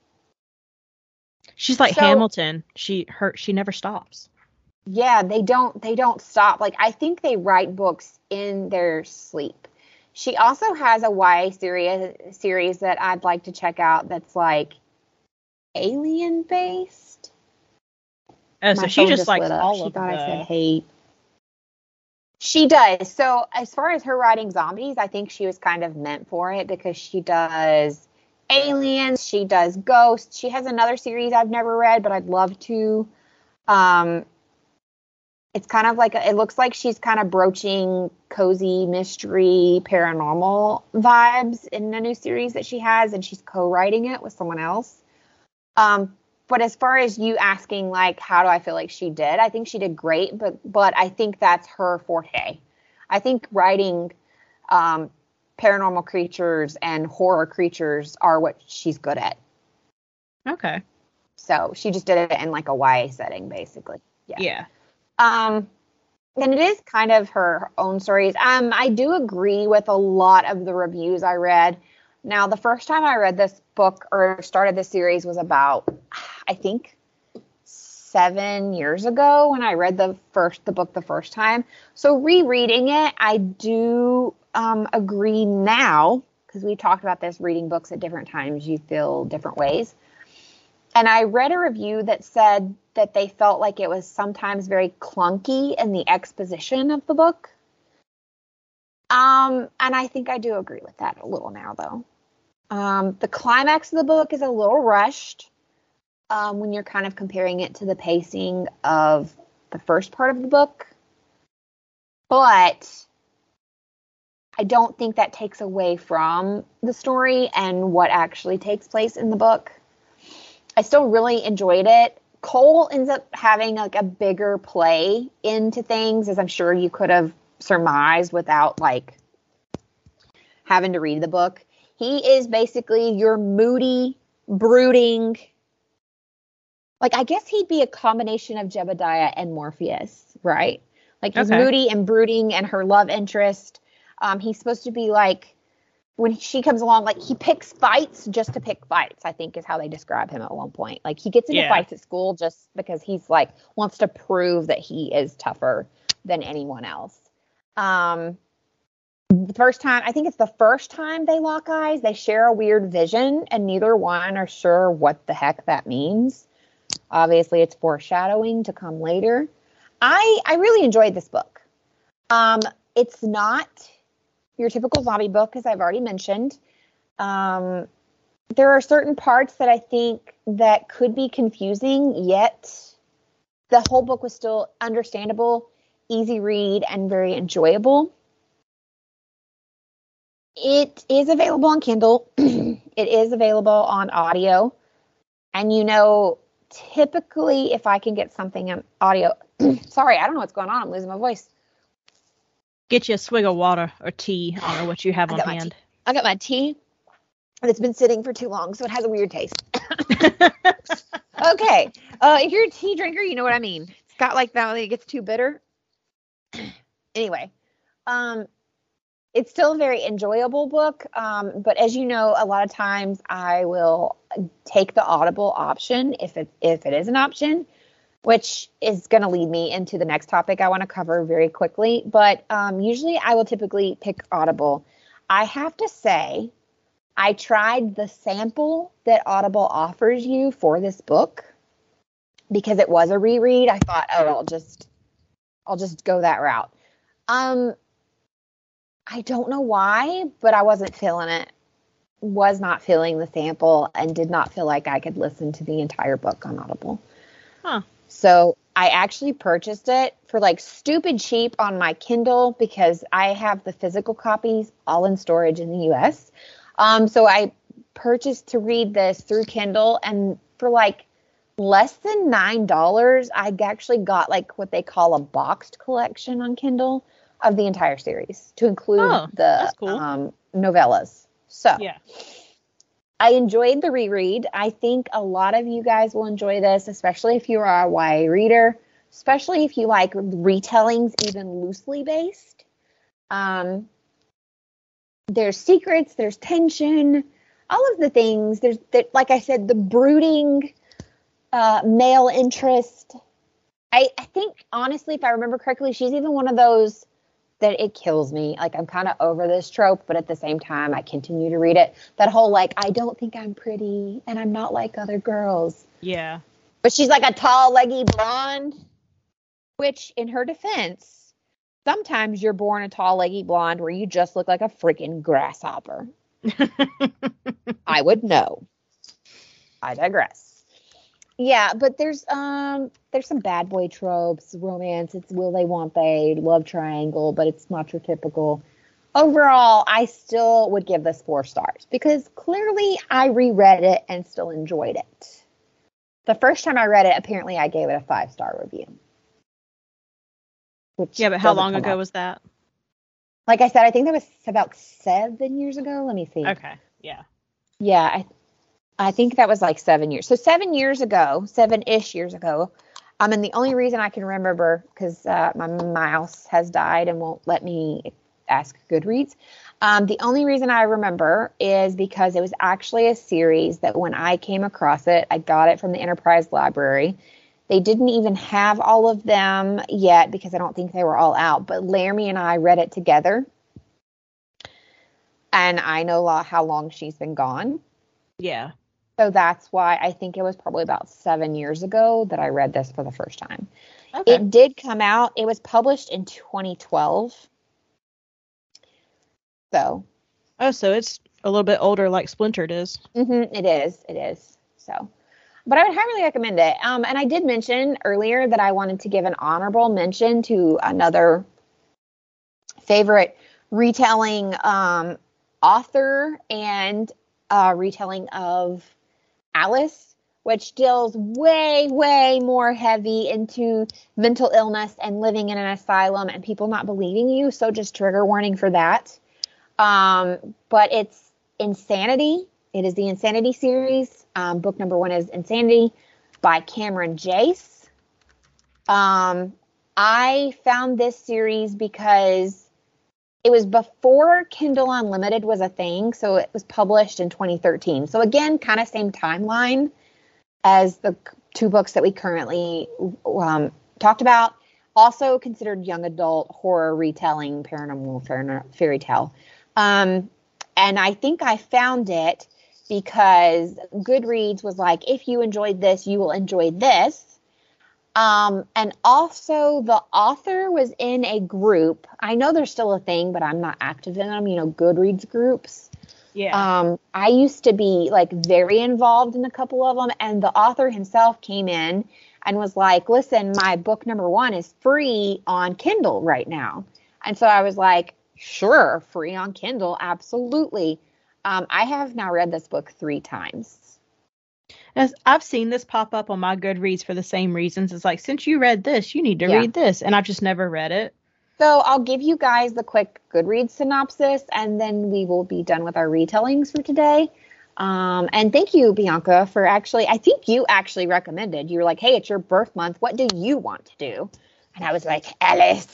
She's like So- Hamilton. She her she never stops. Yeah, they don't, they don't stop. Like, I think they write books in their sleep. She also has a Y A series, series that I'd like to check out that's like alien based. Oh, so My she phone just likes lit up. all She of thought I said the... hate. She does. So as far as her writing zombies, I think she was kind of meant for it because she does aliens, she does ghosts. She has another series I've never read, but I'd love to. Um, it's kind of like, a, it looks like she's kind of broaching cozy mystery paranormal vibes in a new series that she has, and she's co-writing it with someone else. Um, But as far as you asking, like, how do I feel like she did? I think she did great, but but I think that's her forte. I think writing um, paranormal creatures and horror creatures are what she's good at. Okay. So she just did it in like a Y A setting, basically. Yeah. Yeah. Um. And it is kind of her own stories. Um, I do agree with a lot of the reviews I read. Now, the first time I read this book or started this series was about, I think, seven years ago when I read the first the book the first time. So rereading it, I do um, agree now, because we talked about this, reading books at different times, you feel different ways. And I read a review that said that they felt like it was sometimes very clunky in the exposition of the book. Um, and I think I do agree with that a little now, though. Um, the climax of the book is a little rushed um, when you're kind of comparing it to the pacing of the first part of the book. But I don't think that takes away from the story and what actually takes place in the book. I still really enjoyed it. Cole ends up having like a bigger play into things, as I'm sure you could have surmised without like having to read the book. He is basically your moody, brooding, like I guess he'd be a combination of Jebediah and Morpheus, right? Like he's Okay. moody and brooding, and her love interest. Um, he's supposed to be like, when she comes along, like he picks fights just to pick fights, I think is how they describe him at one point. Like he gets into Yeah. fights at school just because he's like, wants to prove that he is tougher than anyone else. Um, the first time, I think it's the first time they lock eyes, they share a weird vision and neither one are sure what the heck that means. Obviously it's foreshadowing to come later. I, I really enjoyed this book. Um, it's not your typical zombie book, as I've already mentioned. Um, there are certain parts that I think that could be confusing, yet the whole book was still understandable, easy read, and very enjoyable. It is available on Kindle. It is available on audio. And you know, typically if I can get something on audio, sorry, I don't know what's going on. I'm losing my voice. Get you a swig of water or tea. I don't know what you have I on got my hand. tea. I got my tea. It's been sitting for too long, so it has a weird taste. Okay. Uh, if you're a tea drinker, you know what I mean. It's got like that when it gets too bitter. Anyway, um, it's still a very enjoyable book. Um, but as you know, a lot of times I will take the Audible option if it if it is an option, which is going to lead me into the next topic I want to cover very quickly. But um, usually I will typically pick Audible. I have to say, I tried the sample that Audible offers you for this book because it was a reread. I thought, oh, I'll just, I'll just go that route. Um, I don't know why, but I wasn't feeling it. Was not feeling the sample and did not feel like I could listen to the entire book on Audible. Huh. So I actually purchased it for like stupid cheap on my Kindle because I have the physical copies all in storage in the U S. Um, so I purchased to read this through Kindle, and for like less than nine dollars, I actually got like what they call a boxed collection on Kindle of the entire series to include Oh, the that's cool. um, novellas. So Yeah. I enjoyed the reread. I think a lot of you guys will enjoy this, especially if you are a Y A reader, especially if you like retellings, even loosely based. Um, there's secrets, there's tension, all of the things. There's, there, like I said, the brooding uh, male interest. I, I think, honestly, if I remember correctly, she's even one of those that it kills me. Like, I'm kind of over this trope, but at the same time, I continue to read it. That whole, like, I don't think I'm pretty, and I'm not like other girls. Yeah. But she's like a tall, leggy blonde, which, in her defense, sometimes you're born a tall, leggy blonde where you just look like a freaking grasshopper. I would know. I digress. Yeah, but there's um there's some bad boy tropes, romance, it's will they, won't they, love triangle, but it's not your typical. Overall, I still would give this four stars because clearly I reread it and still enjoyed it. The first time I read it, apparently I gave it a five-star review. Which Yeah, but how doesn't long come ago up. was that? Like I said, I think that was about seven years ago. Let me see. Okay. Yeah. Yeah, I I think that was like seven years. So seven years ago, seven-ish years ago, Um, and the only reason I can remember, because uh, my mouse has died and won't let me ask Goodreads, um, the only reason I remember is because it was actually a series that when I came across it, I got it from the Enterprise Library. They didn't even have all of them yet because I don't think they were all out, but Laramie and I read it together. And I know how long she's been gone. Yeah. So that's why I think it was probably about seven years ago that I read this for the first time. Okay. It did come out. It was published in twenty twelve. So. Oh, so it's a little bit older like Splintered is. Mm-hmm, it is. It is. So. But I would highly recommend it. Um, and I did mention earlier that I wanted to give an honorable mention to another favorite retelling um, author and uh, retelling of Alice, which deals way, way more heavy into mental illness and living in an asylum and people not believing you. So just trigger warning for that. Um, but it's Insanity. It is the Insanity series. Um, book number one is Insanity by Cameron Jace. Um, I found this series because it was before Kindle Unlimited was a thing, so it was published in twenty thirteen. So again, kind of same timeline as the two books that we currently um, talked about. Also considered young adult horror retelling, paranormal fairy tale. Um, and I think I found it because Goodreads was like, if you enjoyed this, you will enjoy this. Um, and also the author was in a group. I know there's still a thing, but I'm not active in them, you know, Goodreads groups. Yeah. Um, I used to be like very involved in a couple of them, and the author himself came in and was like, listen, my book number one is free on Kindle right now. And so I was like, sure, free on Kindle. Absolutely. Um, I have now read this book three times. As I've seen this pop up on my Goodreads for the same reasons. It's like, since you read this, you need to yeah. read this. And I've just never read it. So I'll give you guys the quick Goodreads synopsis, and then we will be done with our retellings for today. Um, and thank you, Bianca, for actually, I think you actually recommended. You were like, hey, it's your birth month. What do you want to do? And I was like, Alice.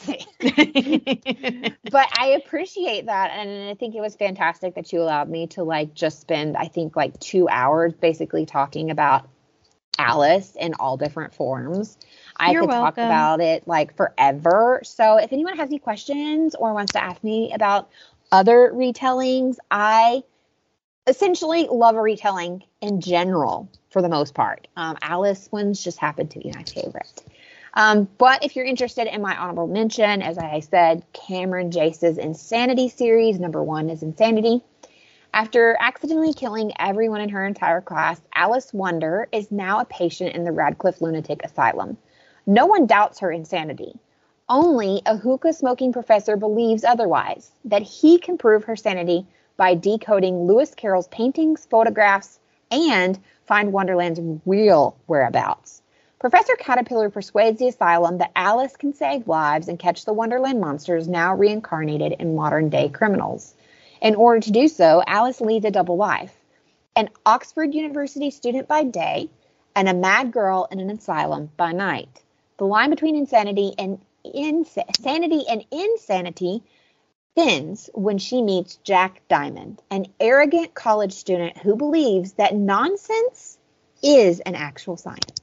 But I appreciate that. And I think it was fantastic that you allowed me to like just spend, I think, like two hours basically talking about Alice in all different forms. I You're could welcome. talk about it like forever. So if anyone has any questions or wants to ask me about other retellings, I essentially love a retelling in general for the most part. Um, Alice ones just happen to be my favorite. Um, but if you're interested in my honorable mention, as I said, Cameron Jace's Insanity series, number one is Insanity. After accidentally killing everyone in her entire class, Alice Wonder is now a patient in the Radcliffe Lunatic Asylum. No one doubts her insanity. Only a hookah-smoking professor believes otherwise, that he can prove her sanity by decoding Lewis Carroll's paintings, photographs, and find Wonderland's real whereabouts. Professor Caterpillar persuades the asylum that Alice can save lives and catch the Wonderland monsters now reincarnated in modern-day criminals. In order to do so, Alice leads a double life. An Oxford University student by day and a mad girl in an asylum by night. The line between insanity and ins- sanity and insanity thins when she meets Jack Diamond, an arrogant college student who believes that nonsense is an actual science.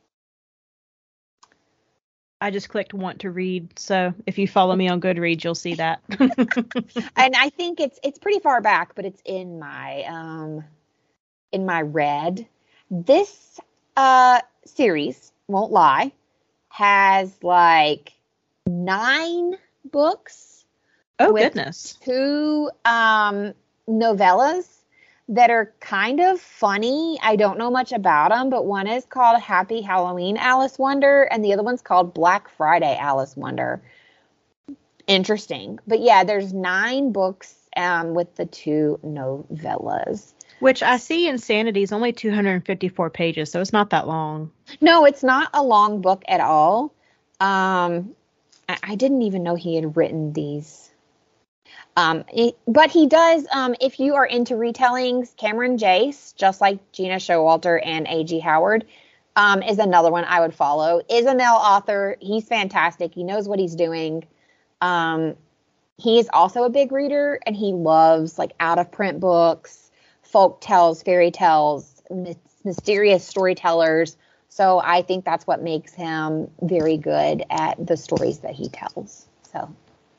I just clicked want to read, so if you follow me on Goodreads, you'll see that. And I think it's it's pretty far back, but it's in my um in my read. This uh series, won't lie, has like nine books. Oh goodness. Two um novellas that are kind of funny. I don't know much about them, but one is called Happy Halloween Alice Wonder, and the other one's called Black Friday Alice Wonder. Interesting. But yeah, there's nine books um, with the two novellas. Which I see Insanity is only two hundred fifty-four pages, so it's not that long. No, it's not a long book at all. Um, I, I didn't even know he had written these. Um, he, but he does, um, if you are into retellings, Cameron Jace, just like Gina Showalter and A G Howard, um, is another one I would follow. Is a male author. He's fantastic. He knows what he's doing. Um, he is also a big reader, and he loves like out of print books, folk tales, fairy tales, my- mysterious storytellers. So I think that's what makes him very good at the stories that he tells. So.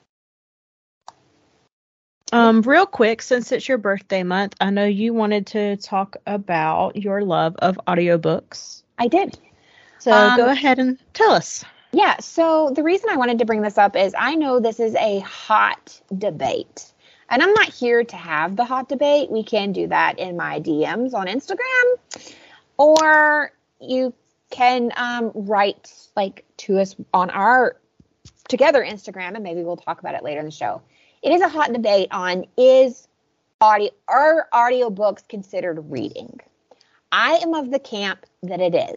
Um, real quick, since it's your birthday month, I know you wanted to talk about your love of audiobooks. I did. So Um, go ahead and tell us. Yeah, so the reason I wanted to bring this up is I know this is a hot debate. And I'm not here to have the hot debate. We can do that in my D Ms on Instagram. Or you can um, write like to us on our Together Instagram, and maybe we'll talk about it later in the show. It is a hot debate on is audio are audiobooks considered reading? I am of the camp that it is.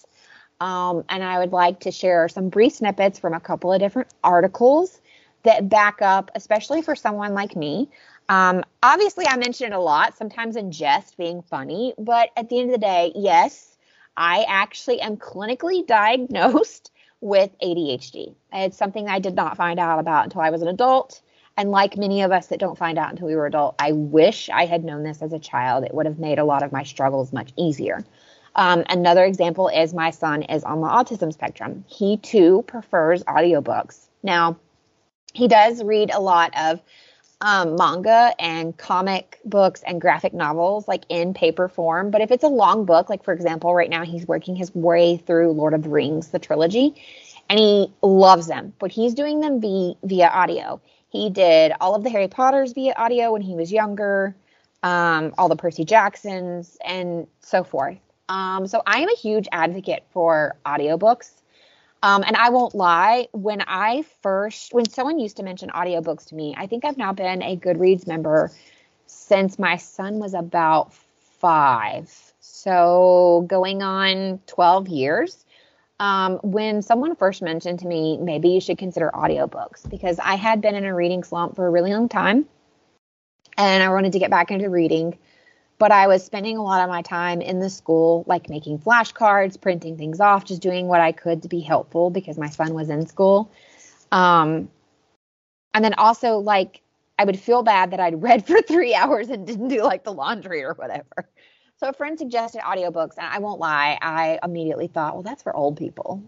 Um, and I would like to share some brief snippets from a couple of different articles that back up, especially for someone like me. Um, obviously, I mention it a lot, sometimes in jest, being funny. But at the end of the day, yes, I actually am clinically diagnosed with A D H D. It's something I did not find out about until I was an adult. And like many of us that don't find out until we were adult, I wish I had known this as a child. It would have made a lot of my struggles much easier. Um, another example is my son is on the autism spectrum. He too prefers audiobooks. Now, he does read a lot of um, manga and comic books and graphic novels, like in paper form. But if it's a long book, like for example, right now he's working his way through Lord of the Rings, the trilogy, and he loves them. But he's doing them via, via audio. He did all of the Harry Potters via audio when he was younger, um, all the Percy Jacksons, and so forth. Um, so I am a huge advocate for audiobooks. Um, and I won't lie, when I first, when someone used to mention audiobooks to me, I think I've now been a Goodreads member since my son was about five. So going on twelve years. Um, when someone first mentioned to me, maybe you should consider audiobooks, because I had been in a reading slump for a really long time and I wanted to get back into reading, but I was spending a lot of my time in the school, like making flashcards, printing things off, just doing what I could to be helpful because my son was in school. Um, and then also like I would feel bad that I'd read for three hours and didn't do like the laundry or whatever. So a friend suggested audiobooks, and I won't lie, I immediately thought, well, that's for old people.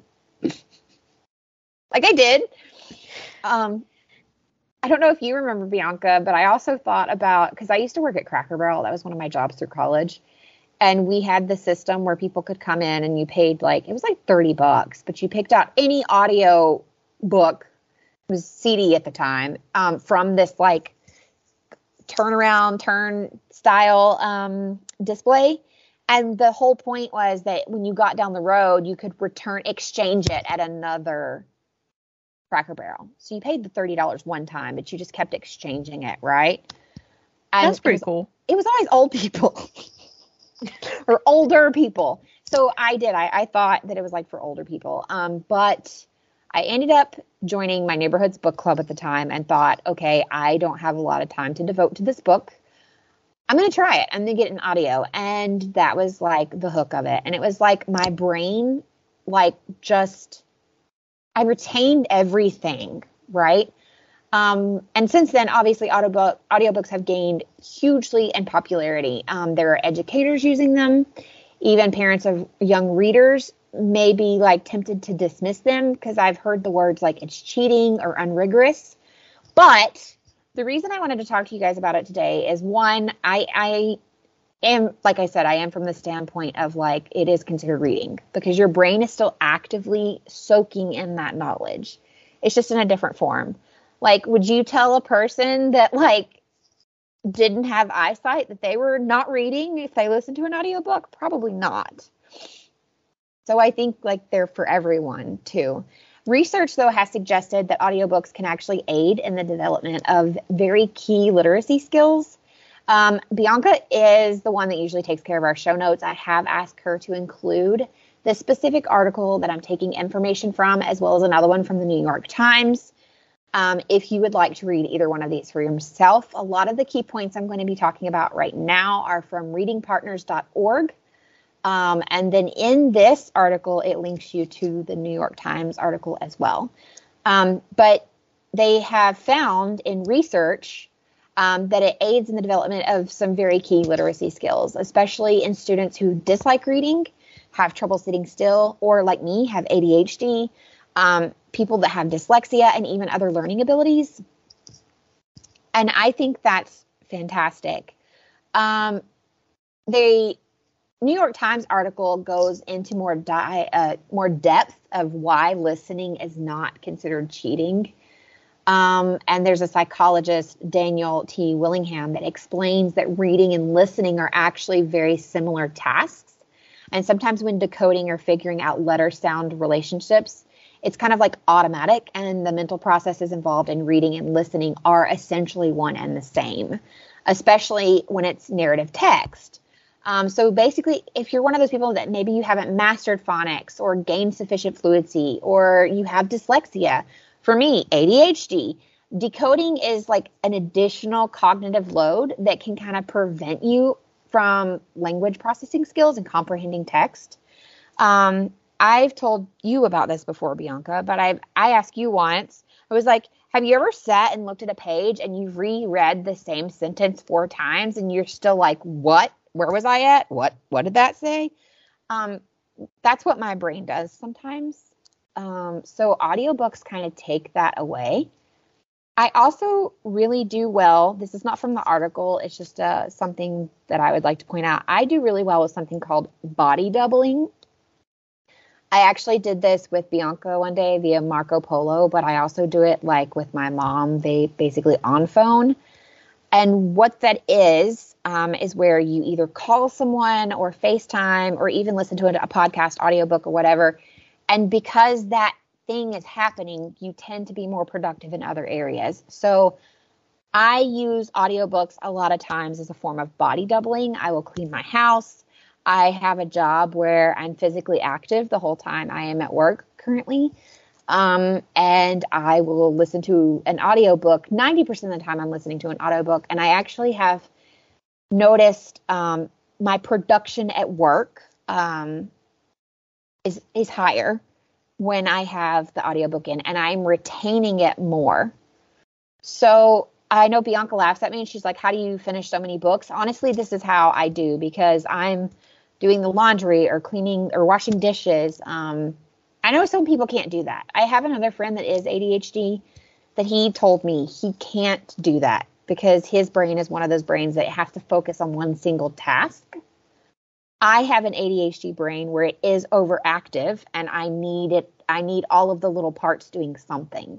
Like I did. Um, I don't know if you remember, Bianca, but I also thought about, because I used to work at Cracker Barrel. That was one of my jobs through college. And we had the system where people could come in and you paid like, it was like thirty bucks, but you picked out any audio book, it was C D at the time, um, from this like turnaround, turn style um, display. And the whole point was that when you got down the road, you could return, exchange it at another Cracker Barrel. So you paid the thirty dollars one time, but you just kept exchanging it, right? And That's pretty it was, cool. It was always old people or older people. So I did. I, I thought that it was like for older people. Um, but I ended up joining my neighborhood's book club at the time and thought, okay, I don't have a lot of time to devote to this book. I'm going to try it. I'm going to get an audio. And that was like the hook of it. And it was like my brain, like just, I retained everything, right? Um, and since then, obviously, audiobook, audiobooks have gained hugely in popularity. Um, there are educators using them. Even parents of young readers may be like tempted to dismiss them because I've heard the words like it's cheating or unrigorous. But the reason I wanted to talk to you guys about it today is, one, I, I am, like I said, I am from the standpoint of like it is considered reading because your brain is still actively soaking in that knowledge. It's just in a different form. Like, would you tell a person that like didn't have eyesight that they were not reading if they listened to an audiobook? Probably not. So I think like they're for everyone too. Research, though, has suggested that audiobooks can actually aid in the development of very key literacy skills. Um, Bianca is the one that usually takes care of our show notes. I have asked her to include the specific article that I'm taking information from, as well as another one from the New York Times. Um, if you would like to read either one of these for yourself, a lot of the key points I'm going to be talking about right now are from reading partners dot org. Um, and then in this article, it links you to the New York Times article as well. Um, but they have found in research um, that it aids in the development of some very key literacy skills, especially in students who dislike reading, have trouble sitting still, or like me, have A D H D, um, people that have dyslexia, and even other learning abilities. And I think that's fantastic. Um, the New York Times article goes into more di- uh, more depth of why listening is not considered cheating. Um, and there's a psychologist, Daniel T. Willingham, that explains that reading and listening are actually very similar tasks. And sometimes when decoding or figuring out letter-sound relationships, it's kind of like automatic, and the mental processes involved in reading and listening are essentially one and the same, especially when it's narrative text. Um, so basically, if you're one of those people that maybe you haven't mastered phonics or gained sufficient fluency, or you have dyslexia, for me, A D H D, decoding is like an additional cognitive load that can kind of prevent you from language processing skills and comprehending text. Um, I've told you about this before, Bianca, but I've, I asked you once, I was like, have you ever sat and looked at a page and you've reread the same sentence four times and you're still like, what? Where was I at? What, what did that say? Um, that's what my brain does sometimes. Um, so audiobooks kind of take that away. I also really do well. This is not from the article. It's just uh, something that I would like to point out. I do really well with something called body doubling. I actually did this with Bianca one day via Marco Polo, but I also do it like with my mom, they basically on phone. And what that is, um, is where you either call someone or FaceTime or even listen to a, a podcast, audiobook, or whatever. And because that thing is happening, you tend to be more productive in other areas. So I use audiobooks a lot of times as a form of body doubling. I will clean my house. I have a job where I'm physically active the whole time I am at work currently. Um, and I will listen to an audiobook. ninety percent of the time I'm listening to an audiobook. And I actually have noticed um, my production at work um, is is higher when I have the audiobook in, and I'm retaining it more. So I know Bianca laughs at me and she's like, how do you finish so many books? Honestly, this is how I do, because I'm doing the laundry or cleaning or washing dishes. Um, I know some people can't do that. I have another friend that is A D H D that he told me he can't do that because his brain is one of those brains that has to focus on one single task. I have an A D H D brain where it is overactive and I need it. I need all of the little parts doing something.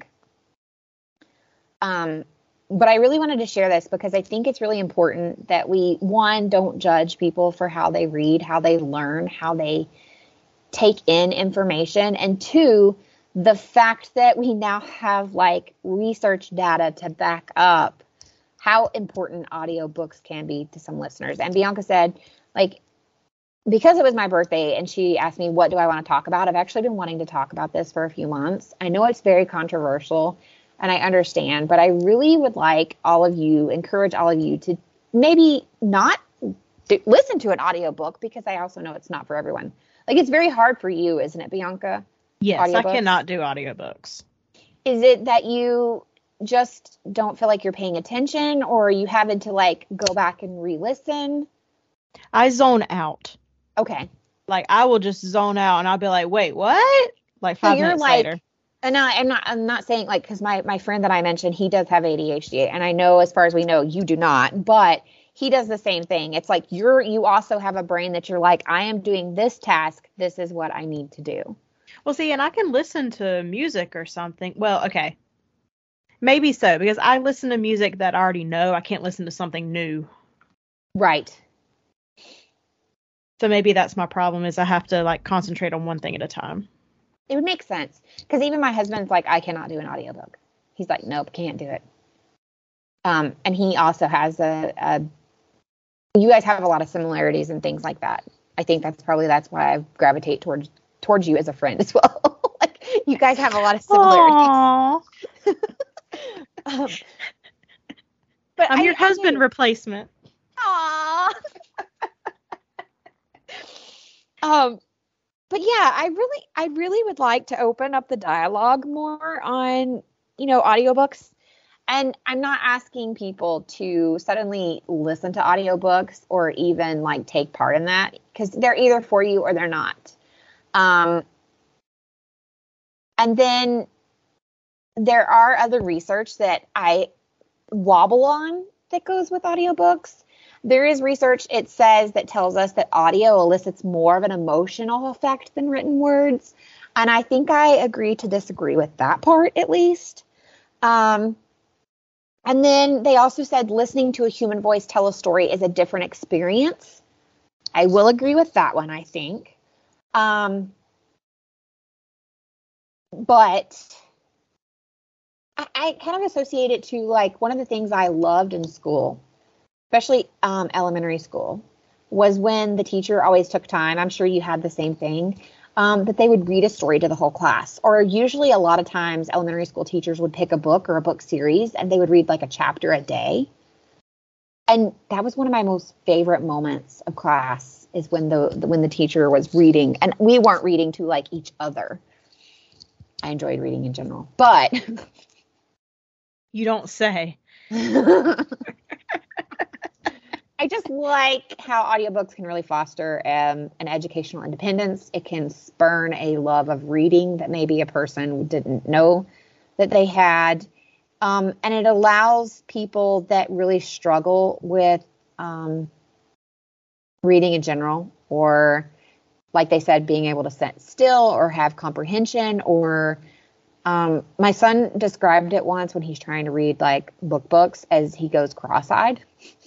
Um, but I really wanted to share this because I think it's really important that we, one, don't judge people for how they read, how they learn, how they take in information. And two, the fact that we now have like research data to back up how important audiobooks can be to some listeners. And Bianca said, like, because it was my birthday and she asked me, what do I want to talk about? I've actually been wanting to talk about this for a few months. I know it's very controversial and I understand, but I really would like all of you, encourage all of you to maybe not do, listen to an audiobook, because I also know it's not for everyone. Like, it's very hard for you, isn't it, Bianca? Yes, audiobooks? I cannot do audiobooks. Is it that you just don't feel like you're paying attention, or are you having to like go back and re-listen? I zone out. Okay. Like, I will just zone out and I'll be like, wait, what? Like five so you're minutes like, later. And I, I'm not, I'm not saying like, cause my, my friend that I mentioned, he does have A D H D, and I know as far as we know, you do not, but he does the same thing. It's like you're, you also have a brain that you're like, I am doing this task. This is what I need to do. Well, see, and I can listen to music or something. Well, okay. Maybe so, because I listen to music that I already know. I can't listen to something new. Right. So maybe that's my problem, is I have to like concentrate on one thing at a time. It would make sense. Because even my husband's like, I cannot do an audiobook. He's like, nope, can't do it. Um, and he also has a, a, you guys have a lot of similarities and things like that. I think that's probably, that's why I gravitate towards, towards you as a friend as well. Like, you guys have a lot of similarities. um, but I'm I, your husband replacement. Aww. Um, but yeah, I really, I really would like to open up the dialogue more on, you know, audiobooks. And I'm not asking people to suddenly listen to audiobooks or even like take part in that, because they're either for you or they're not. Um, and then there are other research that I wobble on that goes with audiobooks. There is research, it says, that tells us that audio elicits more of an emotional effect than written words. And I think I agree to disagree with that part, at least. Um, and then they also said listening to a human voice tell a story is a different experience. I will agree with that one, I think. Um, but I, I kind of associate it to, like, one of the things I loved in school, especially um, elementary school, was when the teacher always took time. I'm sure you had the same thing, um, that they would read a story to the whole class. Or usually a lot of times elementary school teachers would pick a book or a book series and they would read like a chapter a day. And that was one of my most favorite moments of class, is when the when the teacher was reading. And we weren't reading to like each other. I enjoyed reading in general, but you don't say. I just like how audiobooks can really foster um, an educational independence. It can spurn a love of reading that maybe a person didn't know that they had. Um, and it allows people that really struggle with um, reading in general, or, like they said, being able to sit still or have comprehension, or um, my son described it once when he's trying to read like book books as he goes cross-eyed.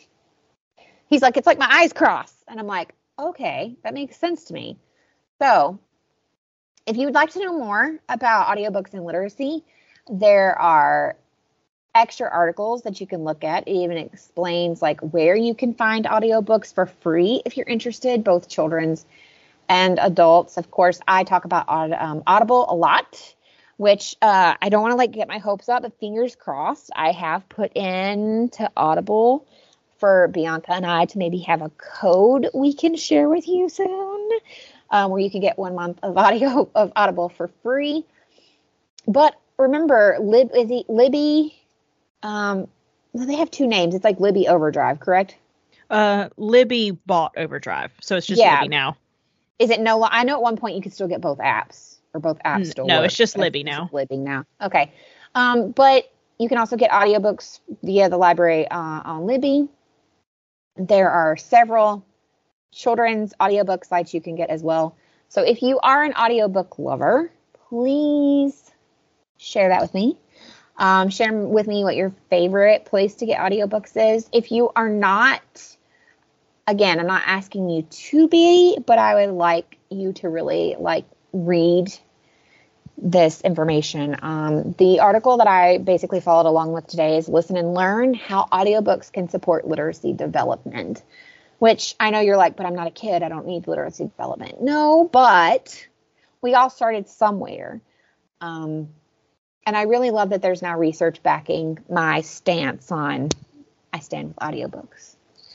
He's like, it's like my eyes cross. And I'm like, okay, that makes sense to me. So if you would like to know more about audiobooks and literacy, there are extra articles that you can look at. It even explains like where you can find audiobooks for free if you're interested, both children's and adults. Of course, I talk about um, Audible a lot, which uh, I don't want to like get my hopes up, but fingers crossed. I have put in to Audible for Bianca and I to maybe have a code we can share with you soon, um, where you can get one month of audio of Audible for free. But remember, Lib, is it Libby? Um, they have two names. It's like Libby Overdrive, correct? Uh, Libby bought Overdrive, so it's just Yeah. Libby now. Is it no? I know at one point you could still get both apps or both app stores. No, it's just Libby now. Libby now. Okay. Um, but you can also get audiobooks via the library uh, on Libby. There are several children's audiobook sites you can get as well. So if you are an audiobook lover, please share that with me. Um, share with me what your favorite place to get audiobooks is. If you are not, again, I'm not asking you to be, but I would like you to really like read this information. Um, the article that I basically followed along with today is Listen and Learn: How Audiobooks Can Support Literacy Development, which I know you're like, but I'm not a kid. I don't need literacy development. No, but we all started somewhere. Um, and I really love that there's now research backing my stance on I stand with audiobooks.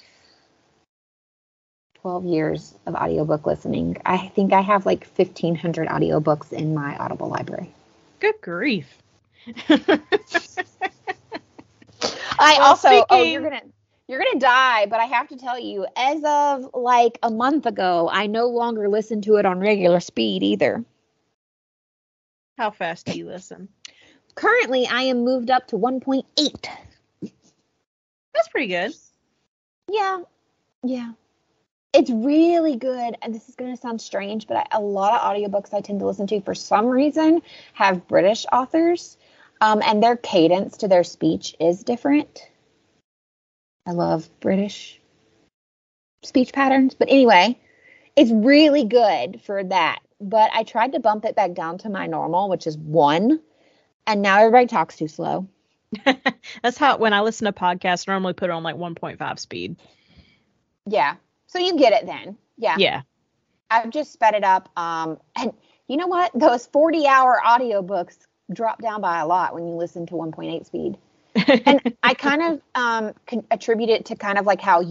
twelve years of audiobook listening. I think I have like fifteen hundred audiobooks in my Audible library. Good grief. I well, also, speaking... oh, you're going to, you're going to die, but I have to tell you, as of like a month ago, I no longer listen to it on regular speed either. How fast do you listen? Currently, I am moved up to one point eight. That's pretty good. Yeah. Yeah. It's really good, and this is going to sound strange, but I, a lot of audiobooks I tend to listen to for some reason have British authors, um, and their cadence to their speech is different. I love British speech patterns, but anyway, it's really good for that. But I tried to bump it back down to my normal, which is one, and now everybody talks too slow. That's how, when I listen to podcasts, I normally put it on like one point five speed. Yeah. So you get it then. Yeah. Yeah. I've just sped it up. Um, and you know what? Those forty hour audiobooks drop down by a lot when you listen to one point eight speed. And I kind of um, can attribute it to kind of like how you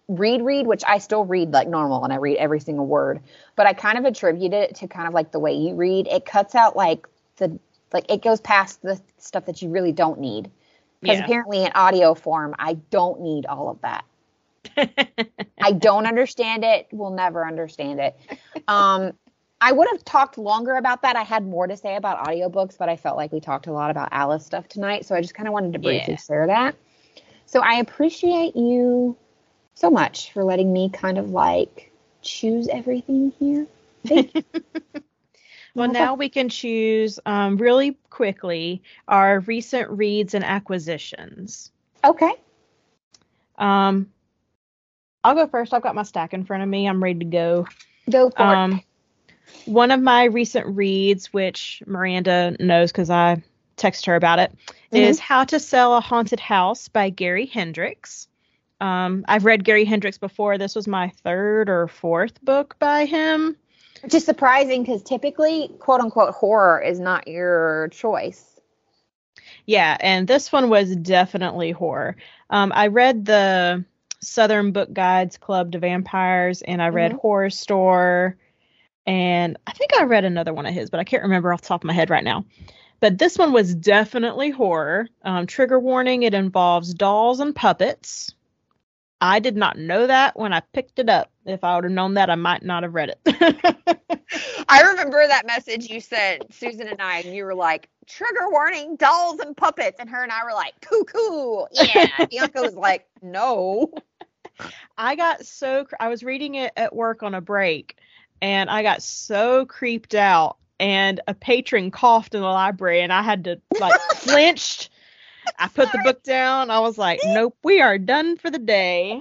read read, which I still read like normal and I read every single word, but I kind of attribute it to kind of like the way you read. It cuts out like the, like it goes past the stuff that you really don't need. Because Yeah. apparently in audio form, I don't need all of that. I don't understand it. Will never understand it. Um, I would have talked longer about that. I had more to say about audiobooks, but I felt like we talked a lot about Alice stuff tonight. So I just kind of wanted to briefly Yeah. share that. So I appreciate you so much for letting me kind of like choose everything here. Thank you. Well, now we can choose um, really quickly our recent reads and acquisitions. Okay. Um, I'll go first. I've got my stack in front of me. I'm ready to go. Go for Um, it. one of my recent reads, which Miranda knows because I text her about it, Mm-hmm. is How to Sell a Haunted House by Gary Hendricks. Um, I've read Gary Hendricks before. This was my third or fourth book by him. Which is surprising because typically, quote unquote, horror is not your choice. Yeah, and this one was definitely horror. Um, I read the Southern Book Guides Club to Vampires, and I read Mhm. Horror Store, and I think I read another one of his, but I can't remember off the top of my head right now. But this one was definitely horror. Um, trigger warning, it involves dolls and puppets. I did not know that when I picked it up. If I would have known that, I might not have read it. I remember that message you sent, Susan and I, and you were like, trigger warning, dolls and puppets. And her and I were like, cool, cool. Yeah. Bianca was like, no. I got so, cr- I was reading it at work on a break, and I got so creeped out, and a patron coughed in the library, and I had to, like, flinched. I put the book down. I was like, nope, we are done for the day.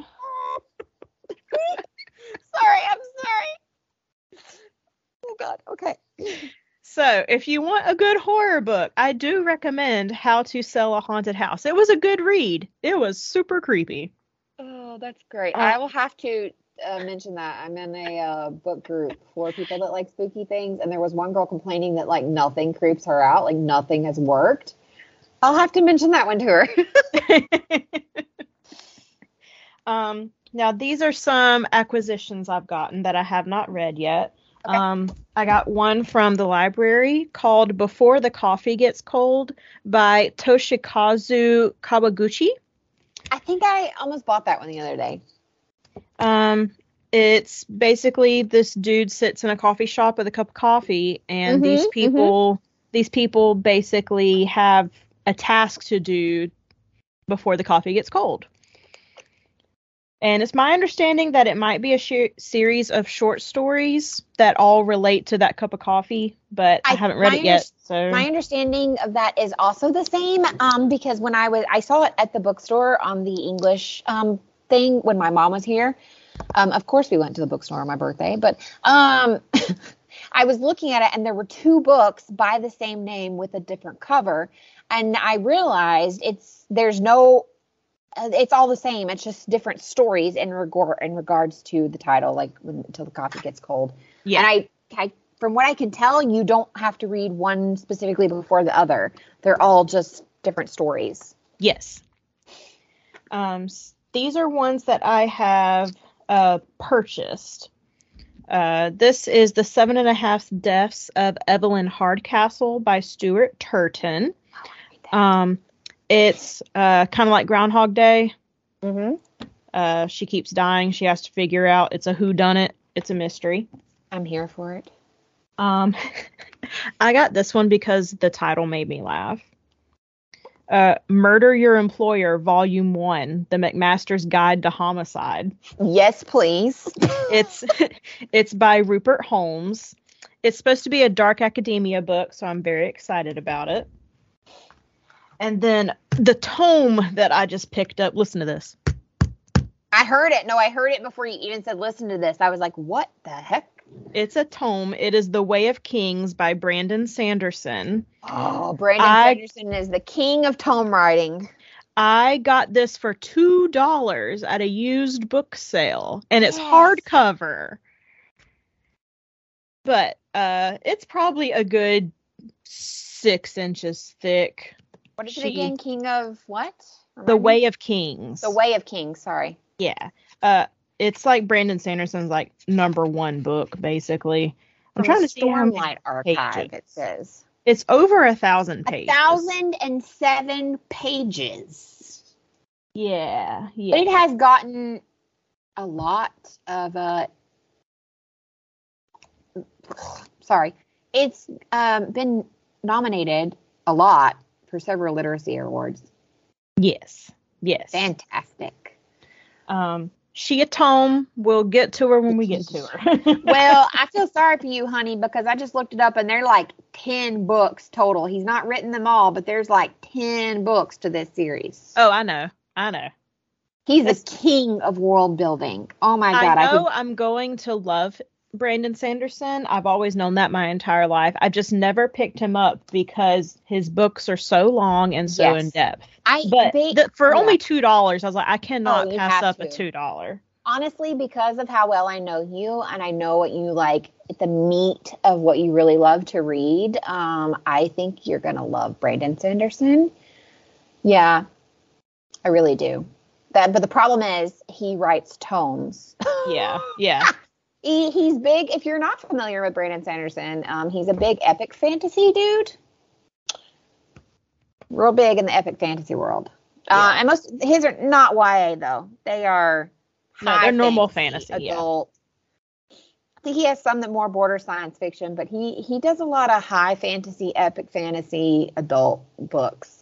Sorry, I'm sorry. Oh, God. Okay. So, if you want a good horror book, I do recommend How to Sell a Haunted House. It was a good read. It was super creepy. Oh, that's great. Uh, I will have to uh, mention that. I'm in a uh, book group for people that like spooky things, and there was one girl complaining that like nothing creeps her out, like nothing has worked. I'll have to mention that one to her. um, now, these are some acquisitions I've gotten that I have not read yet. Okay. Um, I got one from the library called Before the Coffee Gets Cold by Toshikazu Kawaguchi. I think I almost bought that one the other day. Um, it's basically this dude sits in a coffee shop with a cup of coffee, and Mhm, these people, these people basically have a task to do before the coffee gets cold. And it's my understanding that it might be a sh- series of short stories that all relate to that cup of coffee, but I, I- haven't read my it yet. under- So My understanding of that is also the same, um, because when I was, I saw it at the bookstore on the English um, thing when my mom was here. Um, of course, we went to the bookstore on my birthday, but um, I was looking at it, and there were two books by the same name with a different cover, and I realized it's there's no, uh, it's all the same. It's just different stories in regard in regards to the title, like when, until the coffee gets cold. yeah, And I, I, from what I can tell, you don't have to read one specifically before the other. They're all just different stories. yes. Um, s- these are ones that I have uh, purchased. Uh, this is The Seven and a Half Deaths of Evelyn Hardcastle by Stuart Turton. Um, it's uh, kind of like Groundhog Day. Mm-hmm. Uh, she keeps dying. She has to figure out. It's a whodunit. It's a mystery. I'm here for it. Um, I got this one because the title made me laugh. Uh, Murder Your Employer, Volume One: The McMaster's Guide to Homicide. Yes, please. It's it's by Rupert Holmes. It's supposed to be a dark academia book, so I'm very excited about it. And then the tome that I just picked up. Listen to this. I heard it. No, I heard it before you even said listen to this. I was like, what the heck? It's a tome. It is The Way of Kings by Brandon Sanderson. Oh, Brandon I- Sanderson is the king of tome writing. I got this for two dollars at a used book sale, and it's Yes. hardcover. But uh, it's probably a good six inches thick. What is it She- again? King of what? The Way of Kings. The Way of Kings, sorry. Yeah. Uh, it's like Brandon Sanderson's like number one book, basically. I'm From trying the to see how many Stormlight Archive, pages. it says. It's over a thousand pages. A thousand and seven pages. Yeah, yeah. But it has gotten a lot of, uh, sorry, it's um, been nominated a lot for several literacy awards. Yes, yes. Fantastic. Um, she a tome. We'll get to her when we get to her. Well, I feel sorry for you, honey, because I just looked it up and they're like ten books total. He's not written them all, but there's like ten books to this series. Oh, I know. I know. He's the king of world building. Oh my God. I know I could... I'm going to love Brandon Sanderson. I've always known that my entire life. I just never picked him up because his books are so long and so Yes. in depth. I but they, the, for yeah. only two dollars, I was like, I cannot Oh, you pass have up to. a two dollar. Honestly, because of how well I know you and I know what you like, the meat of what you really love to read, um, I think you're going to love Brandon Sanderson. Yeah, I really do. That, but the problem is he writes tomes. Yeah, yeah. he, he's big. If you're not familiar with Brandon Sanderson, um, he's a big epic fantasy dude. Real big in the epic fantasy world. Yeah. Uh, and most his are not Y A though. They are no, they're normal fantasy, fantasy adult. Yeah. I think he has some that more border science fiction, but he he does a lot of high fantasy, epic fantasy, adult books.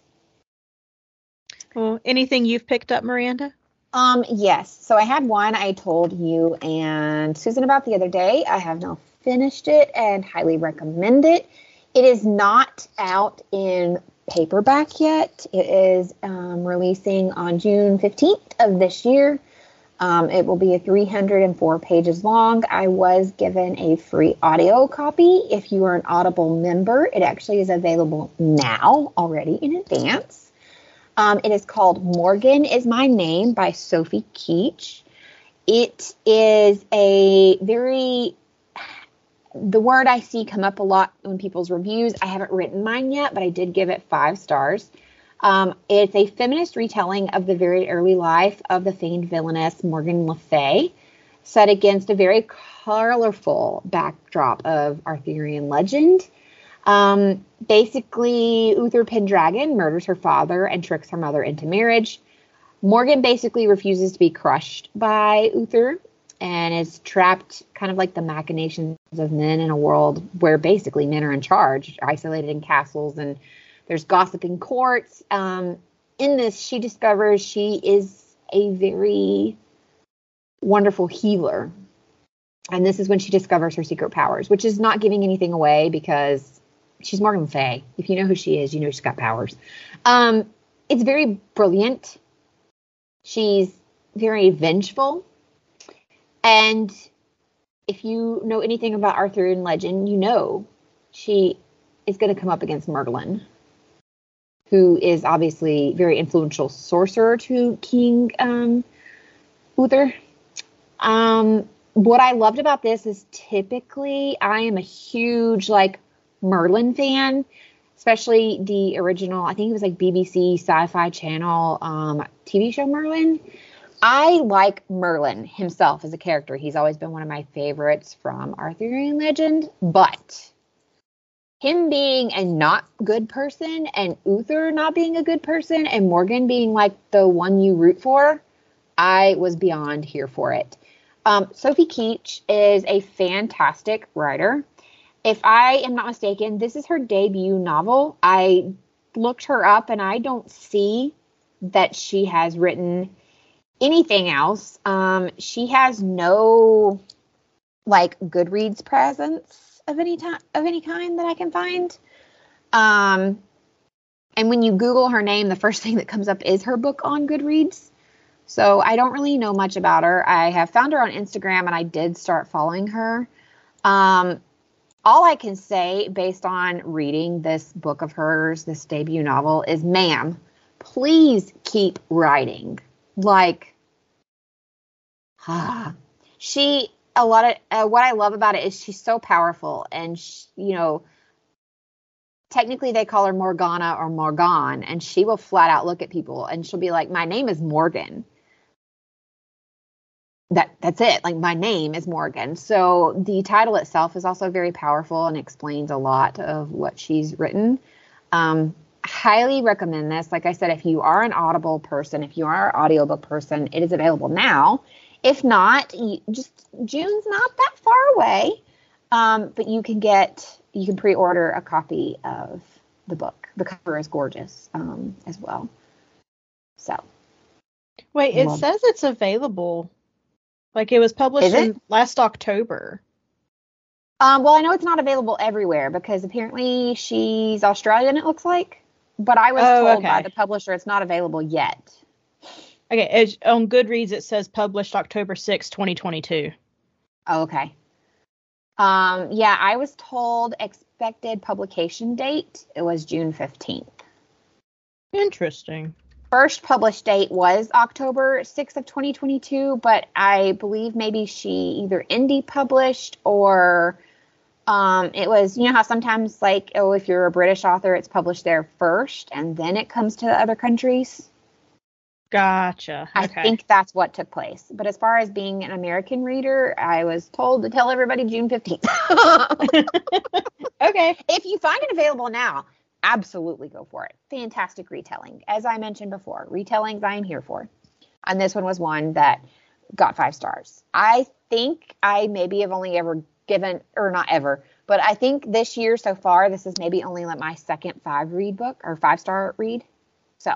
Well, anything you've picked up, Miranda? Um, yes. So I had one I told you and Susan about the other day. I have now finished it and highly recommend it. It is not out in paperback yet. It is um, releasing on June fifteenth of this year. Um, it will be a three hundred four pages long. I was given a free audio copy. If you are an Audible member, it actually is available now already in advance. Um, it is called Morgan Is My Name by Sophie Keach. It is a very, the word I see come up a lot in people's reviews. I haven't written mine yet, but I did give it five stars. Um, it's a feminist retelling of the very early life of the famed villainess Morgan Le Fay, set against a very colorful backdrop of Arthurian legend. Um, basically, Uther Pendragon murders her father and tricks her mother into marriage. Morgan basically refuses to be crushed by Uther and is trapped kind of like the machinations of men in a world where basically men are in charge, isolated in castles, and there's gossiping courts. Um, in this, she discovers she is a very wonderful healer. And this is when she discovers her secret powers, which is not giving anything away because she's Morgan Le Fay. If you know who she is, you know she's got powers. Um, it's very brilliant. She's very vengeful. And if you know anything about Arthurian legend, you know she is going to come up against Merlin, who is obviously very influential sorcerer to King um, Uther. Um, what I loved about this is typically I am a huge, like, Merlin fan, especially the original, I think it was like B B C Sci-Fi Channel um, T V show Merlin. I like Merlin himself as a character. He's always been one of my favorites from Arthurian legend, but him being a not good person and Uther not being a good person and Morgan being like the one you root for, I was beyond here for it. Um, Sophie Keach is a fantastic writer. If I am not mistaken, this is her debut novel. I looked her up and I don't see that she has written anything else. Um, she has no like Goodreads presence of any time of any kind that I can find. Um, and when you Google her name, the first thing that comes up is her book on Goodreads. So I don't really know much about her. I have found her on Instagram and I did start following her. Um, All I can say based on reading this book of hers, this debut novel, is, ma'am, please keep writing. Like, ah, she, a lot of, uh, what I love about it is she's so powerful and, she, you know, technically they call her Morgana or Morgan, and she will flat out look at people and she'll be like, my name is Morgan. That that's it. Like, my name is Morgan. So the title itself is also very powerful and explains a lot of what she's written. Um, highly recommend this. Like I said, if you are an Audible person, if you are an audiobook person, it is available now. If not, you, just June's not that far away. Um, but you can get, you can pre-order a copy of the book. The cover is gorgeous um, as well. So. Wait, it says it's available. Like, it was published in last October. Um, well, I know it's not available everywhere because apparently she's Australian, it looks like. But I was oh, told okay. by the publisher it's not available yet. Okay, it, on Goodreads it says published October sixth, twenty twenty-two. Oh, okay. Um, yeah, I was told expected publication date, it was June fifteenth. Interesting. First published date was October sixth of twenty twenty-two, but I believe maybe she either indie published or um, it was, you know how sometimes, like, oh, if you're a British author, it's published there first and then it comes to the other countries. Gotcha. I okay. think that's what took place. But as far as being an American reader, I was told to tell everybody June fifteenth. Okay. If you find it available now, absolutely go for it. Fantastic retelling. As I mentioned before, retellings I am here for. And this one was one that got five stars. I think I maybe have only ever given, or not ever, but I think this year so far, this is maybe only like my second five read book or five star read. So.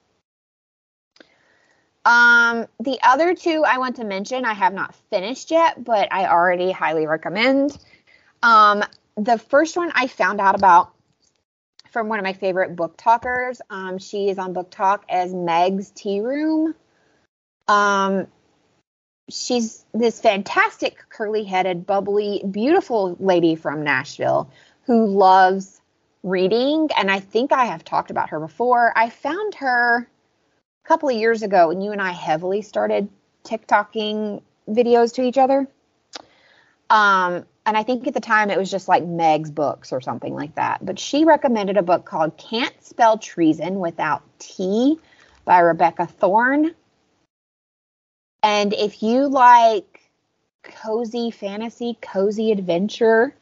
Um, the other two I want to mention, I have not finished yet, but I already highly recommend. Um, the first one I found out about from one of my favorite book talkers. Um, she is on Book Talk as Meg's Tea Room. Um, she's this fantastic, curly-headed, bubbly, beautiful lady from Nashville who loves reading, and I think I have talked about her before. I found her a couple of years ago when you and I heavily started TikToking videos to each other. Um, and I think at the time it was just like Meg's Books or something like that. But she recommended a book called Can't Spell Treason Without Tea by Rebecca Thorne. And if you like cozy fantasy, cozy adventure,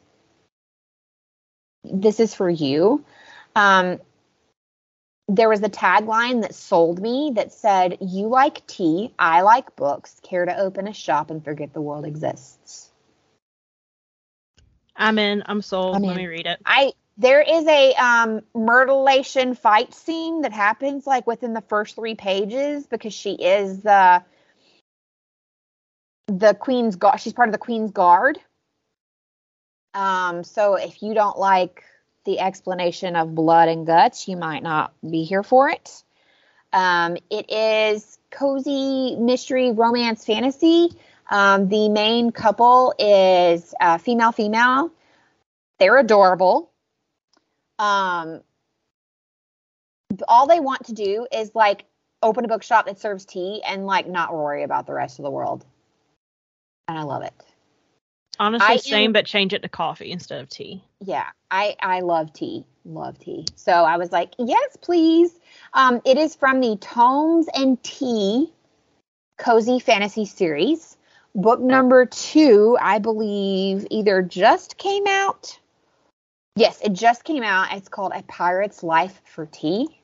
this is for you. Um, there was a tagline that sold me that said, you like tea, I like books, care to open a shop and forget the world exists. I'm in. I'm sold. I'm Let in. me read it. I there is a um, myrtlation fight scene that happens like within the first three pages because she is the the Queen's Guard. She's part of the Queen's Guard. Um, so if you don't like the explanation of blood and guts, you might not be here for it. Um, it is cozy mystery romance fantasy. Um, the main couple is uh, female female. They're adorable. Um, all they want to do is like open a bookshop that serves tea and like not worry about the rest of the world. And I love it. Honestly, I same, am, but change it to coffee instead of tea. Yeah, I, I love tea. Love tea. So I was like, yes, please. Um, it is from the Tomes and Tea Cozy Fantasy Series. Book number two, I believe, either just came out. Yes, it just came out. It's called A Pirate's Life for Tea.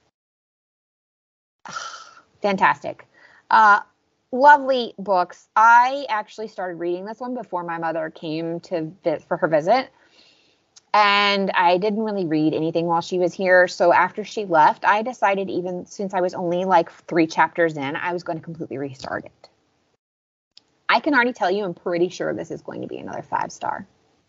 Fantastic. Uh, lovely books. I actually started reading this one before my mother came to vi- for her visit. And I didn't really read anything while she was here. So after she left, I decided, even since I was only like three chapters in, I was going to completely restart it. I can already tell you, I'm pretty sure this is going to be another five star.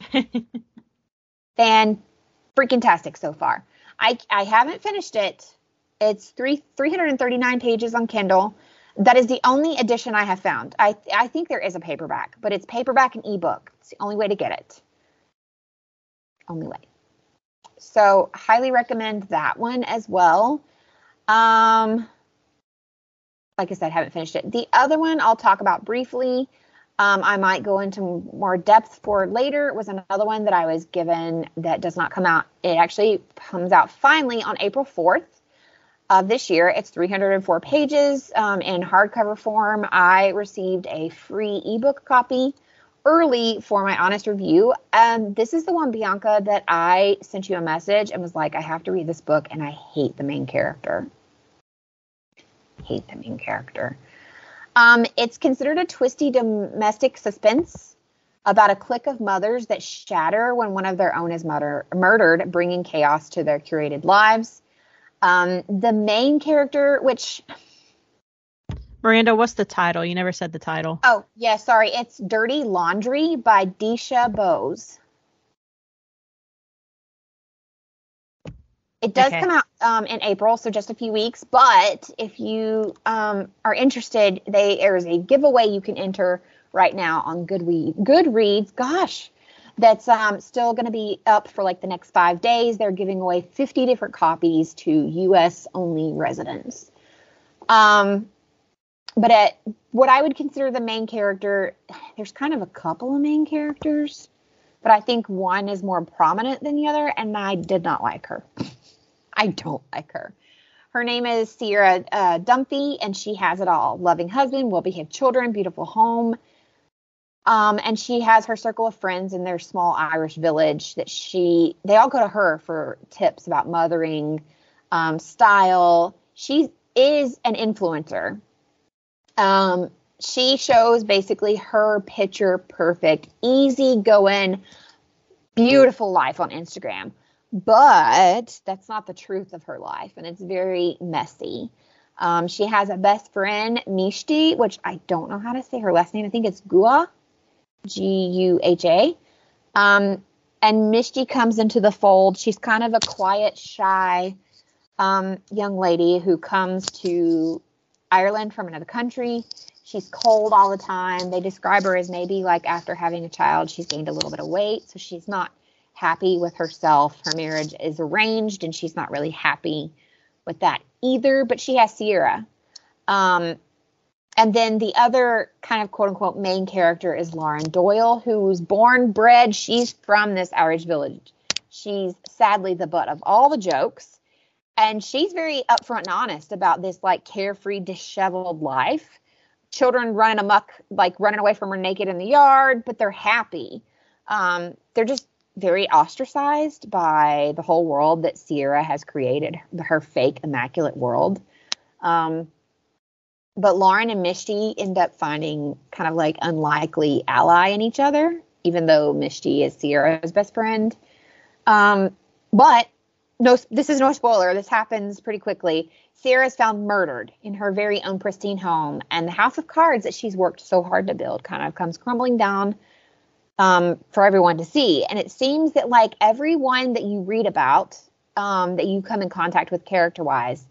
Fan freaking tastic so far. I, I haven't finished it. It's three, three hundred thirty-nine pages on Kindle. That is the only edition I have found. I, I think there is a paperback, but it's paperback and ebook. It's the only way to get it. Only way. So highly recommend that one as well. Um, like I said, haven't finished it. The other one I'll talk about briefly. Um, I might go into more depth for later. It was another one that I was given that does not come out. It actually comes out finally on April fourth of this year. It's three hundred four pages um, in hardcover form. I received a free ebook copy early for my honest review. Um, this is the one, Bianca, that I sent you a message and was like, I have to read this book, and I hate the main character. Hate the main character. Um, it's considered a twisty domestic suspense about a clique of mothers that shatter when one of their own is murder- murdered, bringing chaos to their curated lives. Um, the main character, which... Miranda, what's the title? You never said the title. Oh, yeah, sorry. It's Dirty Laundry by Deisha Bose. It does Okay. come out um, in April, so just a few weeks. But if you um, are interested, they, there is a giveaway you can enter right now on Goodreads. Goodreads, gosh, that's um, still going to be up for like the next five days. They're giving away fifty different copies to U S only residents. Um, but at what I would consider the main character, there's kind of a couple of main characters, but I think one is more prominent than the other, and I did not like her. I don't like her. Her name is Sierra uh, Dunphy, and she has it all. Loving husband, well-behaved children, beautiful home. Um, and she has her circle of friends in their small Irish village that she, they all go to her for tips about mothering, um, style. She is an influencer. Um, she shows basically her picture perfect, easy-going, beautiful life on Instagram. But that's not the truth of her life, and it's very messy. Um, she has a best friend, Mishti, which I don't know how to say her last name. I think it's Gua, G U H A. Um, and Mishti comes into the fold. She's kind of a quiet, shy um, young lady who comes to Ireland from another country. She's cold all the time. They describe her as maybe like after having a child, she's gained a little bit of weight, so she's not happy with herself. Her marriage is arranged, and she's not really happy with that either, but she has Sierra. Um, and then the other kind of quote-unquote main character is Lauren Doyle, who's born, bred, she's from this Irish village. She's sadly the butt of all the jokes, and she's very upfront and honest about this, like, carefree, disheveled life. Children running amok, like running away from her naked in the yard, but they're happy. Um, they're just very ostracized by the whole world that Sierra has created, her fake immaculate world. Um, but Lauren and Mishti end up finding kind of like unlikely ally in each other, even though Mishti is Sierra's best friend. Um, but no, this is no spoiler. This happens pretty quickly. Sierra is found murdered in her very own pristine home, and the house of cards that she's worked so hard to build kind of comes crumbling down Um, for everyone to see. And it seems that like everyone that you read about, um, that you come in contact with character-wise,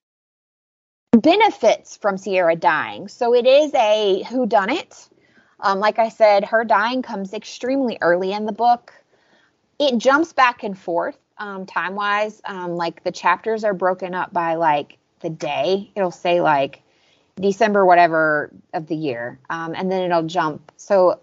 benefits from Sierra dying. So it is a whodunit. Um, like I said, her dying comes extremely early in the book. It jumps back and forth um, time-wise. Um, like the chapters are broken up by like the day. It'll say like December whatever of the year. Um, and then it'll jump. So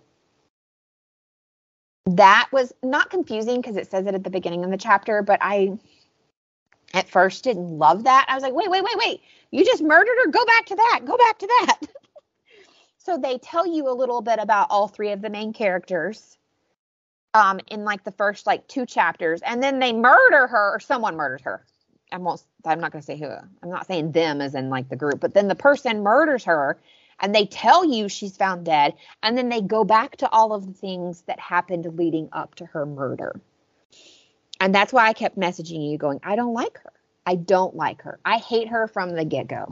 that was not confusing because it says it at the beginning of the chapter, but I at first didn't love that. I was like, wait, wait, wait, wait. You just murdered her? Go back to that. Go back to that. So they tell you a little bit about all three of the main characters um, in like the first like two chapters. And then they murder her, or someone murders her. I'm, most, I'm not going to say who. I'm not saying them as in like the group, but then the person murders her. And they tell you she's found dead, and then they go back to all of the things that happened leading up to her murder. And that's why I kept messaging you going, I don't like her. I don't like her. I hate her from the get-go.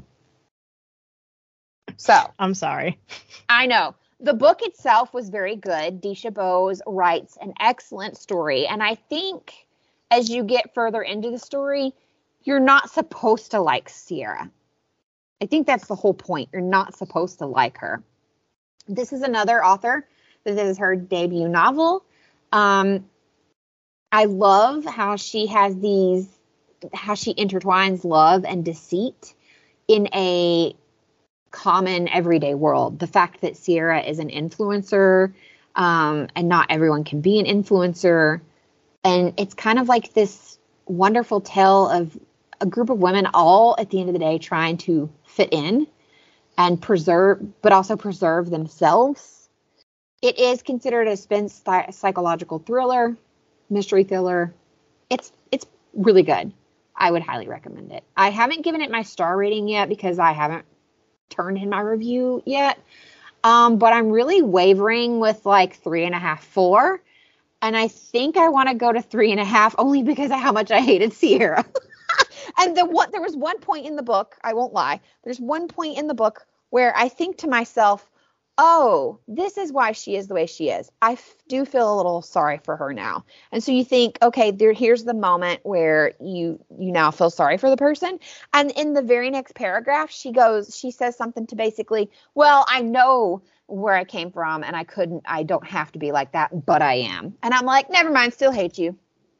So. I'm sorry. I know. The book itself was very good. Deisha Bose writes an excellent story. And I think as you get further into the story, you're not supposed to like Sierra. I think that's the whole point. You're not supposed to like her. This is another author. This is her debut novel. Um, I love how she has these, how she intertwines love and deceit in a common everyday world. The fact that Sierra is an influencer, um, and not everyone can be an influencer. And it's kind of like this wonderful tale of a group of women all at the end of the day trying to fit in and preserve, but also preserve themselves. It is considered a spin psychological thriller, mystery thriller. It's, it's really good. I would highly recommend it. I haven't given it my star rating yet because I haven't turned in my review yet. Um, but I'm really wavering with like three and a half, four. And I think I want to go to three and a half only because of how much I hated Sierra. And the what there was one point in the book, I won't lie. There's one point in the book where I think to myself, oh, this is why she is the way she is. I f- do feel a little sorry for her now. And so you think, okay, there, here's the moment where you, you now feel sorry for the person. And in the very next paragraph, she goes, she says something to basically, well, I know where I came from and I couldn't, I don't have to be like that, but I am. And I'm like, never mind, still hate you.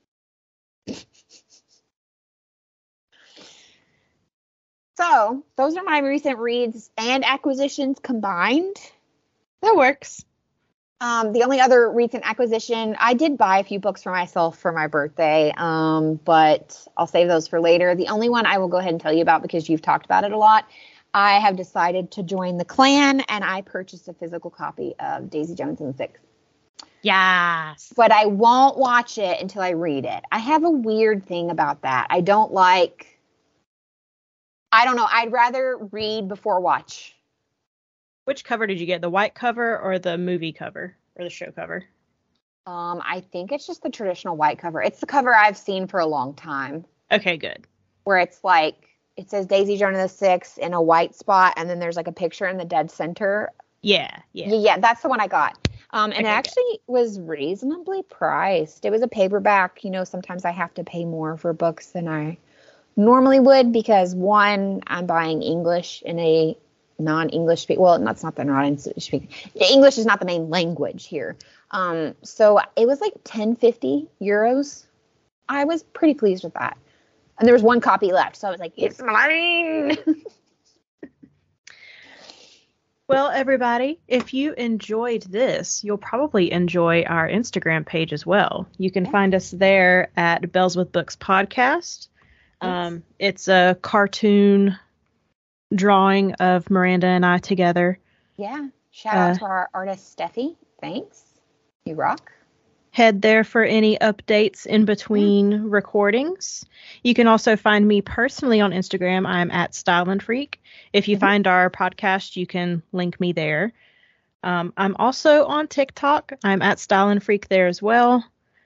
So those are my recent reads and acquisitions combined. That works. Um, the only other recent acquisition, I did buy a few books for myself for my birthday, um, but I'll save those for later. The only one I will go ahead and tell you about because you've talked about it a lot. I have decided to join the clan, and I purchased a physical copy of Daisy Jones and the Six. Yes. But I won't watch it until I read it. I have a weird thing about that. I don't like... I don't know. I'd rather read before watch. Which cover did you get? The white cover or the movie cover or the show cover? Um, I think it's just the traditional white cover. It's the cover I've seen for a long time. Okay, good. Where it's like, it says Daisy Jones and the Six in a white spot, and then there's like a picture in the dead center. Yeah, yeah. Yeah, that's the one I got. Um, and okay, it actually good. was reasonably priced. It was a paperback. You know, sometimes I have to pay more for books than I normally would because, one, I'm buying English in a non-English speak. Well, that's not the non-English speak. English is not the main language here. Um, so it was like ten fifty euros. I was pretty pleased with that. And there was one copy left, so I was like, it's mine. Well, everybody, if you enjoyed this, you'll probably enjoy our Instagram page as well. You can yeah. find us there at Bells with Books Podcast. Um, it's a cartoon drawing of Miranda and I together. Yeah. Shout out uh, to our artist, Steffi. Thanks. You rock. Head there for any updates in between yeah. recordings. You can also find me personally on Instagram. I'm at Style and Freak. If you mm-hmm. find our podcast, you can link me there. Um, I'm also on TikTok. I'm at Style and Freak there as well.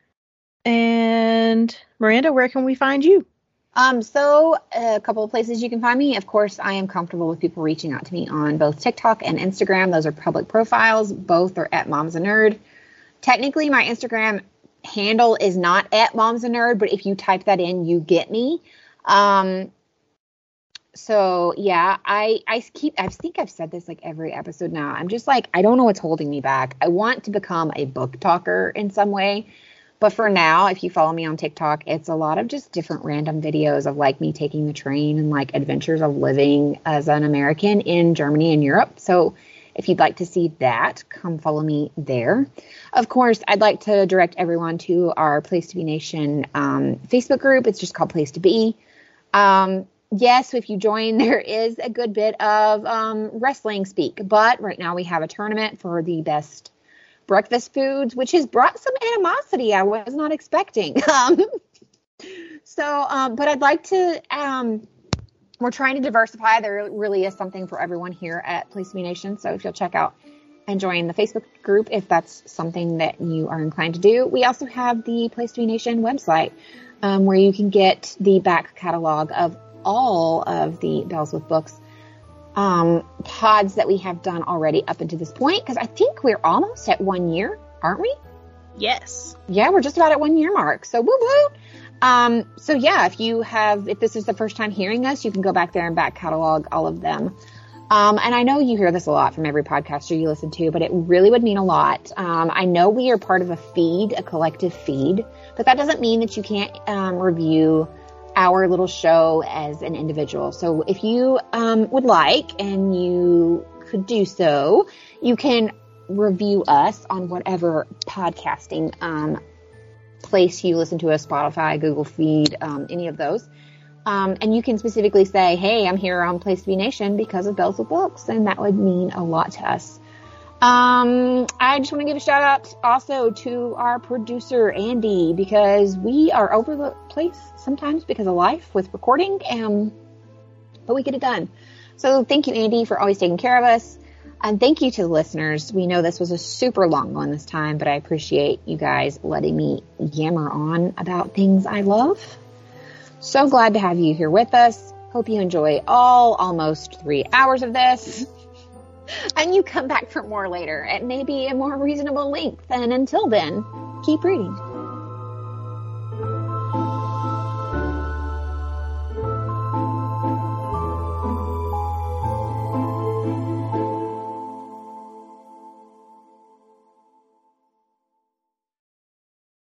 And Miranda, where can we find you? Um, so a couple of places you can find me. Of course, I am comfortable with people reaching out to me on both TikTok and Instagram. Those are public profiles. Both are at Mom's a Nerd. Technically, my Instagram handle is not at Mom's a Nerd, but if you type that in, you get me. Um, so yeah, I, I keep, I think I've said this like every episode now. I'm just like, I don't know what's holding me back. I want to become a book talker in some way. But for now, if you follow me on TikTok, it's a lot of just different random videos of like me taking the train and like adventures of living as an American in Germany and Europe. So if you'd like to see that, come follow me there. Of course, I'd like to direct everyone to our Place to Be Nation um, Facebook group. It's just called Place to Be. Um, yes, if you join, there is a good bit of um, wrestling speak. But right now we have a tournament for the best breakfast foods, which has brought some animosity I was not expecting. Um, so, um, but I'd like to, um, we're trying to diversify. There really is something for everyone here at Place to Be Nation. So if you'll check out and join the Facebook group, if that's something that you are inclined to do. We also have the Place to Be Nation website, um, where you can get the back catalog of all of the Bells with Books um, pods that we have done already up until this point, because I think we're almost at one year, aren't we? Yes. Yeah, we're just about at one year mark. So woo woo. Um, so yeah, if you have, if this is the first time hearing us, you can go back there and back catalog all of them. Um, and I know you hear this a lot from every podcaster you listen to, but it really would mean a lot. Um, I know we are part of a feed, a collective feed, but that doesn't mean that you can't um, review our little show as an individual. So if you um, would like, and you could do so, you can review us on whatever podcasting um, place you listen to us, Spotify, Google Feed, um, any of those. Um, and you can specifically say, hey, I'm here on Place to Be Nation because of Bells with Books, and that would mean a lot to us. Um, I just want to give a shout out also to our producer, Andy, because we are over the place sometimes because of life with recording, um, but we get it done. So thank you, Andy, for always taking care of us. And thank you to the listeners. We know this was a super long one this time, but I appreciate you guys letting me yammer on about things I love. So glad to have you here with us. Hope you enjoy all almost three hours of this. And you come back for more later at maybe a more reasonable length. And until then, keep reading.